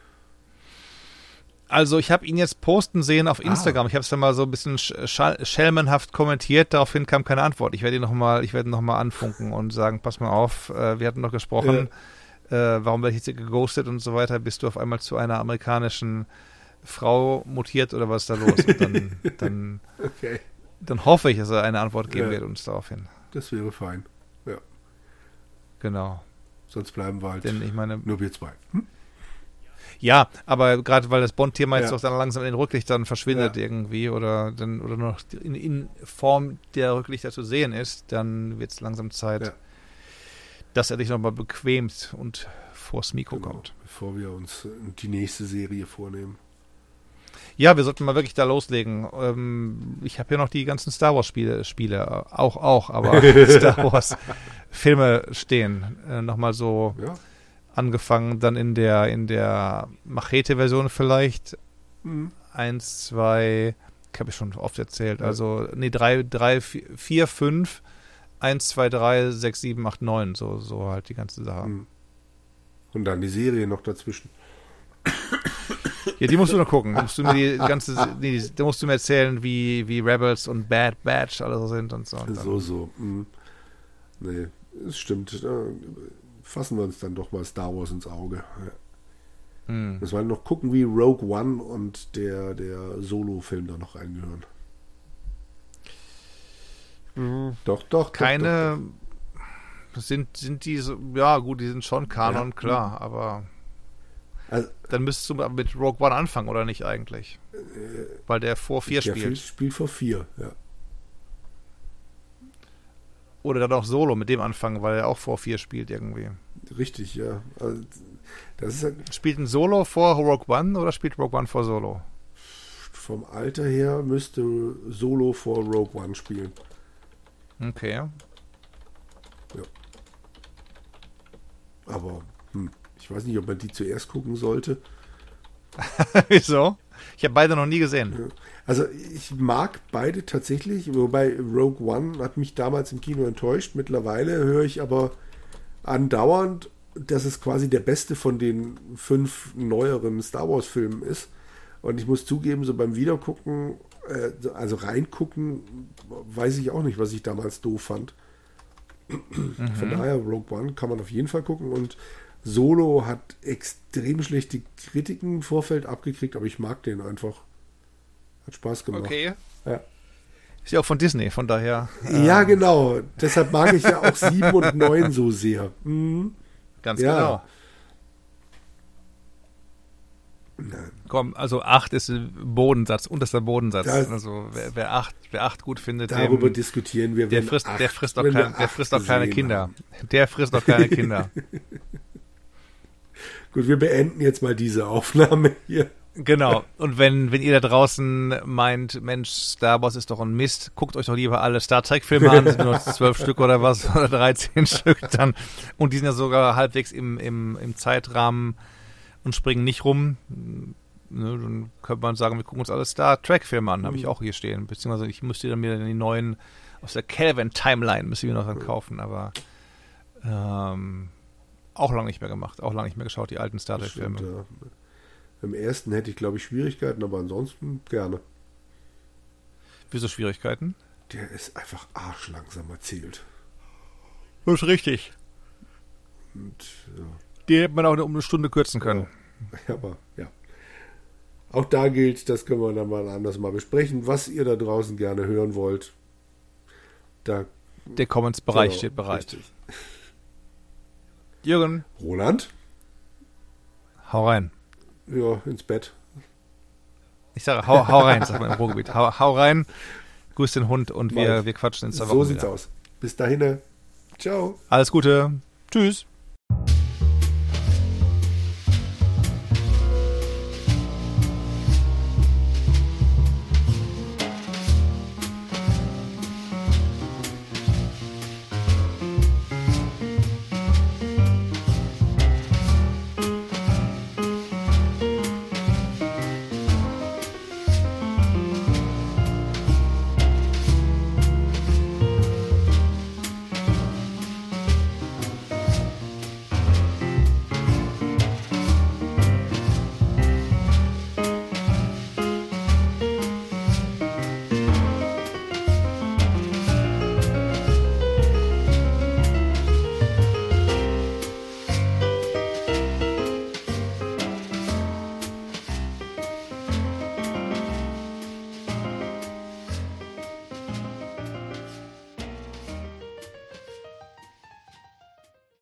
Also ich habe ihn jetzt posten sehen auf Instagram. Ah. Ich habe es dann mal so ein bisschen sch- schelmenhaft kommentiert. Daraufhin kam keine Antwort. Ich werde ihn noch mal, ich werde ihn noch mal anfunken und sagen, pass mal auf, äh, wir hatten noch gesprochen. Äh, warum werde ich jetzt hier geghostet und so weiter? Bist du auf einmal zu einer amerikanischen Frau mutiert oder was ist da los? Und dann, dann, Okay, dann hoffe ich, dass er eine Antwort geben Ja. wird uns daraufhin. das wäre fein. Ja, Genau. sonst bleiben wir halt Denn ich meine, nur wir zwei. Hm? ja, aber gerade weil das Bond-Thema jetzt Ja. auch dann langsam in den Rücklichtern verschwindet Ja. irgendwie oder dann oder noch in, in Form der Rücklichter zu sehen ist, dann wird es langsam Zeit, Ja. dass er sich nochmal bequemt und vors Mikro Genau, kommt. bevor wir uns die nächste Serie vornehmen. Ja, wir sollten mal wirklich da loslegen. Ähm, ich habe hier noch die ganzen Star Wars Spiele, Spiele auch, auch, aber Star Wars Filme stehen. Äh, nochmal so Ja, angefangen, dann in der in der Machete-Version vielleicht. mhm. Eins, zwei, habe ich schon oft erzählt. Also, nee, drei, drei, vier, vier, fünf, eins, zwei, drei, sechs, sieben, acht, neun. So, so halt die ganze Sache. Mhm. Und dann die Serie noch dazwischen. Ja, die musst du noch gucken. Da musst du mir die ganze, nee, da musst du mir erzählen, wie, wie Rebels und Bad Batch alle so sind und so. Und dann, So, so. Mhm. Nee. Das stimmt. Da fassen wir uns dann doch mal Star Wars ins Auge. Ja. Hm. Müssen wir noch gucken, wie Rogue One und der, der Solo-Film da noch reingehören. Mhm. Doch, doch. Keine. Doch, doch, doch. Sind, sind die so. Ja, gut, die sind schon Kanon, Ja. klar, aber. Also, Dann müsstest du mit Rogue One anfangen, oder nicht eigentlich? Weil der vor vier der Film spielt. spielt vor vier, ja. Oder dann auch Solo mit dem anfangen, weil er auch vor vier spielt irgendwie. Richtig, ja. Also, das ist halt Spielt ein Solo vor Rogue One oder spielt Rogue One vor Solo? vom Alter her müsste Solo vor Rogue One spielen. Okay. Aber hm, ich weiß nicht, ob man die zuerst gucken sollte. Wieso? Ich habe beide noch nie gesehen. Also ich mag beide tatsächlich, wobei Rogue One hat mich damals im Kino enttäuscht. Mittlerweile höre ich aber andauernd, dass es quasi der beste von den fünf neueren Star Wars Filmen ist. Und ich muss zugeben, so beim Wiedergucken, äh, also reingucken, weiß ich auch nicht, was ich damals doof fand. Mhm. Von daher, Rogue One kann man auf jeden Fall gucken. Und Solo hat extrem schlechte Kritiken im Vorfeld abgekriegt, aber ich mag den einfach. Hat Spaß gemacht. Okay. Ja. Ist ja auch von Disney, von daher. Ja, ähm, genau. Deshalb mag ich ja auch sieben und neun so sehr. Mhm. Ganz Ja. genau. Nein. Komm, also acht ist Bodensatz, unterster Bodensatz. Das- also wer, wer acht, wer acht gut findet, Darüber dem, diskutieren wir. der wenn frisst, acht- der frisst auch wenn wir klein, der acht frisst auch kleine gesehen Kinder. haben. Der frisst auch kleine Kinder. Gut, wir beenden jetzt mal diese Aufnahme hier. Genau. Und wenn, wenn ihr da draußen meint, Mensch, Star Wars ist doch ein Mist, guckt euch doch lieber alle Star Trek-Filme an, sind nur zwölf Stück oder was, oder dreizehn Stück dann. Und die sind ja sogar halbwegs im, im, im Zeitrahmen und springen nicht rum. Ne, dann könnte man sagen, wir gucken uns alle Star Trek-Filme an, habe ich auch hier stehen. Beziehungsweise ich müsste dann mir die neuen aus der Kelvin-Timeline müsste ich mir noch dann kaufen, aber ähm, auch lange nicht mehr gemacht, auch lange nicht mehr geschaut, die alten Star Das stimmt, Trek-Filme. ja. Im ersten hätte ich, glaube ich, Schwierigkeiten, aber ansonsten gerne. Wieso Schwierigkeiten? Der ist einfach arschlangsam erzählt. Das ist richtig. Und, ja. Die hätte man auch um eine Stunde kürzen können. Ja, aber ja. Auch da gilt, das können wir dann mal anders mal besprechen, was ihr da draußen gerne hören wollt. Da Der Comments-Bereich genau, steht bereit. richtig. Jürgen, Roland? hau rein. Ja, ins Bett. Ich sage, hau, hau rein, sagt man im Ruhrgebiet. Hau, hau rein, grüß den Hund und wir, Mal. wir quatschen in zwei So Wochen sieht's wieder. aus. Bis dahin. Ciao. Alles Gute. Tschüss.